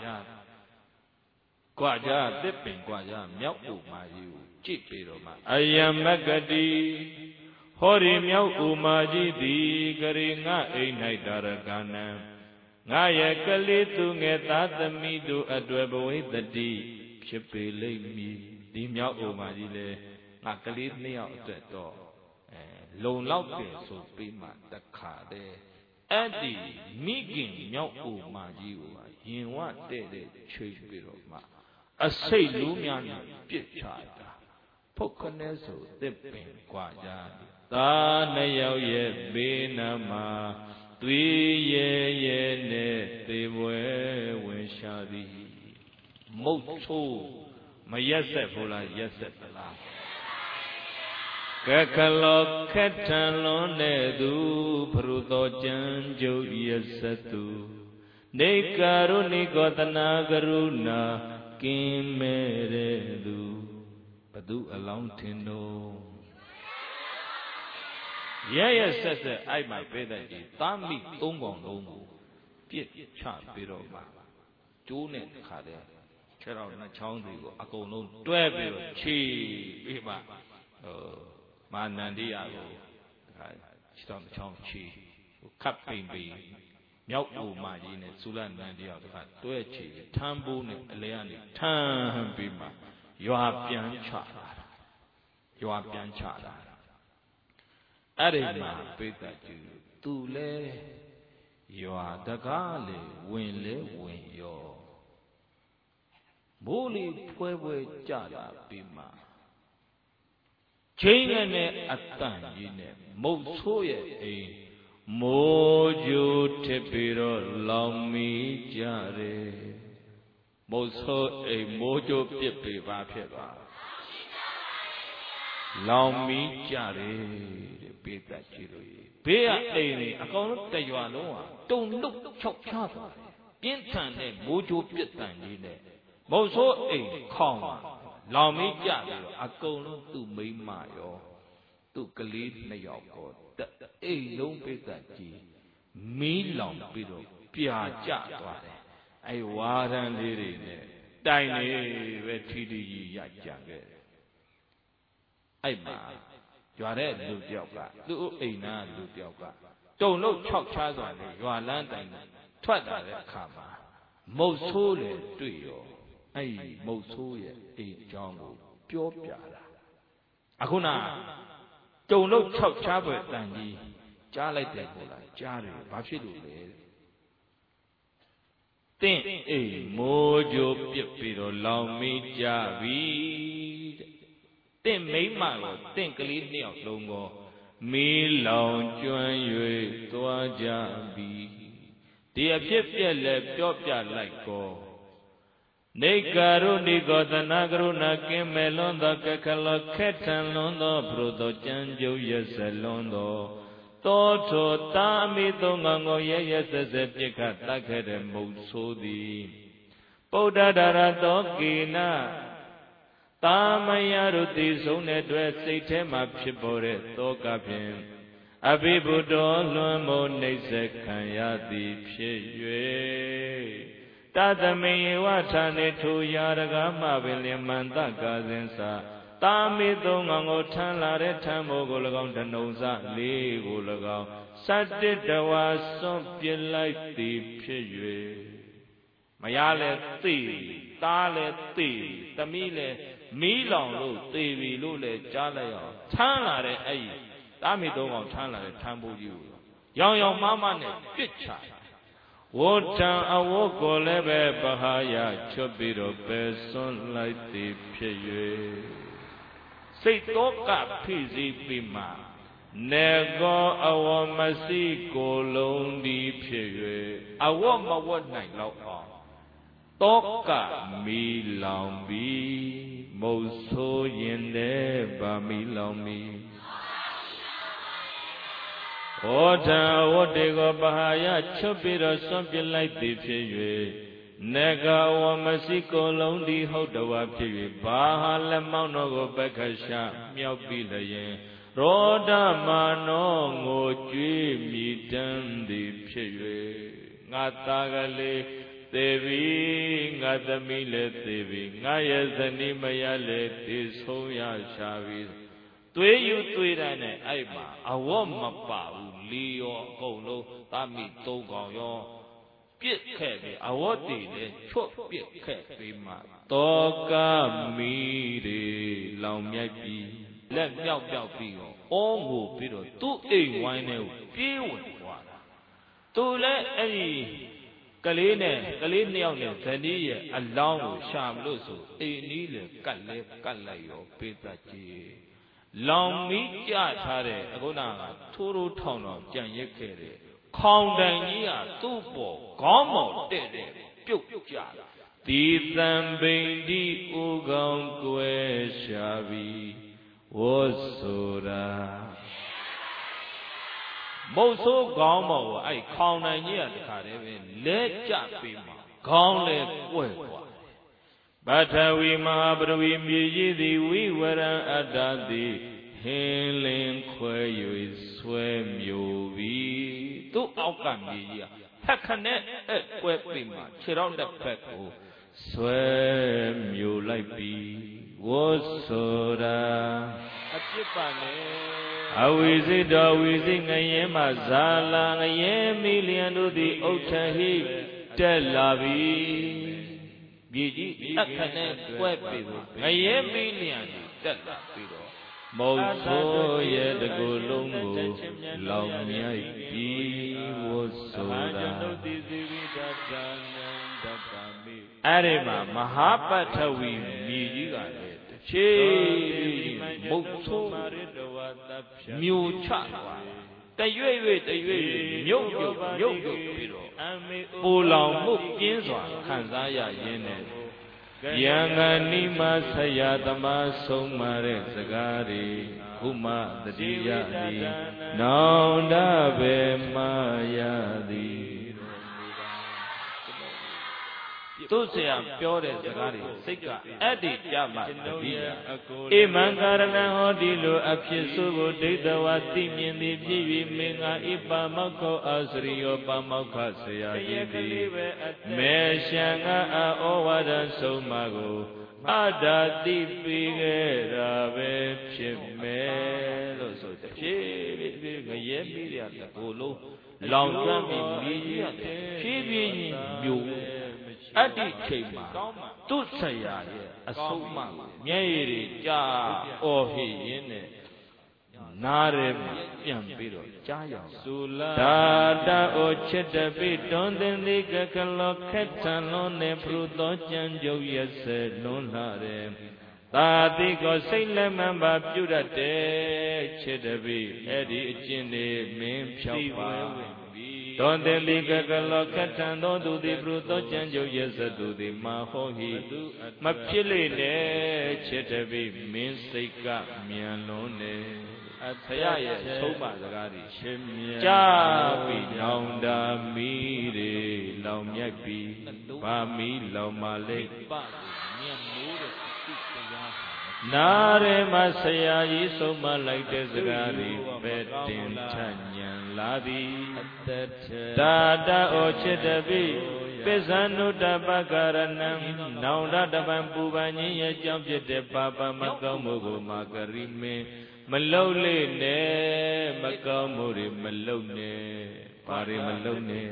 quả ra tích bình quả ra méo ủ mà yêu chỉ biểu mà ayamagadi hori méo ủ mà chỉ đi kari ngã ấy này daragana ngã ye kali tu nghe ta tâm mi tu adwe bôi tật đi chụp lấy mi đi méo ủ mà chỉ le ngã kali này ở tuyệt đó lồng lóc để số bị mà đặc khả đấy ấy đi mi kinh méo ủ mà chỉ mà hiện hóa để chơi bị rồi mà xây lũ mian biết trái ta phúc khăn số tiếp bình quả ra ta này yêu ye bên mà tuy ye ne tê bue quên xa đi một số mà yes phù là yes là cái khalo khét thanh lon ne du pru to chan jo yes tu ne karuni gotana karuna kim mere du badu along thin no ye set ai mai pe da ji ta mi tong kong long ko piet cha pi ro ma chú ne kha de che rao na chong thủy ko a kong long twai pi ro chi pi ma ma nan di ya ko chi tong chong chi khap pin piမြောက်ဦးမာကြီးနဲ့သုလနန္ဒယောတခါတွဲချီထမ်းပိုးနဲ့အလဲကနေထမ်းပြီးမှရွာပြန်ချလာတာရွာပြန်ချလာတာအဲ့ဒီမှာပိဋကကျူသူလဲရွာတကားလေဝင်လဲဝင်ရောမိုးလေးဖွဲကြလာပြီးမှချင်းနဲ့အတန်ကြီးနဲ့မုတ်ဆိုးရဲ့အိမ်မိုးကြိုထစ်ပြီးတော့လောင်မီကြတယ်မုတ်ဆိုးအိမ်မိုးကြိုပြစ်ပြီးပါဖြစ်သွားလောင်မီကြတယ်တဲ့ပိဋကကြည့်လို့ဘေးကအိမ်တွေအကောင်လုံးတရွာလုံးဟာတုံလုတ်ချောက်ချသွားတယ်ပြင်းထန်တဲ့မိုးကြိုပြစ်တန်ကြီးနဲ့မုတ်ဆိုးအိမ်ခေါင်လောင်မီကြပြီးတော့အကောင်လုံးသူ့မိမရောသူ့ကလေးနှစ်ယောက်ကိုအိမ်လုံးပိဋကကြီးမီးလောင်ပြီးတော့ပြာကျသွားတယ်အဲဝါရန်လေးတွေနဲ့တိုင်နေပဲထီထီကြီးရကြခဲ့တယ်အဲ့မှာရွာတဲ့လူတယောက်ကသူ့အိမ်နာလူတယောက်ကတုံလို့၆ချားစွာနဲ့ရွာလန်းတိုင်ထွက်လာတဲ့အခါမှာမုတ်ဆိုးလေတွေ့ရောအဲ့မုတ်ဆိုးရဲ့အိမ်အကြောင်းကိုပြောပြတာအခုနကြုံလို့၆ချားပဲတန်ကြီးကြားလိုက်တယ်ကိုလားကြားတယ်ဘာဖြစ်လို့လဲတင့်အိမ်မိုးကြိုပြစ်ပြီးတော့လောင်မိကြပြီတဲ့တင့်မိမကိုတင့်ကလေးနှစ်ယောက်လုံးကိုမီးလောင်ကျွမ်း၍သွားကြပြီဒီအဖြစ်ပြက်လဲပြောပြလိုက်ကောနေကာရုဏိကောသနာကရုဏာကင်းမဲ့လွန်သောကခလခက်ထန်လွန်သောဘုရသောကြံကြုတ်ရစလွန်သောသောထောတာမိသုံးကောင်ကိုရဲဆက်ဆက်ပြစ်ခတ်တတ်ခဲ့တဲ့မုတ်ဆိုးသည်ပုဒ္ဒဒါရသောကေနတာမယရုတိဆုံးတဲ့အတွက်စိတ်ထဲမှာဖြစ်ပေါ်တဲ့သောကဖြင့်အဘိဗုဒ္ဓောလွန်မို့နှိစ္စခံရသည်ဖြစ်၍တသမိယဝထာနေထိုရာရကမပင်လျမန္တကာစဉ်စာတာမေသုံးကောင်ကိုထမ်းလာတဲ့ထမ်းမိုးကို၎င်းတနုံစလေးကို၎င်းစတ္တတဝါစွန့်ပြစ်လိုက်သည်ဖြစ်၍မရလဲသိသားလဲသိသမီးလဲမီးလောင်လို့သေပြီလို့လဲကြားလိုက်အောင်ထမ်းလာတဲ့အဲ့ဒီတာမေသုံးကောင်ထမ်းလာတဲ့ထမ်းမိုးကြီးကိုရောင်ရောင်မမနဲ့ပြစ်ချဝဋ္ဌံအဝတ်ကိုလည်းပဲပဟာယချွတ်ပြီးတော့ပဲစွန့်လိုက်သည်ဖြစ်၍စိတ်သောကဖိစီပြီးမှနေကောအဝမစီကိုလုံးဒီဖြစ်၍အဝမဝတ်နိုင်တော့အောင်သောကမီလောင်ပြီးမုတ်ဆိုးရင်တဲ့ဗာမီလောင်ပြီးဩဝတ္တေကောပဟာယချွတ်ပြီးတော့စွန့်ပစ်လိုက်သည်ဖြစ်၍နေကဝမစီကိုလုံးဒီဟုတ်တော်ဖြစ်၍ဘာဟာလက်မောင်းတော်ကိုပက္ခရှာမြောက်ပြီးလျင်ရောဒမာနောငိုကြွေးမြည်တမ်းသည်ဖြစ်၍ငါသားကလေးသေပြီငါသမီးလည်းသေပြီငါရဲ့ဇနီးမယားလည်းသေဆုံးရရှာပြီသွေးယူသွေးတိုင်းနဲ့အဲ့မှာအဝတ်မပါဘူးလီရောအကုန်လုံးသားမိသုံးကောင်ရောပြစ်ခဲ့ပြီးအဝတ်တည်လည်းချွတ်ပြစ်ခဲ့ပြီးမှတောကမီတွေလောင်မြိုက်ပြီးလက်မြောက်ပြောက်ပြီးတော့အောငိုပြီးတော့သူ့အိမ်ဝိုင်းထဲကိုပြေးဝင်သွားတာသူလည်းအဲ့ဒီကလေးနှစ်ယောက်နဲ့ဇနီးရဲ့အလောင်းကိုရှာမလို့ဆိုအိမ်နီးလေကတ်လိုက်ရောပေးတတ်ကြီးလောင်မီးကြထားတဲ့အခုနကထိုးထိုးထောင်ထောင်ကြံရစ်ခဲ့တဲ့ခေါင်တိုင်ကြီးကသူ့ပေါ်ခေါင်းမောင်တဲ့ပြုတ်ကြဒီသံပိန်ဒီဥကောင်ကွယ်ရှာပြီးဝတ်ဆိုတာမုတ်ဆိုးခေါင်းမောင်ကိုအဲ့ခေါင်တိုင်ကြီးကတခါတည်းပဲလဲကြပြီးမှခေါင်းလဲကွဲသွားပထဝီမဟာပရဝီမြေကြီးသည်ဝိဝရံအတ္တသည်ဟင်းလင်းခွဲ၍ဆွဲမျိုးပြီးသူ့အောက်ကမြေကြီးကဖက်ခနဲ့ကွဲပြီးမှခြေထောက်တစ်ဖက်ကိုဆွဲမျိုးလိုက်ပြီးဝတ်ဆိုတာအပြစ်ပါနဲ့အဝိဇိတောဝိဇိငရဲမှဇာလာငရဲမိလျံတို့သည်ဥထဟိတက်လာပြီမြေကြီးအခနဲ့ကွဲပြီးငရဲမိလျံတက်လာပြီးတော့မုတ်ဆိုးရဲ့တကူလုံးကိုလောင်မြိုက်ပြီးဝတ်ဆိုတာအဲ့ဒီမှာမဟာပတ္ထဝီမြေကြီးကလည်းတစ်ချေမုတ်ဆိုးမြို့ချသွားတရွေ့မြုပ်ပြီးတော့ပူလောင်မှုပြင်းစွာခံစားရရင်းနဲ့ယံဂနိမဆရာသမားဆုံးမတဲ့စကားတွေခုမှတတိယသည်နောင်တဘေမယသည်သူဆရာပြောတဲ့စကားတွေစိတ်ကအဲ့ဒီကြမှတတိယဧမံကာရဏဟောဒီလိုအဖြစ်ဆိုကိုဒိဋ္ဌဝသိမြင်သည်ဖြစ်၍မင်္ဂဣပါမောက္ခောအာစရိယောပါမောက္ခဆရာကြီးသည်မေရှံငါဩဝါဒဆုံးမကိုအတ္တတိပိခဲ့တာပဲဖြစ်မယ်လို့ဆိုတဖြည်းဖြည်းငရဲမိရတကိုလုံးလောင်ကျွမ်းပြီးမြေကြီးရဖြည်းဖြည်းမြို့အဲ့ဒီချိန်မှာသူ့ဆရာရဲ့အဆုံးအမမျက်ရည်တွေကြာအော်ဟစ်ရင်းနဲ့နားရဲမှာပြန်ပြီးတော့ကြားရအောင်ဒါတဩချစ်တပိတွန်သင်သည်ကကလောခက်ထန်လွန်နေပရုသောကြံကြုတ်ရစေလွန်လာတယ်သာတိကိုစိတ်လက်မှန်ပါပြုတတ်တယ်ချစ်တပိအဲ့ဒီအကျင့်တွေမင်းဖြောက်ပါတွန်သင်သည်ကကလောခက်ထန်သောသူသည်ပရုသောကြံကြုတ်ရစေသူသည်မဟောဟိမဖြစ်လေနဲ့ချစ်တပိမင်းစိတ်ကမြန်လွန်နေဘုရားရဲ့ဆုံးမစကားတွေရှင်မြတ်ကြားပြီးနောင်တမီတွေလောင်မြတ်ပြီးဗာမီလောင်မလေးမြတ်မိုးတဲ့သူတရားနာရဲမှာဆရာကြီးဆုံးမလိုက်တဲ့စကားတွေပဲတင်ထညံလာသည်တာတဩချစ်တပိပစ္ဆန္နုတပကရဏံနောင်တတပံပူပန်ခြင်းရဲ့အကြောင်းဖြစ်တဲ့ပါပမကောင်းမှုကိုမာကရိမင်းမလုံလေနဲ့မကောင်းမှုတွေမလုံနဲ့ဘာတွေမလုံနဲ့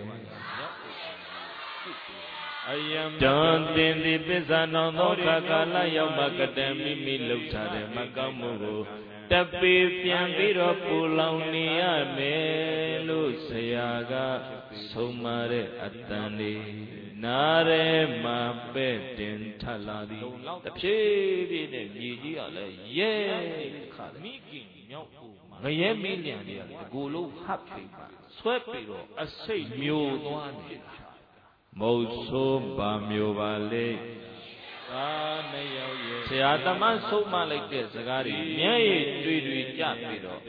အယံတန်တင်သည်ပစ္ဆနောင်သောခါကာလရောက်မှကတံမိမိလှုပ်ထားတဲ့မကောင်းမှုကိုတပေပြန်ပြီးတော့ပူလောင်နေရမယ်လို့ဆရာကဆုံးမတဲ့အတန်လေးနာရဲမှာပဲ့တင်ထလာသည်တဖြည်းဖြည်းနဲ့မြေကြီးကလည်းရဲခါမိခင်မြောက်ဖို့ငရဲမင်းလျံတွေကဒီကိုလုံးဟပ်ပြီးမှဆွဲပြီးတော့အစိတ်မျိုးသွားနေတာမုတ်ဆိုးပါမျိုးပါလေသာမရောက်ရဲ့ဆရာသမားဆုံးမလိုက်တဲ့စကားတွေမျက်ရည်တွေ့ကြပြီးတော့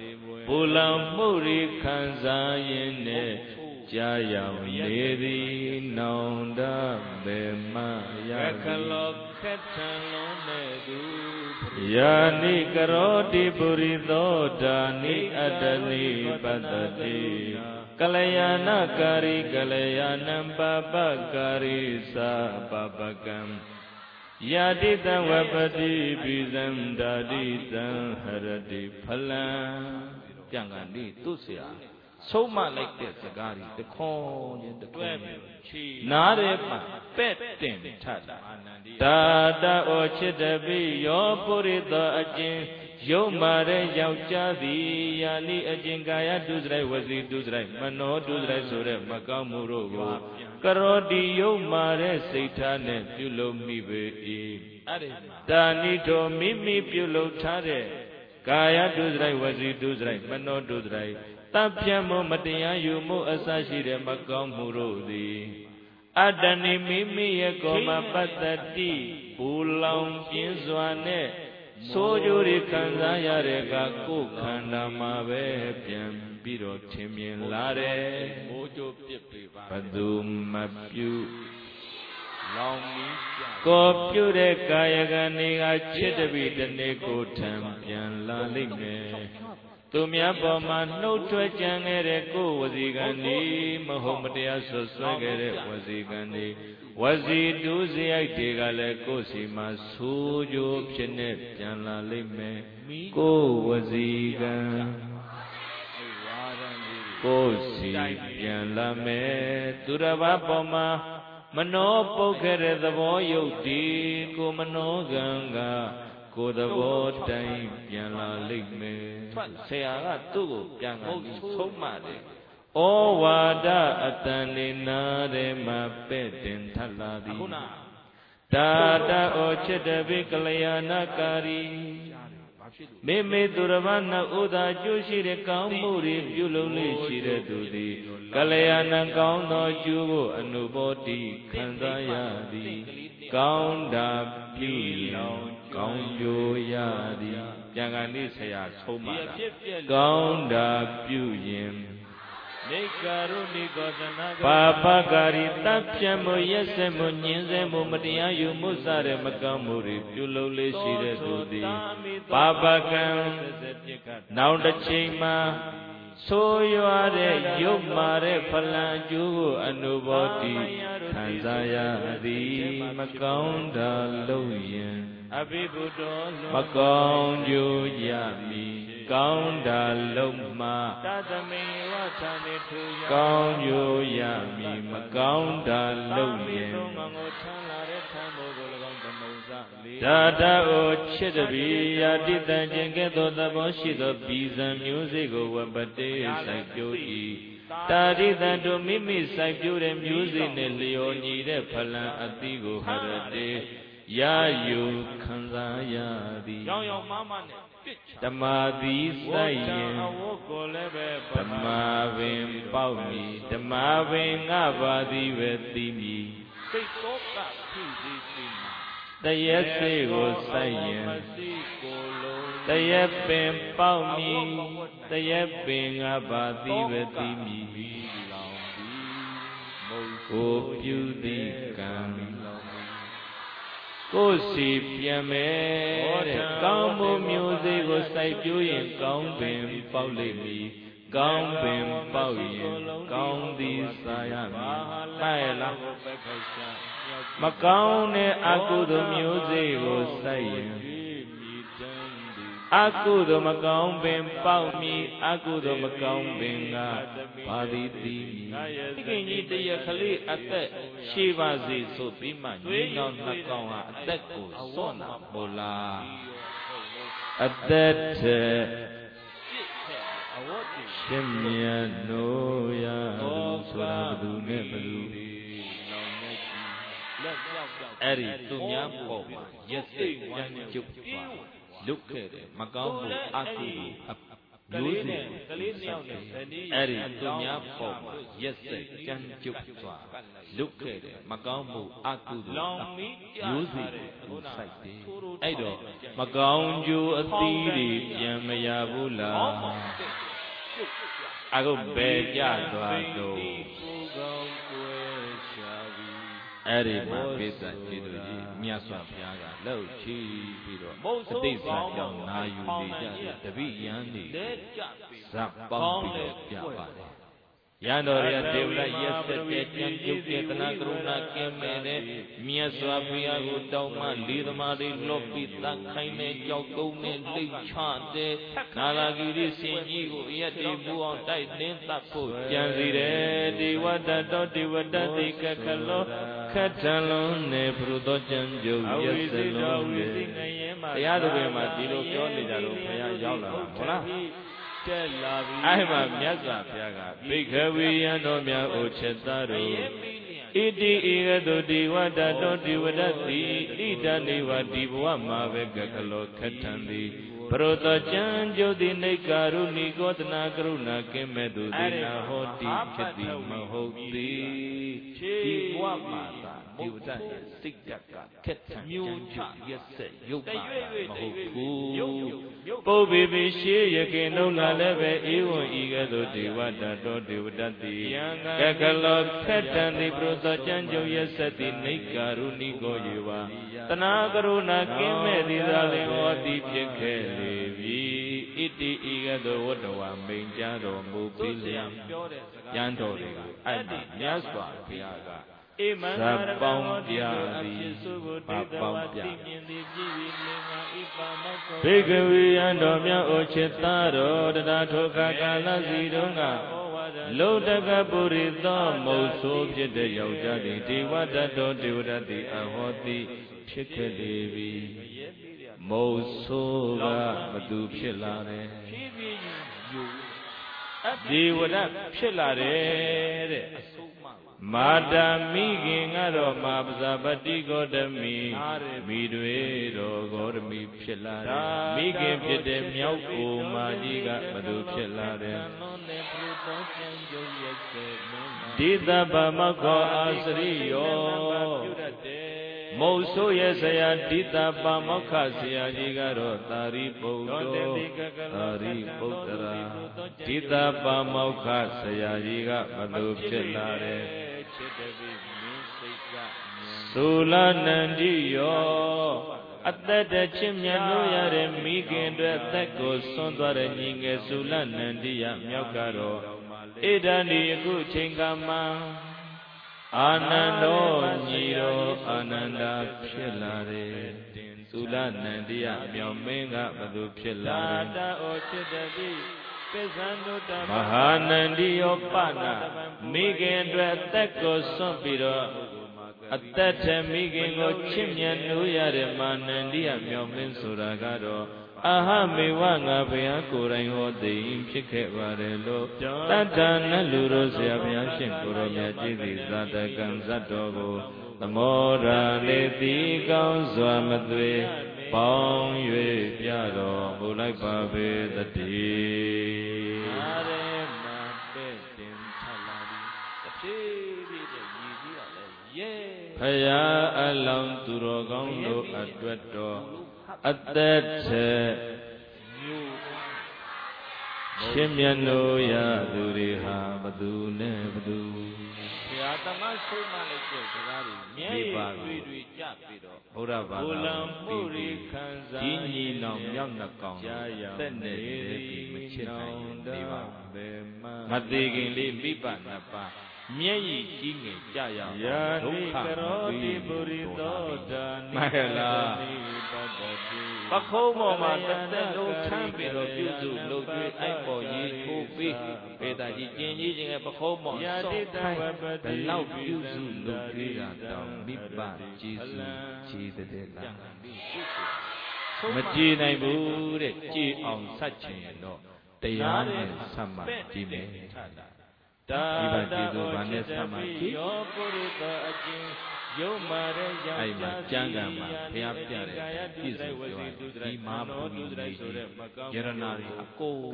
ပူလောင်မှုရိခံစားရင်းနဲ့ကြာရောက်နေသည်နောင်တဘေမယခလောခက်ထံလုံးနဲ့သူယာနိကရောတိပုရိသောဓာနိအတ္တနိပတ္တိကလျာဏကာရိကလျာဏံပပကာရိသာပပကံယာတိတံဝပတိပိဇံဓာတိတံဟရတိဖလံပြန်ကန်ဒီသူ့ဆရာဆုံးမလိုက်တဲ့စကားတွေတခွန်းချင်းတခွန်းနားရဲမှာပဲ့တင်ထတာတာတဩချစ်တပိယောပုရိသောအကျဉ်ယုံမာတဲ့ယောက်ျားသည်ယာနိအကျဉ်ကာယဒုစရိုက်ဝစီဒုစရိုက်မနောဒုစရိုက်ဆိုတဲ့မကောင်းမှုတို့ကိုကရောတိယုံမာတဲ့စိတ်ထားနဲ့ပြုလုပ်မိပေ၏တာနိတောမိမိပြုလုပ်ထားတဲ့ကာယဒုစရိုက်ဝစီဒုစရိုက်မနောဒုစရိုက်တပ်ပြတ်မှုမတရားယူမှုအစရှိတဲ့မကောင်းမှုတို့သည်အတ္တနိမိမိရဲ့ကိုယ်မှာပတ္တတိပူလောင်ပြင်းစွာနဲ့ဆိုးကျိုးတွေခံစားရတဲ့ကကိုယ်ခန္ဓာမှာပဲပြန်ပြီးတော့ထင်မြင်လာတယ်မိုးကြိုးပြစ်ပေးပါဘသူမပြုလောင်ပြီးကိုပြုတဲ့ကာယကံတွေကချစ်တပိတနေ့ကိုထံပြန်လာလိမ့်မယ်သူများပေါ်မှာနှုတ်ထွက်ကြံခဲ့တဲ့ကိုယ်ဝစီကံဒီမဟုတ်မတရားဆွဆွဲခဲ့တဲ့ဝစီကံဒီဝစီဒုစရိုက်တွေကလည်းကိုယ်စီမှာဆိုးကျိုးဖြစ်နေပြန်လာလိမ့်မယ်ကိုယ်ဝစီကံကိုယ်စီပြန်လာမယ်သူတစ်ပါးပေါ်မှာမနောပုတ်ခဲ့တဲ့သဘောယုတ်ဒီကိုမနောကံကကိုယ်သဘောတိုင်းပြန်လာလိမ့်မယ်ဆရာကသူ့ကိုပြန်ကန်ဆုံးမတယ်ဩဝါဒအတန်နေနာတဲ့မှာပဲ့တင်ထလာသည်တာတဩချစ်တပိကလျာဏကာရီမိမိသူတစ်ပါးနှစ်ဥသာကျိုးရှိတဲ့ကောင်းမှုတွေပြုလုပ်လေရှိတဲ့သူသည်ကလျာဏကောင်းသောကျိုးကိုအနုဘောတိခံစားရသည်ကောင်းတာပြုလောင်ကောင်းကျိုးရသည်ပြန်ကန်ဒီဆရာဆုံးမတာကောင်းတာပြုရင်နေကာရုဏိကောသနာပါပကာရီတပ်ပြတ်မှုရက်စက်မှုညင်းဆဲမှုမတရားယူမှုစတဲ့မကောင်းမှုတွေပြုလုပ်လေရှိတဲ့သူသည်ပါပကံနောက်တစ်ချိန်မှာဆိုးရွားတဲ့ရုပ်မာတဲ့ဖလံကျိုးကိုအနုဘောတိခံစားရသည်မကောင်းတာလုပ်ရင်အဘိဗုဒ္ဓောမကောင်းကျိုးရမည်ကောင်းတာလုံးမှတသမိဝသနေထူကောင်းကျိုးရမည်မကောင်းတာလုံးရင်ဒါတအိုချစ်တပီယာတိတံခြင်းကဲ့သို့သဘောရှိသောပြည်စံမျိုးစေ့ကိုဝပတေစိုက်ပျိုး၏တာရိတံတို့မိမိစိုက်ပျိုးတဲ့မျိုးစေ့နဲ့လျော်ညီတဲ့ဖလံအသီးကိုဟရတေရယူခံစားရသည်ရောင်ရောင်မမနဲ့ဓမ္မာတိစိုက်ရင်ဓမ္မာပင်ပေါက်မည်ဓမ္မာပင်ငါပါသည်ပဲသိမည်စိတ်သောကဖြစ်စေသည်တရက်စေကိုစိုက်ရင်တရက်ပင်ပေါက်မည်တရက်ပင်ငါပါသည်ပဲသိမည်ကိုပြုသည်ကံကိုယ်စီပြန်မယ်တဲ့ကောင်းမှုမျိုးစေ့ကိုစိုက်ပျိုးရင်ကောင်းပင်ပေါက်လိမ့်မည်ကောင်းပင်ပေါက်ရင်ကောင်းသည်စားရမည်တဲ့လားမကောင်းတဲ့အကုသိုလ်မျိုးစေ့ကိုစိုက်ရင်အကုသိုလ်မကောင်းပင်ပေါက်မည်အကုသိုလ်မကောင်းပင်ကဘာသည်သိမည်ဒီကင်ကြီးတရခလေးအသက်ရှိပါစေဆိုပြီးမှညီနောင်နှစ်ကောင်ဟာအသက်ကိုစွန့်တာမို့လားအသက်ထက်ရှင်မြတ်နိုးရဆိုတာဘယ်သူနဲ့ဘယ်သူအဲ့ဒီသူများပေါ်မှာရက်စိတ်ကြမ်းကြုတ်သွားလုတ်ခဲ့တယ်မကောင်းမှုအကုသိုလ်မျိုးစေ့ကလေးနှစ်ယောက်နဲ့အဲ့ဒီသူများပေါ်မှာရက်စိတ်ကြမ်းကြုတ်သွားလုတ်ခဲ့တယ်မကောင်းမှုအကုသိုလ်မျိုးစေ့ကိုစိုက်တယ်အဲ့တော့မကောင်းကျိုးအသီးတွေပြန်မရဘူးလားအခုဘယ်ကြသွားတော့အဲ့ဒီမှာပိဿကျေသူကြီးမြတ်စွာဘုရားကလှုပ်ချီးပြီးတော့အတိတ်ဇာကြောင့်နာယူနေကြတဲ့တပိယံနေဇပ်ပေါင်းပြီးတော့ပြပါတယ်ရန်တော်ရဒေဝရရက်ဆက်တဲ့ကြံပြုတ်တဲ့တနာကရုဏာကင်းမဲ့တဲ့မြတ်စွာဘုရားကိုတောင်းမှလေးသမားတွေလော့ပြီးတတ်ခိုင်းတဲ့ကြောက်တုံးနဲ့လိတ်ချတဲ့နာလာဂီရိစင်ကြီးကိုရက်တည်ပူအောင်တိုက်နှင်းတတ်ဖို့ကြံစီတယ်ဒေဝတ္တတော်ဒေဝတ္တတိကခလောခတ်ထံလုံးနဲ့ဘုရုတော်ကြံကြုတ်ရက်စလုံးနဲ့တရားတော်တွေမှာဒီလိုပြောနေကြတော့ဘုရားရောက်လာတာဟုတ်လားအဲ့မှာမြတ်စွာဘုရားကဘိက္ခဝေယံတော်များအိုချက်သားတို့ဣတိဧကတုဒီဝတ္တတောဒီဝဒတိဣဒနေဝဒီဘဝမှာပဲကကလောခထံသည်ပရောတကျံကျုတိနေကာရုဏီကောတနာကရုဏာကင်းမဲ့သူသည်နာဟောတိဖြစ်သည်မဟုတ်သည်ဒီဘဝမှာသာဒီဝတ္တရဲ့စိတ်ဓာတ်ကခက်ထံမျိုးချရက်ဆက်ရုပ်ပါမဟုတ်ဘူးပုပ္ပေပိရှေယကေနုလာလည်းပဲဧဝံဤကဲ့သို့ဒေဝတ္တတောဒေဝတ္တတိကကလောခက်တံသည်ပရောတကျံကျုရက်ဆက်သည်နေကာရုဏီကောယေဝတနာကရုဏာကင်းမဲ့သည်သာလင်ဟောတိဖြစ်ခဲ့လေပြီဣတိဤကဲ့သို့ဝတ္တဝမိန်ကြားတော်မူပြီးလျံကျမ်းတော်တွေကအဲ့ဒီမြတ်စွာဘုရားကဇပ်ပေါင်းပြသည်ပါပေါင်းပြဘိက္ခဝေယံတော်မြတ်အိုချစ်သားတော်တရားထိုခါကာလစီတုန်းကလုတကပုရိသောမုတ်ဆိုးဖြစ်တဲ့ယောက်ျားသည်ဒေဝတ္တတော်ဒေဝတ္တတိအဟောတိဖြစ်ခဲ့လေပြီမုတ်ဆိုးကဘသူဖြစ်လာတယ်ဒေဝတ္တဖြစ်လာတယ်တဲ့မာတာမိခင်ကတော့မာပဇာပတိဂေါတမိမိတွေတော်ဂေါတမိဖြစ်လာတယ်မိခင်ဖြစ်တဲ့မြောက်အိုမာကြီးကဘသူဖြစ်လာတယ်ဒီသဗ္ဗမောက္ခောအာစရိယောမုတ်ဆိုးရဲ့ဆရာဒီသဗ္ဗမောက္ခဆရာကြီးကတော့သာရိပုတ္တသာရိပုတ္တရာဒီသဗ္ဗမောက္ခဆရာကြီးကဘသူဖြစ်လာတယ်သုလနန္တိယောအသက်တချစ်မြတ်လို့ရတဲ့မိခင်တွေအသက်ကိုဆွန့်သွားတဲ့ညီငယ်သုလနန္တိယမြောက်ကတော့ဣဒံဒီအခုချိန်ကမှအာနန္ဒောညီတော်အာနန္ဒာဖြစ်လာတယ်သုလနန္တိယမြောက်မင်းကဘသူဖြစ်လာတယ်မဟာနန္ဒီယောပနာမိခင်အတွက်အသက်ကိုစွန့်ပြီးတော့အသက်ထမိခင်ကိုချစ်မြတ်လို့ရတဲ့မာနန္ဒီယမြောက်မင်းဆိုတာကတော့အာဟမေဝငါဘုရားကိုယ်တိုင်ဟောသိဖြစ်ခဲ့ပါတယ်လို့တတ္ထနလူတို့ဆရာဘုရားရှင်ကိုရောမြတ်ကြီးသည်ဇာတကံဇတ်တော်ကိုသမောရာလေတိကောင်းစွာမသွေပေါင်း၍ပြတော်မူလိုက်ပါပေသတည်းအာရေမပဲ့တင်ထလာသည်တဖြည်းဖြည်းတဲ့ရည်ကြီးကလည်းရဲဖရာအလောင်းသူတော်ကောင်းတို့အတွက်တော်အသက်ထဲရှင်မြတ်လို့ရသူတွေဟာဘသူနဲ့ဘသူဘုရားသမဆုံးမလိုက်တဲ့စကားတွေမြဲတွေကြပြီးတော့ဘုရားဘာသာဘုလံမှုရိခံစားဒီညီနောင်မြောက်နှကောင်သက်နဲ့ဒီမချစ်နိုင်နေပါမသေးခင်လေးမိဘနှစ်ပါးမျက်ရည်ကြီးငယ်ကြရအောင်ဒုက္ခတိပုရိသောတာနိမလားပခုံးပေါ်မှာတစ်သက်လုံးထမ်းပြီးတော့ပြုစုလုပ်ကျွေးအိုက်ပေါ်ရေးထိုးပြီးပေတာကြီးကျင်ကြီးခြင်းရဲ့ပခုံးပေါ်ဆော့ခိုင်းဘလောက်ပြုစုလုပ်ကျွေးတာတောင်မိဘကျေးဇူးကြီးတဲ့လားမကြည်နိုင်ဘူးတဲ့ကြည်အောင်ဆက်ချင်တော့တရားနဲ့ဆက်မှကြည်မယ်ဒီပါကျေးဇူးဘာနဲ့ဆက်မှကြည်ယောပုရိသအကျဉ်ယ ai mà chang cả mà phia phia đấy chỉ số cho đi mà bù đi này giờ là cô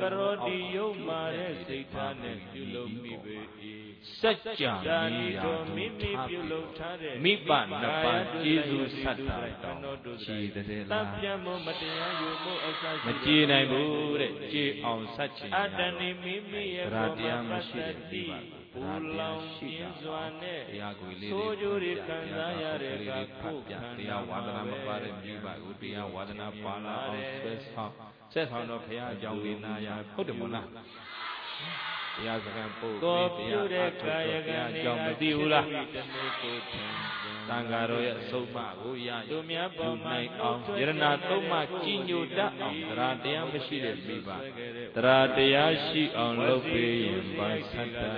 sách trả mi à mi bạn là bạn Giêsu sát đại đạo chỉ để là mà chỉ này bù đấy chỉ ông sát chỉ ra tiếng mà chỉ để bạnတရားကိုလေးတွေတရားရတဲ့ကကိုတရားဝါဒနာမပါတဲ့မိဘကိုတရားဝါဒနာပါလာအောင်ဆက်ဆောင်တော့ဘုရားအကြောင်းလေးနာရဟုတ်တယ်မို့လားတရားစကားပို့တရားတဲ့ကာယကံအကြောင်းမသိဘူးလားသံဃာတော်ရဲ့အဆုံးအမကိုရယူနိုင်အောင်ယရဏသုံးပါးကြီးညိုတတ်အောင်တရားတရားမရှိတဲ့မိဘတရားတရားရှိအောင်လုပ်ပေးရင်ပါသတ္တ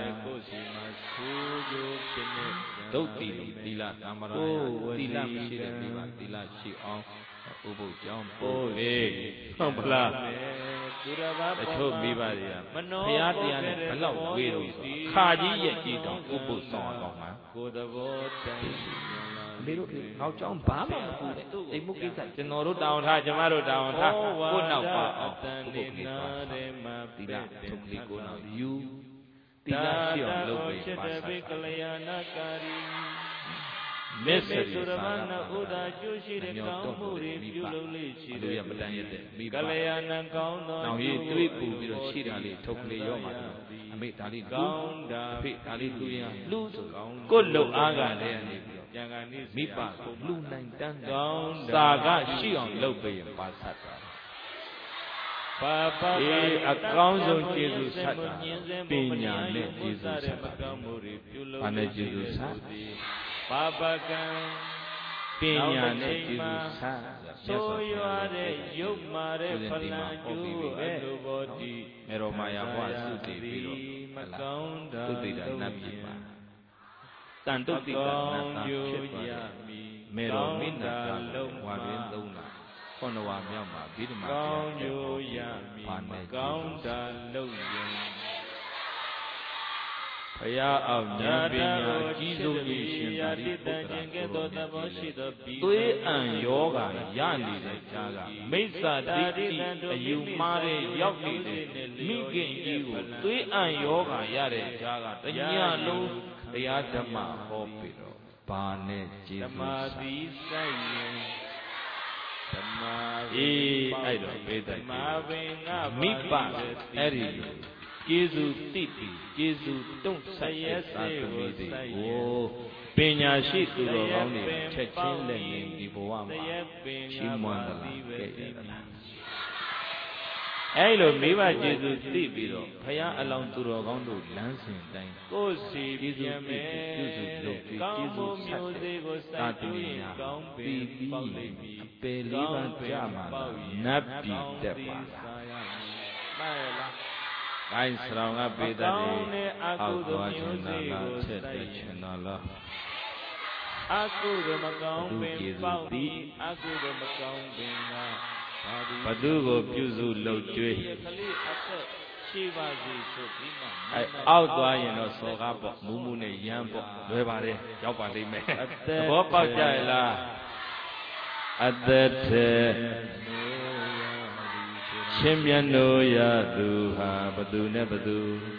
ဒုတ်တိသီလသမရယသီလမရှိတဲ့မိဘသီလရှိအောင်ဥပုပ်ကြောင့်ပို့လေဟုတ်မလားတချို့မိဘတွေကဘုရားတရားနဲ့ဘလောက်ဝေးလို့ခါကြီးရဲ့ကြည်တော်ဥပုပ်ဆောင်အောင်မှာကိုယ်သဘောတိုင်းမေတို့နောက်ကြောင်းဘာမှမကူတဲ့အိမ်မှုကိစ္စကျွန်တော်တို့တောင်းထားကျမတို့တောင်းထားကိုယ်နောက်ပါအောင်ဥပုပ်လေးသွားသီလထုတ်လေးကိုနောက်ယူသီလရှိအောင်လုပ်ပေးပါစားကလျာဏကာရီမစ္စရိသာနာဥဒာကျိုးရှိတဲ့ကောင်းမှုတွေပြုလုပ်လေးရှိတယ်မတန်ရတဲ့မိဘကလျာဏကောင်းသောနောက်ရေးတွေးပူပြီးတော့ရှိတာလေးထုတ်လေးရောမှာအမေဒါလေးကောင်းတာအဖေဒါလေးလူရလူဆိုကိုယ်လုံအားကလည်းနေပြီးတော့ပြန်ကနေမိဘကိုလူနိုင်တန်းကောင်းစာကရှိအောင်လုပ်ပေးရင်ပါဆက်တာပါပါအကောင်းဆုံးကျေးဇူးဆက်တာပညာနဲ့ကျေးဇူးဆက်တာဘာနဲ့ကျေးဇူးဆက်ပါပကံပညာနဲ့ကျေးဇူးဆက်ဆိုရွာတဲ့ရုပ်မာတဲ့ဖလံကျိုးအလိုဘောတိမေရောမာယာဘဝစုတည်ပြီးတော့မကောင်းတာသုတိတာနတ်ပြည်ပါတန်တုတ်တိကနတ်ဖြစ်သွားမေရောမိနာကလုံးဝရင်းသုံးတာခေါဏဝါမြောက်မှာဗိဓမာကောင်းကျိုးရမည်မကောင်းတာလုပ်ရင်ဘုရားအောင်ဉာဏ်ပညာကြီးစိုးကြီးရှင်သာရိပုတ္တရာကိုသွေးအံယောဂါရနေတဲ့ကြားကမိစ္ဆာဒိဋ္ဌိအယူမှားတဲ့ရောက်နေတဲ့မိခင်ကြီးကိုသွေးအံယောဂါရတဲ့ကြားကတညလုံးတရားဓမ္မဟောပြီးတော့ဘာနဲ့ကျေးဇူးစိုက်ရင်ဓမ္မအဲ့တော့ဘေးတိုင်မိဘအဲ့ဒီကျေးဇူးတိတိကျေးဇူးတုံ့ဆက်ရသာသမီးတွေကိုပညာရှိသူတော်ကောင်းတွေချက်ချင်းလက်ရင်းဒီဘဝမှာချီးမွမ်းသလားကဲ့ရသလားအဲ့လိုမိဘကျေးဇူးသိပြီးတော့ဘုရားအလောင်းသူတော်ကောင်းတို့လမ်းစဉ်တိုင်းကိုယ်စီကျေးဇူးပြုစုလုပ်ပြီးကျေးဇူးဆက်တဲ့သာသမီများပြီးပြီးအပေလေးပါးကြမှာနတ်ပြည်တက်ပါလားမှန်လားကိုင်းစရောင်ကပေတတ်တယ်အောက်သွားချင်တာလားချက်တက်ချင်တာလားအကုသိုလ်မကောင်းပင်ပေါက်ပြီးအကုသိုလ်မကောင်းပင်ကဘသူကိုပြုစုလှုပ်ကြွေးရှိပါစေဆိုပြီးမှအောက်သွားရင်တော့စော်ကားပေါ့မူးမူးနဲ့ရမ်းပေါ့လွယ်ပါတယ်ရောက်ပါလိမ့်မယ်သဘောပေါက်ကြရလားအသက်ထဲရှင်မြတ်တို့ရသူဟာဘသူနဲ့ဘသူ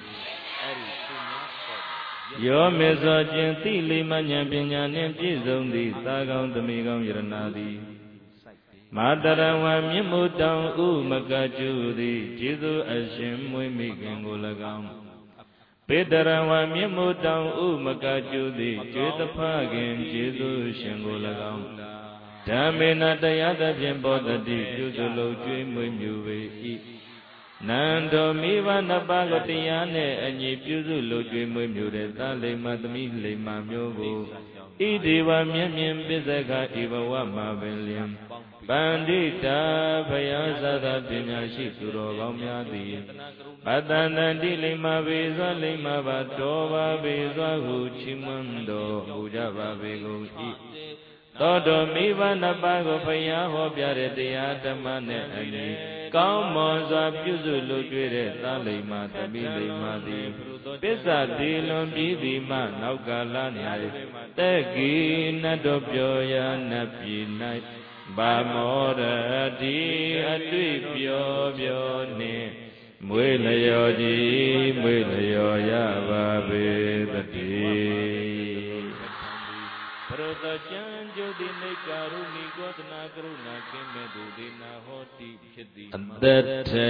ယောမေသောခြင်းသိလိမဉဏ်ပညာနှင့်ပြည့်စုံသည့်သာကောင်းသမီးကောင်းယရနာသည်မာတရဝမြင့်မို့တောင်ဥမကကျူသည်ကျေးဇူးအရှင်မွေးမိခင်ကို၎င်းပေတရဝမြင့်မို့တောင်ဥမကကျူသည်ကျွေးသဖခင်ကျေးဇူးရှင်ကို၎င်းဓမ္မေနတရားသဖြင့်ဘောတတိပြုစုလုပ်ကျွေးမွေးမြူပေ၏နန္တောမိဘနှစ်ပါးကိုတရားနဲ့အညီပြုစုလုပ်ကျွေးမွေးမြူတဲ့သာလိမ္မာသမီးလိမ္မာမျိုးကိုဣတိဝမြင့်မြင့်ပစ္စကဤဘဝမှာပင်လျင်ပန္တိတာဘုရားသာသပညာရှိသူတော်ကောင်းများသည်ပတ္တန္တတိလိမ္မာပေသောလိမ္မာပါတော်ပါပေသောဟုချီးမွမ်းတော်မူကြပါပေကုန်၏သောတော်မိဘနှစ်ပါးကိုဘုရားဟောပြတဲ့တရားဓမ္မနဲ့အညီကောင်းမွန်စွာပြုစုလို့တွေ့တဲ့သာလိမ္မာသမီးလိမ္မာသည်ပစ္စတိလွန်ပြီးသည်မှနောက်ကာလ၌တက်ဂီနတ်တော်ပြောရာနတ်ပြည်၌ဘာမောရတိအတွေ့ပြောပြောနှင့်မွေလျော်ကြီးမွေလျော်ရပါပေတည်းဘရတကျမ်းကျုတိနေကာရုဏီကောသနာကရုဏာကင်းမဲ့သူဒီနာဟောတိဖြစ်သည်အသက်ထဲ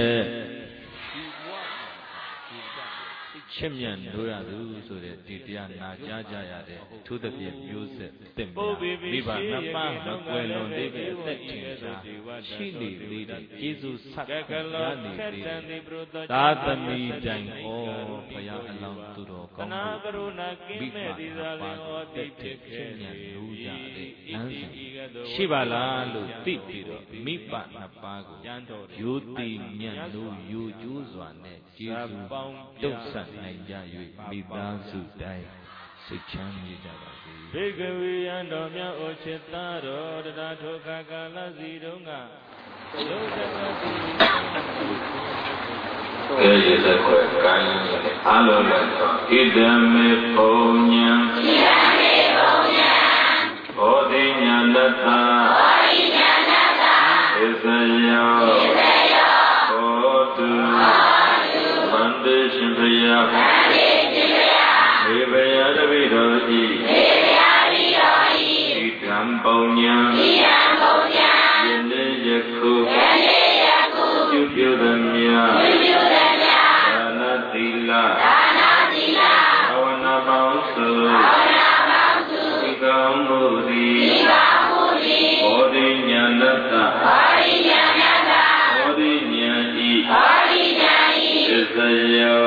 ချစ်မြတ်လို့ရသူဆိုတဲ့ဒီတရားနာကြားကြရတဲ့သူသဖြင့်မျိုးဆက်တင့်မြတ်မိဘနှစ်ပါးမကွယ်လွန်သေးပဲအသက်ထင်ရှားရှိနေသေးတယ်ကျေးဇူးဆက်ရနေသေးတယ်သာသမီတိုင်ဩဘုရားအလောင်းသူတော်ကောင်းတို့မိဘနှစ်ပါးတက်တဲ့ချစ်မြတ်လို့ရတဲ့အန်းစဉ်ရှိပါလားလို့သိပြီးတော့မိဘနှစ်ပါးကိုရိုသိမြတ်လို့ရိုကျိုးစွာနဲ့ကျေးဇူးတုံ့ဆက်နိုင်ကြ၍မိသားစုတိုင်းစိတ်ချမ်းမြေ့ကြပါစေဘေကဝေယံတော်မြတ်ဩချစ်သားတော်တရားထိုခါကာလစီတုန်းကလုံးသဘောတည်ရေသက်ခွဲကိုင်းအလုံးလိုက်ဣဒံမေပုံညာဘောဓိညာတ္ထာဣသယောဘောတုဗန္တေရှင်ဘုရားမေဘယတပိတော်ဤဣဒံပုံညာယနေ့ယခုပြုပြုသမျှဒါနသီလဘာဝနာပေါင်းစုဒီကောင်းမှုသည်ဘောဓိညာဏတ္တဘောဓိညာဤသစ္စယော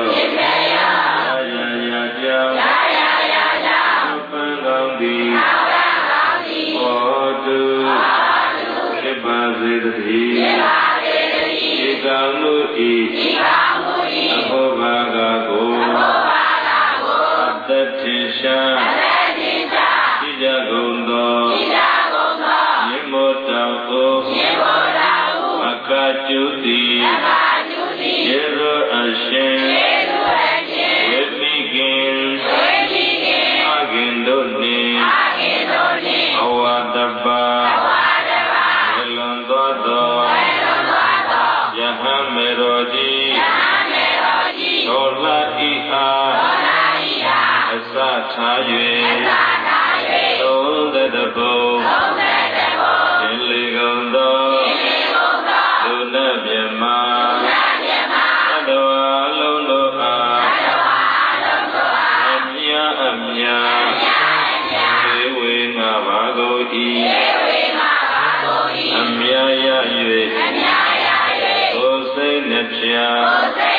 ယာကြောင့်ပန်းကောင်းသည်ဟောတုဖြစ်ပါစေတည်းဒီကောင်းမှုဤအဘောဘာဂကိုအသက်ထင်ရှားရှိကြကုန်သောမြတ်မောတောကိုအကကျုတိယေရောအရှင်ဝိမိခင်အကင်တို့နှင့်အဝါတပါဝေလွန်သောယဟမေရောကြီးသောလာဤအားအစထား၍သုံးသက်ဘုံရှင်လေကုန်သောလူနတ်မြမသတ္တဝါလုံးတို့အားအမြသေဝေငါဘာကိုဤအမြရ၍ကိုယ်စိတ်နှပြ